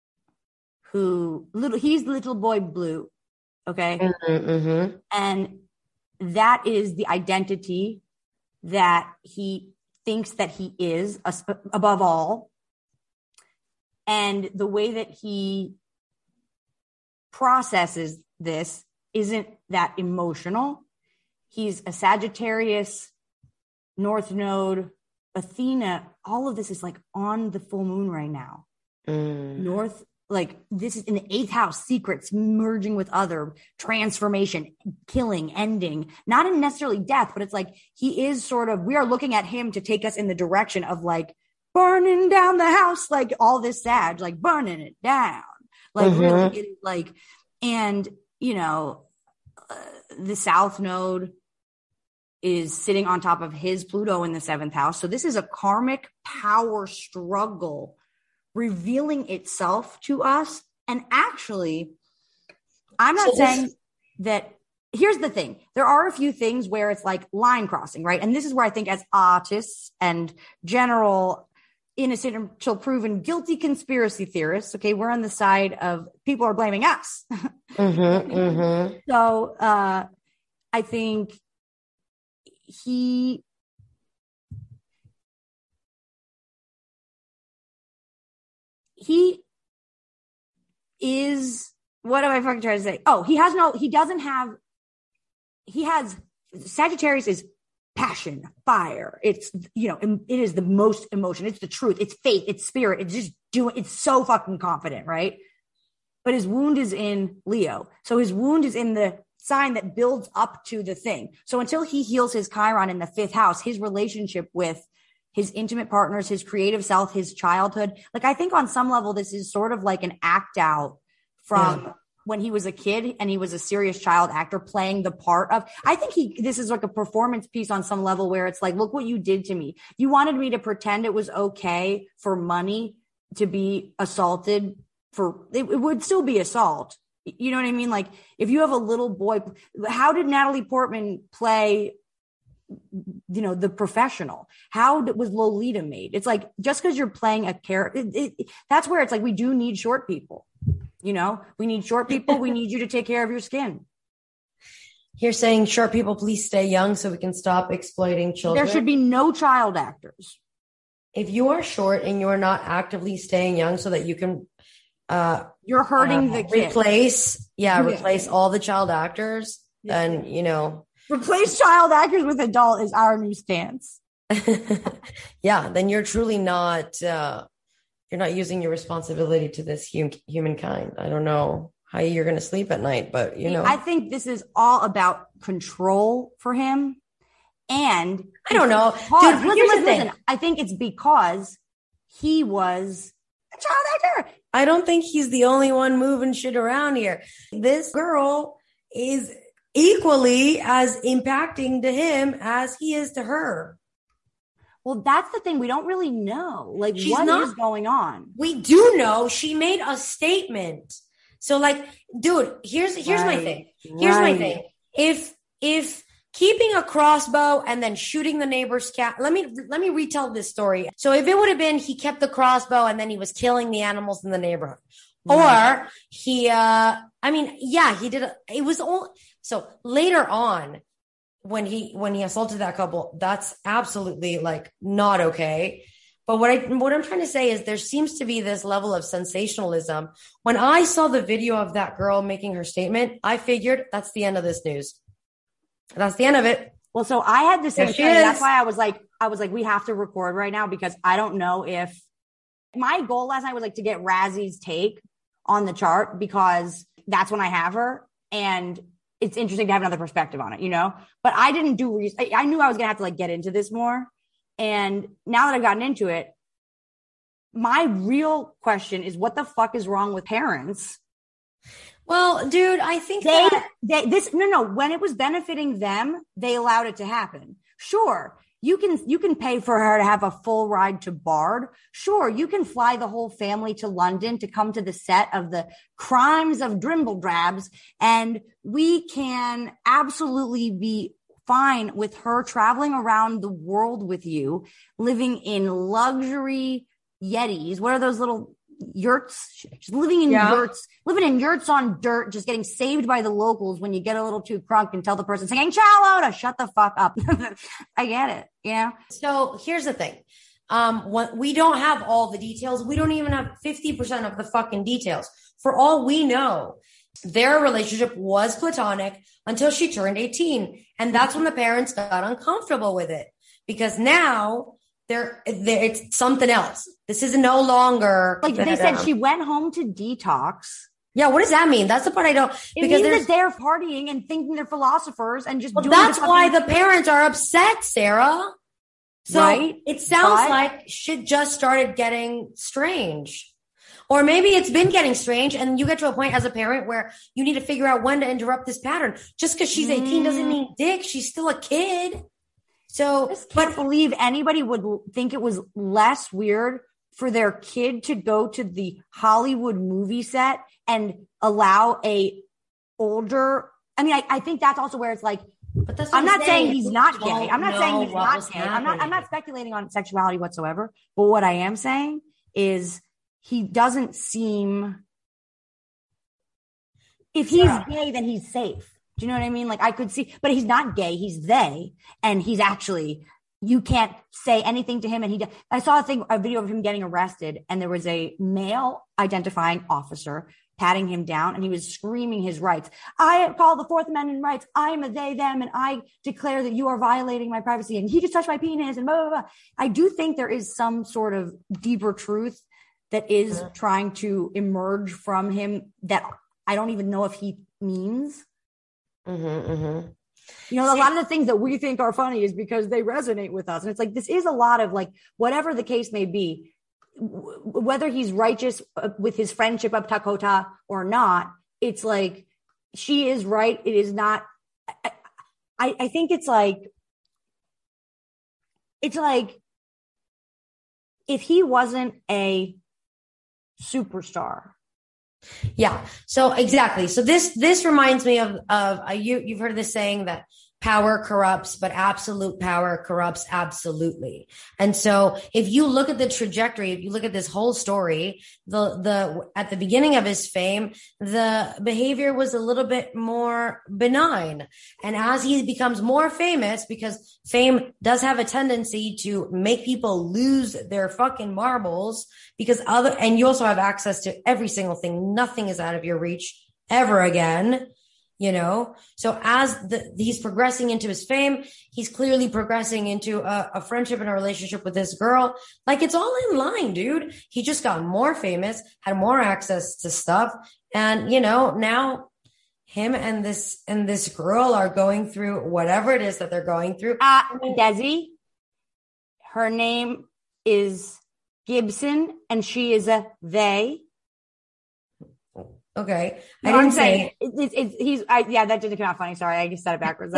he's little boy blue. Okay. And that is the identity that he thinks that he is above all. And the way that he processes this isn't that emotional. He's a Sagittarius, North Node, Athena. All of this is like on the full moon right now. North, like this is in the 8th house, secrets, merging with other, transformation, killing, ending, not in necessarily death, but it's like he is sort of, we are looking at him to take us in the direction of like burning down the house, like all this Sag, like burning it down. Like really, it is like, and you know, the South Node is sitting on top of his Pluto in the 7th house. So this is a karmic power struggle revealing itself to us. And actually, I'm not saying that. Here's the thing. There are a few things where it's like line crossing, right? And this is where I think as artists and general innocent until proven guilty conspiracy theorists, okay, we're on the side of people are blaming us. So I think he is, what am I fucking trying to say? Oh, he has Sagittarius is passion, fire. It's, you know, it is the most emotion. It's the truth. It's faith. It's spirit. It's just it's so fucking confident, right? But his wound is in Leo. So his wound is in the sign that builds up to the thing. So until he heals his Chiron in the 5th house, his relationship with his intimate partners, his creative self, his childhood, like I think on some level, this is sort of like an act out from when he was a kid and he was a serious child actor playing the part of, I think this is like a performance piece on some level where it's like, look what you did to me. You wanted me to pretend it was okay for money to be assaulted it would still be assault. You know what I mean? Like if you have a little boy, how did Natalie Portman play, you know, the professional? How was Lolita made? It's like, just because you're playing a character, that's where it's like, we do need short people. You know, we need short people. We need you to take care of your skin. You're saying short people, please stay young so we can stop exploiting children. There should be no child actors. If you are short and you're not actively staying young so that you can, you're hurting the kid. Replace all the child actors. And, you know, replace child actors with adult is our new stance. Yeah. Then you're truly not, you're not using your responsibility to this humankind. I don't know how you're going to sleep at night, but you know, I think this is all about control for him. And I don't know. Listen, I think it's because he was a child actor. I don't think he's the only one moving shit around here. This girl is equally as impacting to him as he is to her. Well, that's the thing. We don't really know, like, what is going on. We do know she made a statement. So, like, dude, here's my thing. Here's my thing. If keeping a crossbow and then shooting the neighbor's cat, let me retell this story. So, if it would have been he kept the crossbow and then he was killing the animals in the neighborhood, or he, he did. It was all so later on. When he assaulted that couple, that's absolutely like not okay. But what I'm trying to say is there seems to be this level of sensationalism. When I saw the video of that girl making her statement, I figured that's the end of this news. That's the end of it. Well, so I had the same thing. is. That's why I was like, we have to record right now because I don't know if my goal last night was like to get Razzie's take on the chart because that's when I have her and it's interesting to have another perspective on it, you know, but I didn't do research. I knew I was going to have to like get into this more. And now that I've gotten into it, my real question is what the fuck is wrong with parents? Well, dude, I think when it was benefiting them, they allowed it to happen. Sure. You can pay for her to have a full ride to Bard. Sure. You can fly the whole family to London to come to the set of the Crimes of Drimbledrabs. And we can absolutely be fine with her traveling around the world with you, living in luxury Yetis. What are those little yurts? She's living in yurts on dirt, just getting saved by the locals when you get a little too crunk and tell the person singing cello to shut the fuck up. I get it. Yeah. So here's the thing. We don't have all the details. We don't even have 50% of the fucking details. For all we know, their relationship was platonic until she turned 18. And that's when the parents got uncomfortable with it because now it's something else. This is no longer like they said she went home to detox. Yeah, what does that mean? That's the part I don't. It means that they're partying and thinking they're philosophers and just doing. That's why the parents are upset, Sarah. So right? It sounds like shit just started getting strange. Or maybe it's been getting strange and you get to a point as a parent where you need to figure out when to interrupt this pattern. Just because she's 18 doesn't mean dick. She's still a kid. So, I just can't believe anybody would think it was less weird for their kid to go to the Hollywood movie set and allow a older. I mean, I think that's also where it's like, I'm not saying he's not gay. I'm not saying he's not gay. I'm not speculating on sexuality whatsoever. But what I am saying is he doesn't seem. If he's gay, then he's safe. Do you know what I mean? Like I could see, but he's not gay. He's they, and he's actually, you can't say anything to him. And I saw a video of him getting arrested and there was a male identifying officer patting him down and he was screaming his rights. I call the Fourth Amendment rights. I am a they, them, and I declare that you are violating my privacy and he just touched my penis and blah, blah, blah. I do think there is some sort of deeper truth that is trying to emerge from him that I don't even know if he means. You know, a lot of the things that we think are funny is because they resonate with us. And it's like, this is a lot of like, whatever the case may be, whether he's righteous with his friendship of Dakota or not, it's like, she is right. It is not. I think it's like, if he wasn't a superstar. Yeah. So exactly. So this reminds me of you've heard this saying that power corrupts, but absolute power corrupts absolutely. And so if you look at the trajectory, if you look at this whole story, at the beginning of his fame, the behavior was a little bit more benign. And as he becomes more famous, because fame does have a tendency to make people lose their fucking marbles, and you also have access to every single thing. Nothing is out of your reach ever again. You know, so as he's progressing into his fame, he's clearly progressing into a friendship and a relationship with this girl. Like it's all in line, dude. He just got more famous, had more access to stuff. And, you know, now him and this girl are going through whatever it is that they're going through. Desi, her name is Gibson and she is a they. Okay. No, I didn't say it. That didn't come out funny. Sorry. I just said it backwards.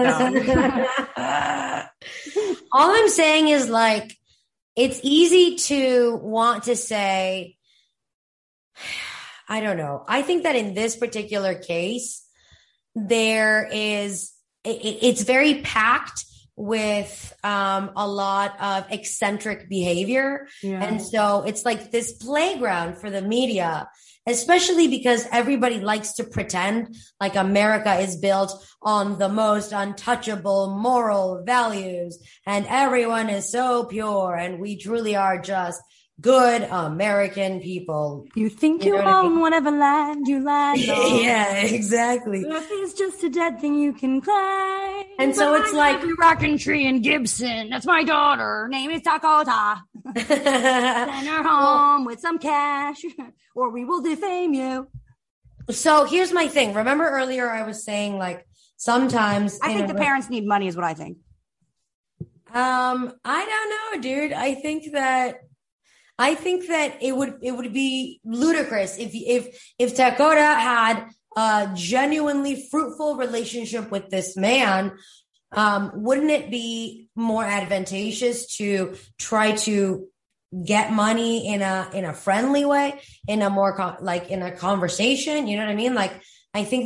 All I'm saying is like, it's easy to want to say, I don't know. I think that in this particular case, it's very packed with a lot of eccentric behavior. Yeah. And so it's like this playground for the media, especially because everybody likes to pretend like America is built on the most untouchable moral values and everyone is so pure and we truly are just good American people. You think you own whatever land you land on. Yeah, exactly. Earth is just a dead thing you can claim. And so it's like rockin' tree in Gibson. That's my daughter. Her name is Dakota. Send her home with some cash, or we will defame you. So here's my thing. Remember earlier I was saying like sometimes I think the parents need money is what I think. I don't know, dude. I think that it would be ludicrous if Dakota had a genuinely fruitful relationship with this man. Wouldn't it be more advantageous to try to get money in a friendly way, in a more in a conversation? You know what I mean? Like, I think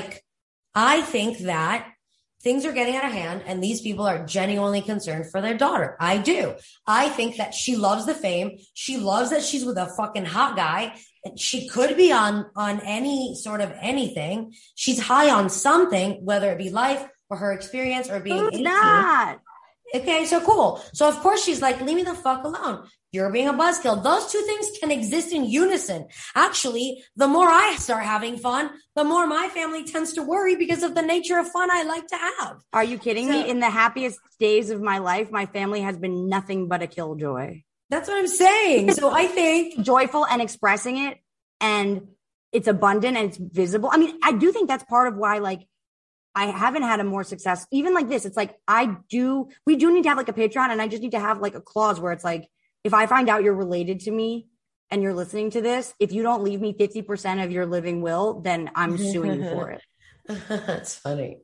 that things are getting out of hand and these people are genuinely concerned for their daughter. I do. I think that she loves the fame. She loves that she's with a fucking hot guy. She could be on any sort of anything. She's high on something, whether it be life or her experience or being 18. Not? Okay, so cool. So of course she's like, leave me the fuck alone. You're being a buzzkill. Those two things can exist in unison. Actually, the more I start having fun, the more my family tends to worry because of the nature of fun I like to have. Are you kidding me? In the happiest days of my life, my family has been nothing but a killjoy. That's what I'm saying. So I think joyful and expressing it, and it's abundant and it's visible. I mean, I do think that's part of why, like, I haven't had a more success, even like this. It's like, we do need to have like a Patreon, and I just need to have like a clause where it's like, if I find out you're related to me and you're listening to this, if you don't leave me 50% of your living will, then I'm suing you for it. That's funny.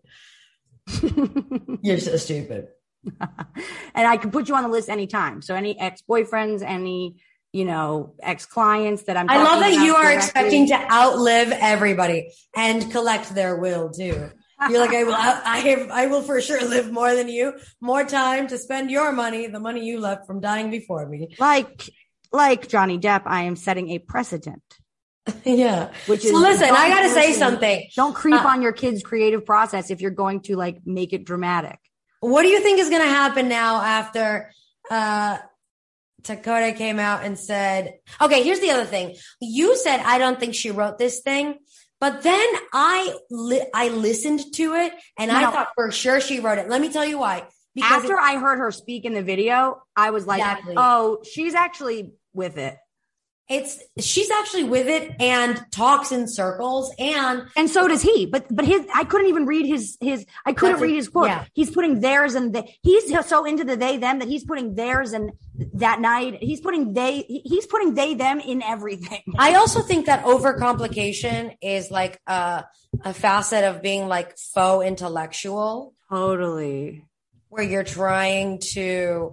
You're so stupid. And I can put you on the list anytime. So any ex-boyfriends, any, ex-clients that I love that you are expecting to outlive everybody and collect their will too. You're like, I will for sure live more than you, more time to spend your money, the money you left from dying before me. Like Johnny Depp, I am setting a precedent. Yeah. Which is, so listen, I got to say something. Don't creep on your kid's creative process if you're going to like make it dramatic. What do you think is going to happen now after, Dakota came out and said, okay, here's the other thing. You said, I don't think she wrote this thing. But then I listened to it and I thought for sure she wrote it. Let me tell you why. Because after I heard her speak in the video, I was like, oh, she's actually with it. She's actually with it and talks in circles and so does he. But I couldn't even read his I couldn't read his quote. Yeah. He's putting theirs and he's so into the they them that he's putting theirs and that night he's putting they them in everything. I also think that overcomplication is like a facet of being like faux intellectual. Totally. Where you're trying to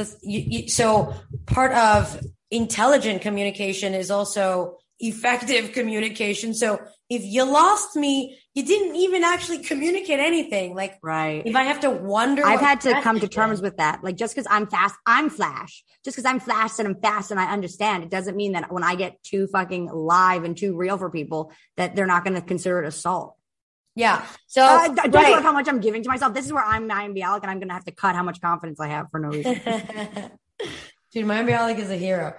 so part of intelligent communication is also effective communication. So if you lost me, you didn't even actually communicate anything. Like, right. If I have to wonder, I've had to come to terms with that. Like, just because I'm fast, I'm Flash. Just because I'm fast and I'm fast and I understand, it doesn't mean that when I get too fucking live and too real for people, that they're not going to consider it assault. Yeah. So I don't know how much I'm giving to myself. This is where I'm Mayim Bialik, and I'm going to have to cut how much confidence I have for no reason. Dude, Mayim Bialik is a hero.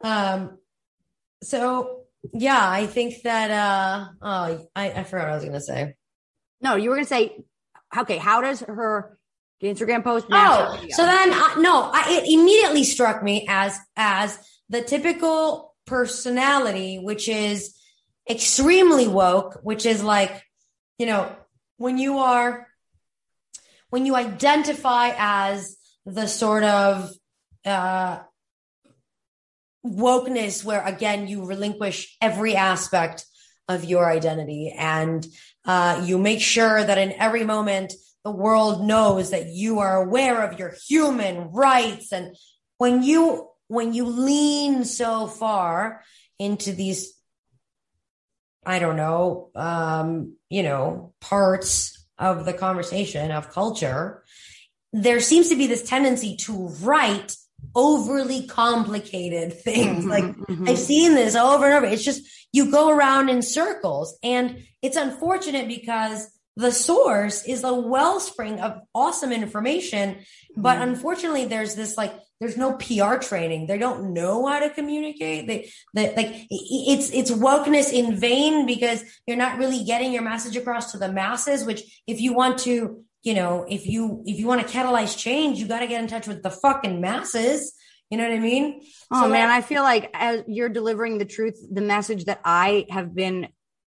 So yeah, I think that, I forgot what I was going to say. No, you were going to say, okay, how does her Instagram post? So then, it immediately struck me as the typical personality, which is extremely woke, which is like, when you identify as the sort of, wokeness where again you relinquish every aspect of your identity and you make sure that in every moment the world knows that you are aware of your human rights. And when you lean so far into these parts of the conversation of culture, there seems to be this tendency to write overly complicated things. Like I've seen this over and over. It's just, you go around in circles, and it's unfortunate because the source is a wellspring of awesome information. But unfortunately, there's this there's no PR training. They don't know how to communicate. It's wokeness in vain, because you're not really getting your message across to the masses, which if you want to, if you want to catalyze change, you got to get in touch with the fucking masses. You know what I mean? Oh so man, I feel like as you're delivering the truth, the message that I have been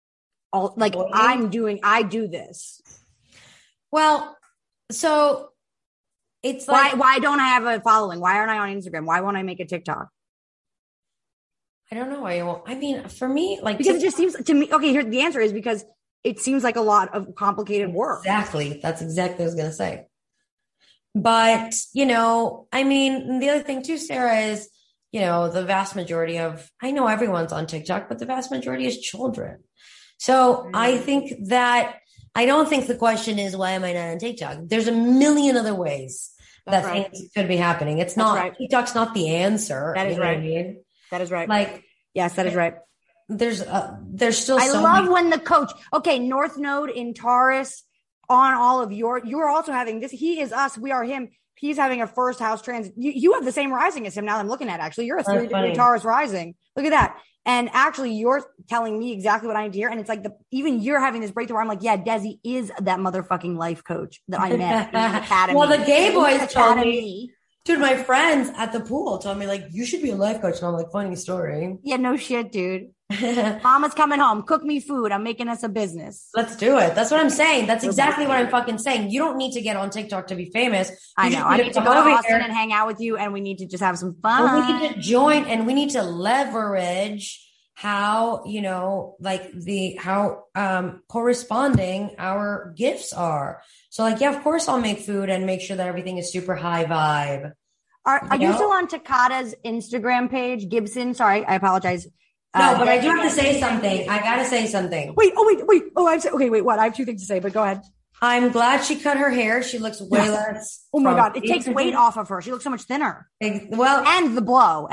I do this. Well, so it's like, why don't I have a following? Why aren't I on Instagram? Why won't I make a TikTok? I don't know why you won't. I mean, for me, because it just seems to me, okay, here, the answer is because it seems like a lot of complicated work. Exactly. That's exactly what I was going to say. But, I mean, the other thing too, Sarah, is, the vast majority of, I know everyone's on TikTok, but the vast majority is children. So I think that, I don't think the question is, why am I not on TikTok? There's a million other ways that things could be happening. It's not, TikTok's not the answer. That is right. I mean? That is right. Yes, that is right. There's still, I love when the coach, North Node in Taurus, on all of you're also having this. He is us. We are him. He's having a first house transit. You have the same rising as him now that I'm looking at, actually. You're a 3-degree Taurus rising. Look at that. And actually, you're telling me exactly what I need to hear. And it's like even you're having this breakthrough where I'm like, yeah, Desi is that motherfucking life coach that I met in the academy. Well, the gay boys told me, dude, my friends at the pool told me, you should be a life coach. And I'm like, funny story. Yeah, no shit, dude. Mama's coming home. Cook me food. I'm making us a business. Let's do it. That's what I'm saying. That's exactly what I'm fucking saying. You don't need to get on TikTok to be famous. I know. I need to go to Austin and hang out with you, and we need to just have some fun. And we need to join, and we need to leverage how, corresponding our gifts are. So of course I'll make food and make sure that everything is super high vibe. Are you still on Takata's Instagram page? Gibson? Sorry, I apologize. No, but I do have to say something. I got to say something. Wait. What? I have 2 things to say, but go ahead. I'm glad she cut her hair. She looks way less. Oh my God. It takes weight off of her. She looks so much thinner. Well, and the blow.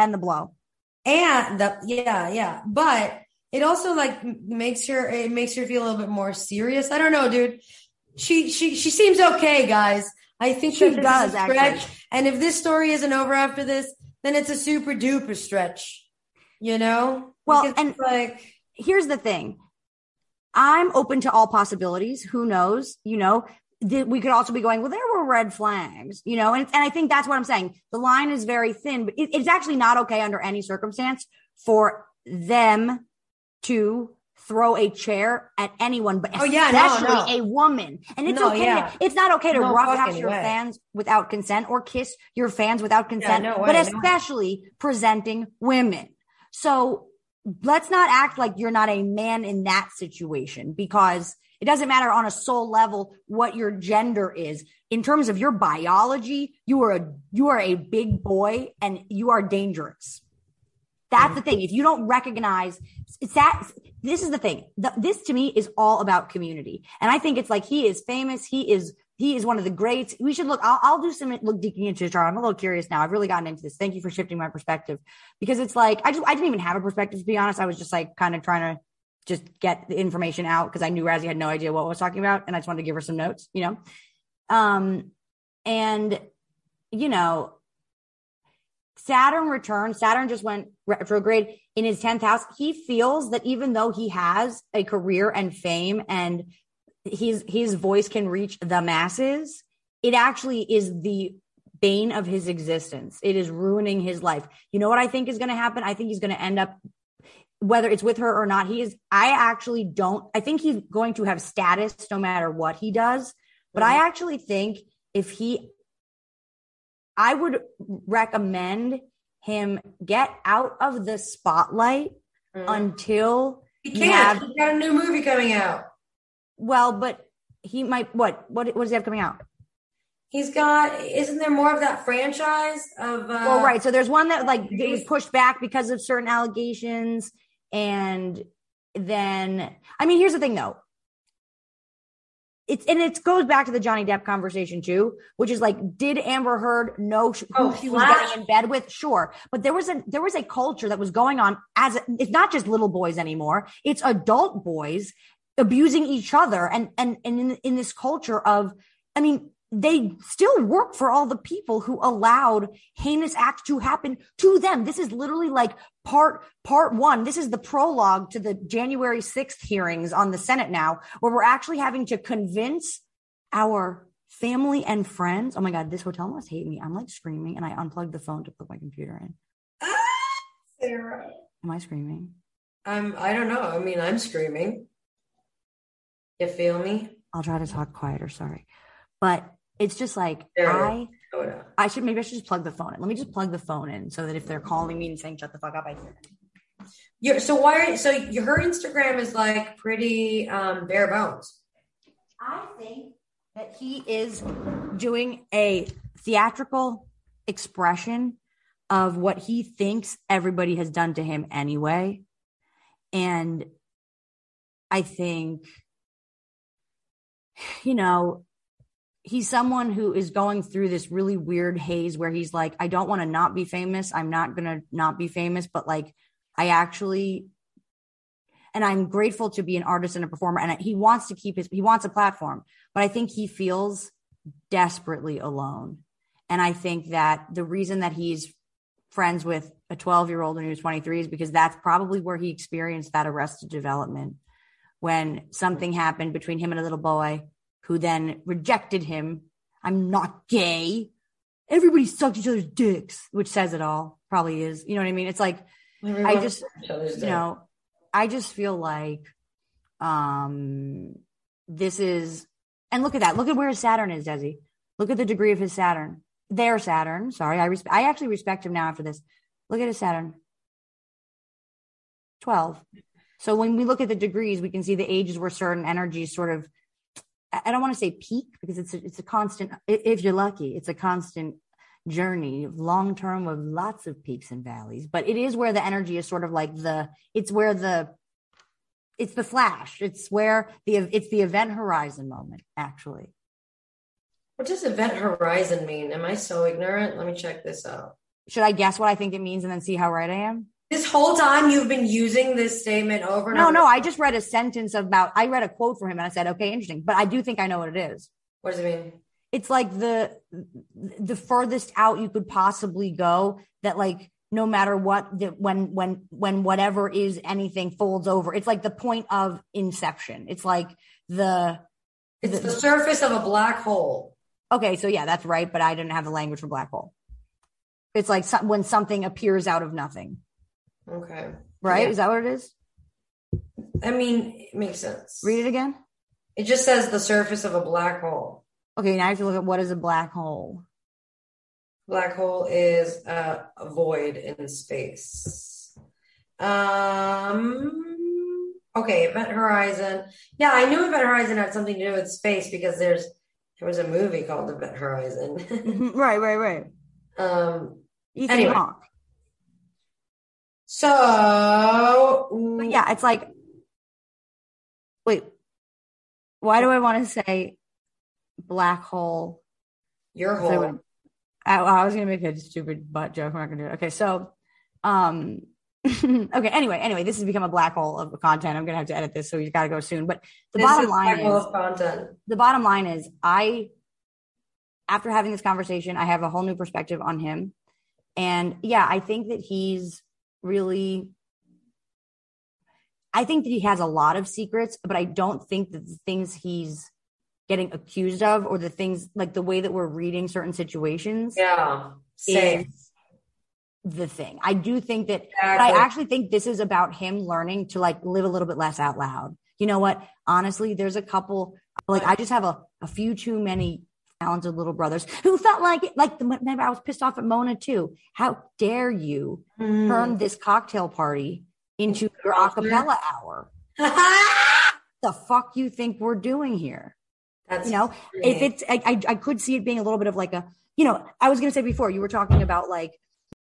Yeah. But it also makes her feel a little bit more serious. I don't know, dude. She seems okay, guys. I think she does actually. And if this story isn't over after this, then it's a super duper stretch. Well, and here's the thing. I'm open to all possibilities. Who knows? We could also be going, well, there were red flags, and I think that's what I'm saying. The line is very thin, but it's actually not okay under any circumstance for them to throw a chair at anyone, but especially a woman. And it's it's not okay to roughhouse your fans without consent or kiss your fans without consent, but especially presenting women. So let's not act like you're not a man in that situation, because it doesn't matter on a soul level what your gender is. In terms of your biology, you are a big boy and you are dangerous. That's the thing. If you don't recognize this is the thing. This to me is all about community. And I think it's he is famous. He is one of the greats. We should I'll do some digging into his chart. I'm a little curious now. I've really gotten into this. Thank you for shifting my perspective, because it's I didn't even have a perspective, to be honest. I was just kind of trying to just get the information out, because I knew Razzie had no idea what I was talking about. And I just wanted to give her some notes, and Saturn just went retrograde in his 10th house. He feels that even though he has a career and fame and his voice can reach the masses, it actually is the bane of his existence. It is ruining his life. You know what I think is going to happen? I think he's going to end up, whether it's with her or not, I think he's going to have status no matter what he does. But I actually think I would recommend him get out of the spotlight until he can't. He's got a new movie coming out. Well, but he might. What does he have coming out? He's got. Isn't there more of that franchise of? Well, right. So there's one that it was pushed back because of certain allegations, and then here's the thing though. it goes back to the Johnny Depp conversation too, which is like, did Amber Heard know who she was getting in bed with? Sure. But there was a culture that was going on it's not just little boys anymore. It's adult boys abusing each other. And in this culture of, I mean, they still work for all the people who allowed heinous acts to happen to them. This is literally like part one. This is the prologue to the January 6th hearings on the Senate now, where we're actually having to convince our family and friends. Oh my God, this hotel must hate me. I'm like screaming and I unplugged the phone to put my computer in. Sarah. Am I screaming? I don't know. I mean, I'm screaming. You feel me? I'll try to talk quieter. Sorry. But it's just like, I should just plug the phone in. Let me just plug the phone in so that if they're calling me and saying, shut the fuck up, I hear them. Her Instagram is like pretty bare bones. I think that he is doing a theatrical expression of what he thinks everybody has done to him anyway. And I think, he's someone who is going through this really weird haze where he's like, I don't want to not be famous. I'm not going to not be famous, but like, and I'm grateful to be an artist and a performer. And he wants a platform, but I think he feels desperately alone. And I think that the reason that he's friends with a 12-year-old when he was 23 is because that's probably where he experienced that Arrested Development, when something happened between him and a little boy who then rejected him. I'm not gay. Everybody sucked each other's dicks, which says it all. Probably is. You know what I mean? It's like, I just feel like this is, and look at that. Look at where his Saturn is, Desi. Look at the degree of his Saturn. Their Saturn. Sorry. I actually respect him now after this. Look at his Saturn. 12. So when we look at the degrees, we can see the ages where certain energies sort of, I don't want to say peak because it's a constant, if you're lucky, it's a constant journey, long term with lots of peaks and valleys, but it is where the energy is sort of like it's the flash. It's the event horizon moment, actually. What does event horizon mean? Am I so ignorant? Let me check this out. Should I guess what I think it means and then see how right I am? This whole time you've been using this statement over and over. No, I just read a sentence I read a quote from him and I said, okay, interesting. But I do think I know what it is. What does it mean? It's like the furthest out you could possibly go, that like, no matter what, when whatever is anything folds over, it's like the point of inception. It's like the surface of a black hole. Okay. So yeah, that's right. But I didn't have the language for black hole. It's like when something appears out of nothing. Okay. Right? Yeah. Is that what it is? I mean, it makes sense. Read it again. It just says the surface of a black hole. Okay, now I have to look at what is a black hole. Black hole is a void in space. Okay, Event Horizon. Yeah, I knew Event Horizon had something to do with space because there was a movie called Event Horizon. Right. Anyway. Hawke. So but yeah, it's like, wait, why do I want to say black hole? Your hole. I was gonna make a stupid butt joke. I'm not gonna do it. Okay, so okay, anyway, this has become a black hole of content. I'm gonna have to edit this, so you gotta go soon. But the bottom line is after having this conversation, I have a whole new perspective on him. And yeah, I think that he has a lot of secrets, but I don't think that the things he's getting accused of, or the things like the way that we're reading certain situations, is the thing. I do think that, but I actually think this is about him learning to like live a little bit less out loud. You know what? Honestly, there's a couple, like I just have a few too many talented little brothers who felt like it. Like I was pissed off at Mona too. How dare you turn this cocktail party into your acapella hour? The fuck you think we're doing here? That's if it's, I could see it being a little bit of like I was going to say before, you were talking about like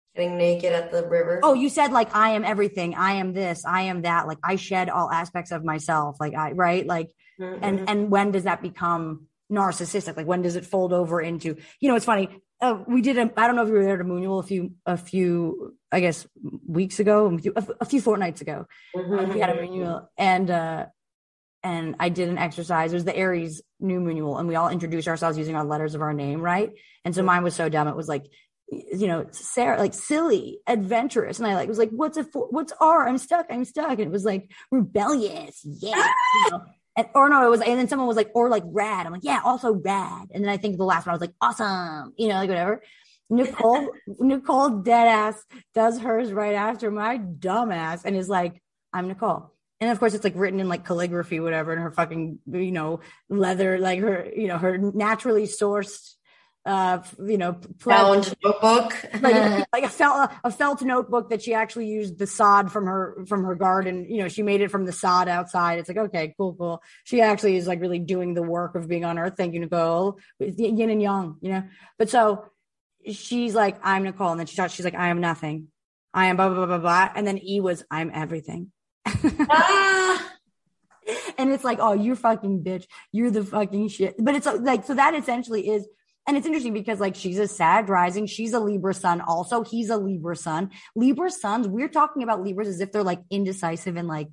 Getting naked at the river. Oh, you said like, I am everything. I am this. I am that. Like I shed all aspects of myself. Like right. Like, and when does that become narcissistic? Like when does it fold over into, it's funny. We did I don't know if you were there to Moonual a few, I guess, weeks ago, a few fortnights ago. We had a Moonual and I did an exercise. It was the Aries new Moonual, and we all introduced ourselves using our letters of our name. Right. And so mine was so dumb. It was like, Sarah, like silly, adventurous. And I was like, what's R? I'm stuck. And it was like rebellious. Yeah. And then someone was like, or like rad. I'm like, yeah, also rad. And then I think the last one I was like, awesome. Like whatever. Nicole deadass does hers right after my dumbass and is like, I'm Nicole. And of course it's like written in like calligraphy, whatever, and her fucking, leather, like her, her naturally sourced found notebook, like a felt notebook that she actually used the sod from her garden. She made it from the sod outside. It's like, okay, cool. She actually is like really doing the work of being on Earth. Thank you, Nicole. Yin and yang, But so she's like, I'm Nicole, and then she's like, I am nothing. I am blah blah blah blah blah. And then E was, I'm everything. And it's like, oh, you're fucking bitch. You're the fucking shit. But it's like, so that essentially is. And it's interesting because like she's a Sag rising. She's a Libra sun. Also, he's a Libra sun. Libra suns, we're talking about Libras as if they're like indecisive and like.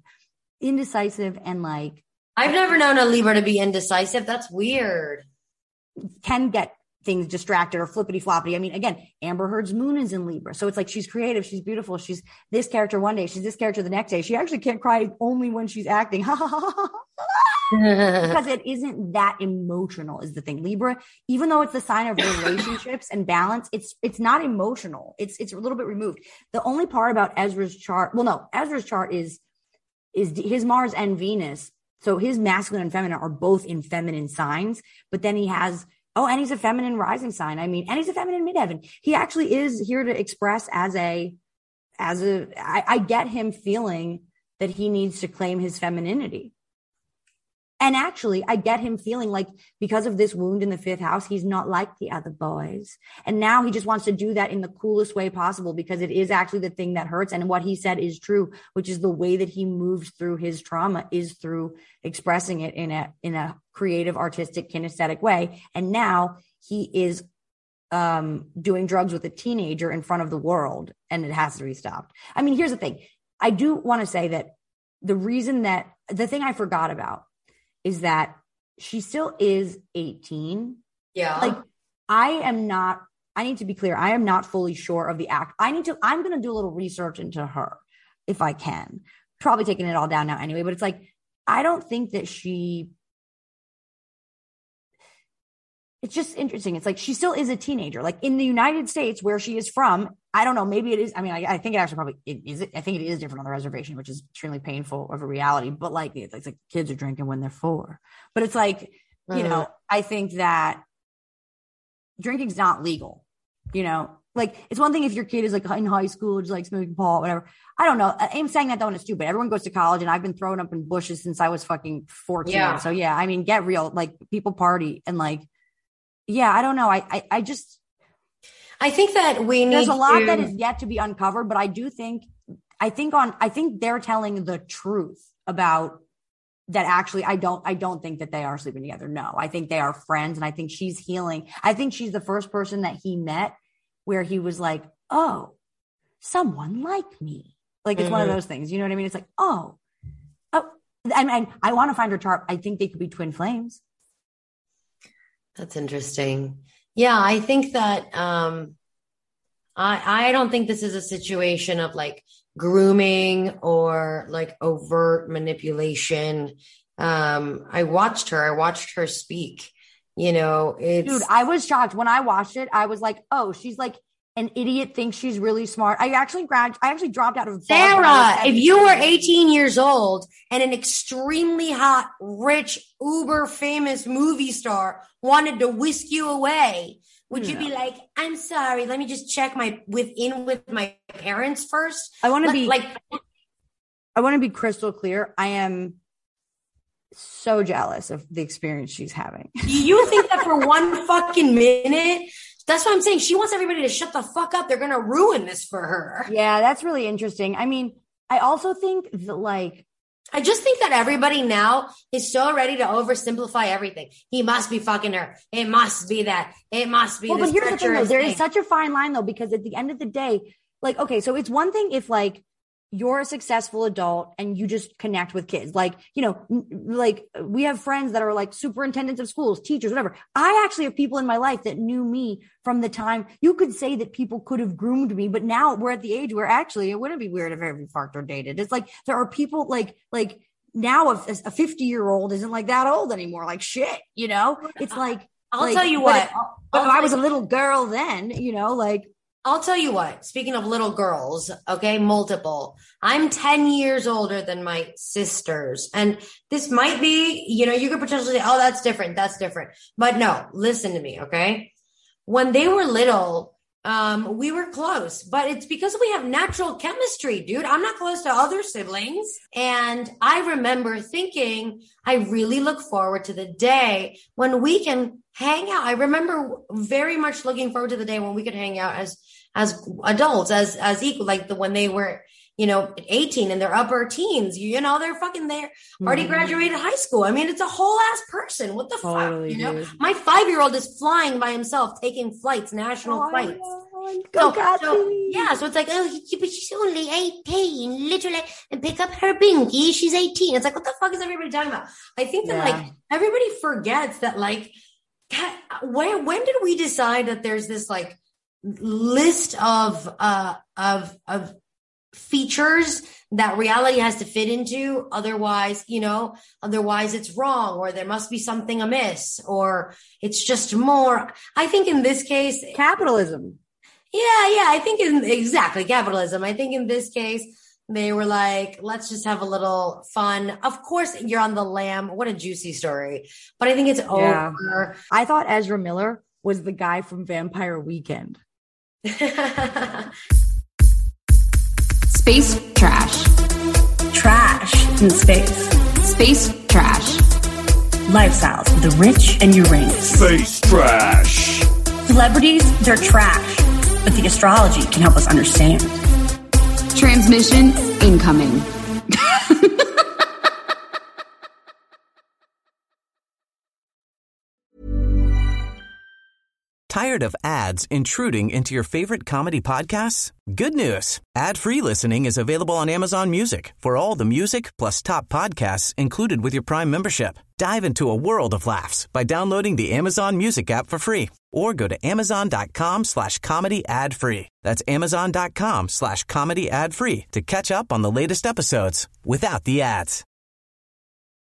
I've never known a Libra to be indecisive. That's weird. Can get things distracted or flippity floppity. I mean, again, Amber Heard's moon is in Libra. So it's like she's creative. She's beautiful. She's this character one day. She's this character the next day. She actually can't cry only when she's acting. Because it isn't that emotional is the thing. Libra, even though it's the sign of relationships and balance, it's not emotional. It's a little bit removed. The only part about Ezra's chart, Ezra's chart is his Mars and Venus. So his masculine and feminine are both in feminine signs, but then he has, and he's a feminine rising sign. I mean, and he's a feminine midheaven. He actually is here to express I get him feeling that he needs to claim his femininity. And actually, I get him feeling like because of this wound in the 5th house, he's not like the other boys. And now he just wants to do that in the coolest way possible because it is actually the thing that hurts. And what he said is true, which is the way that he moves through his trauma is through expressing it in a creative, artistic, kinesthetic way. And now he is doing drugs with a teenager in front of the world, and it has to be stopped. I mean, here's the thing. I do want to say that the thing I forgot about is that she still is 18. Yeah. Like I need to be clear. I am not fully sure of the act. I'm going to do a little research into her if I can. Probably taking it all down now anyway, but it's like, I don't think that it's just interesting. It's like, she still is a teenager. Like in the United States where she is from, I don't know, maybe it is. I mean, I think it actually probably is. I think it is different on the reservation, which is extremely painful of a reality. But like, it's like kids are drinking when they're 4. But it's like, I think that drinking's not legal. Like it's one thing if your kid is like in high school, just like smoking pot, whatever. I don't know. I'm saying that though, and it's stupid. Everyone goes to college, and I've been thrown up in bushes since I was fucking 14. Yeah. So yeah, I mean, get real. Like people party and like, yeah, I don't know. I think that there's a lot that is yet to be uncovered, but I think they're telling the truth about that. Actually, I don't think that they are sleeping together. No, I think they are friends. And I think she's healing. I think she's the first person that he met where he was like, oh, someone like me. Like it's one of those things, you know what I mean? It's like, oh, I want to find her chart. I think they could be twin flames. That's interesting. Yeah, I think that I don't think this is a situation of like grooming or like overt manipulation. I watched her speak. Dude, I was shocked when I watched it. I was like, oh, she's like an idiot, thinks she's really smart. I actually dropped out of Sarah. If you were 18 years old and an extremely hot, rich, uber famous movie star wanted to whisk you away, would you be like, I'm sorry, let me just check with my parents first? I want to be crystal clear. I am so jealous of the experience she's having. You think that for one fucking minute? That's what I'm saying. She wants everybody to shut the fuck up. They're going to ruin this for her. Yeah, that's really interesting. I mean, I also think that, like, I just think that everybody now is so ready to oversimplify everything. He must be fucking her. It must be that. It must be this. But here's the thing, though. There is such a fine line, though, because at the end of the day, like, okay, so it's one thing if, like, you're a successful adult and you just connect with kids. Like, you know, like we have friends that are like superintendents of schools, teachers, whatever. I actually have people in my life that knew me from the time you could say that people could have groomed me, but now we're at the age where actually it wouldn't be weird if every fucked or dated. It's like, there are people like now a 50-year-old isn't like that old anymore. Like shit, you know, it's like, I'll tell you what, but if I was a little girl then, you know, like, I'll tell you what, speaking of little girls, okay, multiple, I'm 10 years older than my sisters. And this might be, you know, you could potentially say, oh, that's different. But no, listen to me, okay? When they were little, we were close, but it's because we have natural chemistry, dude. I'm not close to other siblings. And I remember thinking, I really look forward to the day when we can hang out. I remember very much looking forward to the day when we could hang out as adults, as equal, like when they were, you know, 18 and their upper teens, you know, they're fucking there, already graduated high school. I mean, it's a whole ass person. What the fuck, you know? Dude. My 5-year-old is flying by himself, taking flights, national flights. So it's like, oh, but she's only 18, literally, and pick up her binky. She's 18. It's like, what the fuck is everybody talking about? I think that like everybody forgets that, like, when did we decide that there's this like list of features that reality has to fit into? Otherwise it's wrong, or there must be something amiss, or it's just more. I think in this case, capitalism. Yeah. I think exactly capitalism. I think in this case, they were like, let's just have a little fun. Of course, you're on the lam. What a juicy story. But I think it's over. I thought Ezra Miller was the guy from Vampire Weekend. Space trash. Trash in space. Space trash. Lifestyles of the rich and Uranus. Space trash. Celebrities, they're trash, but the astrology can help us understand. Transmission incoming. Tired of ads intruding into your favorite comedy podcasts? Good news. Ad-free listening is available on Amazon Music for all the music plus top podcasts included with your Prime membership. Dive into a world of laughs by downloading the Amazon Music app for free or go to amazon.com/comedy ad-free. That's amazon.com/comedy ad-free to catch up on the latest episodes without the ads.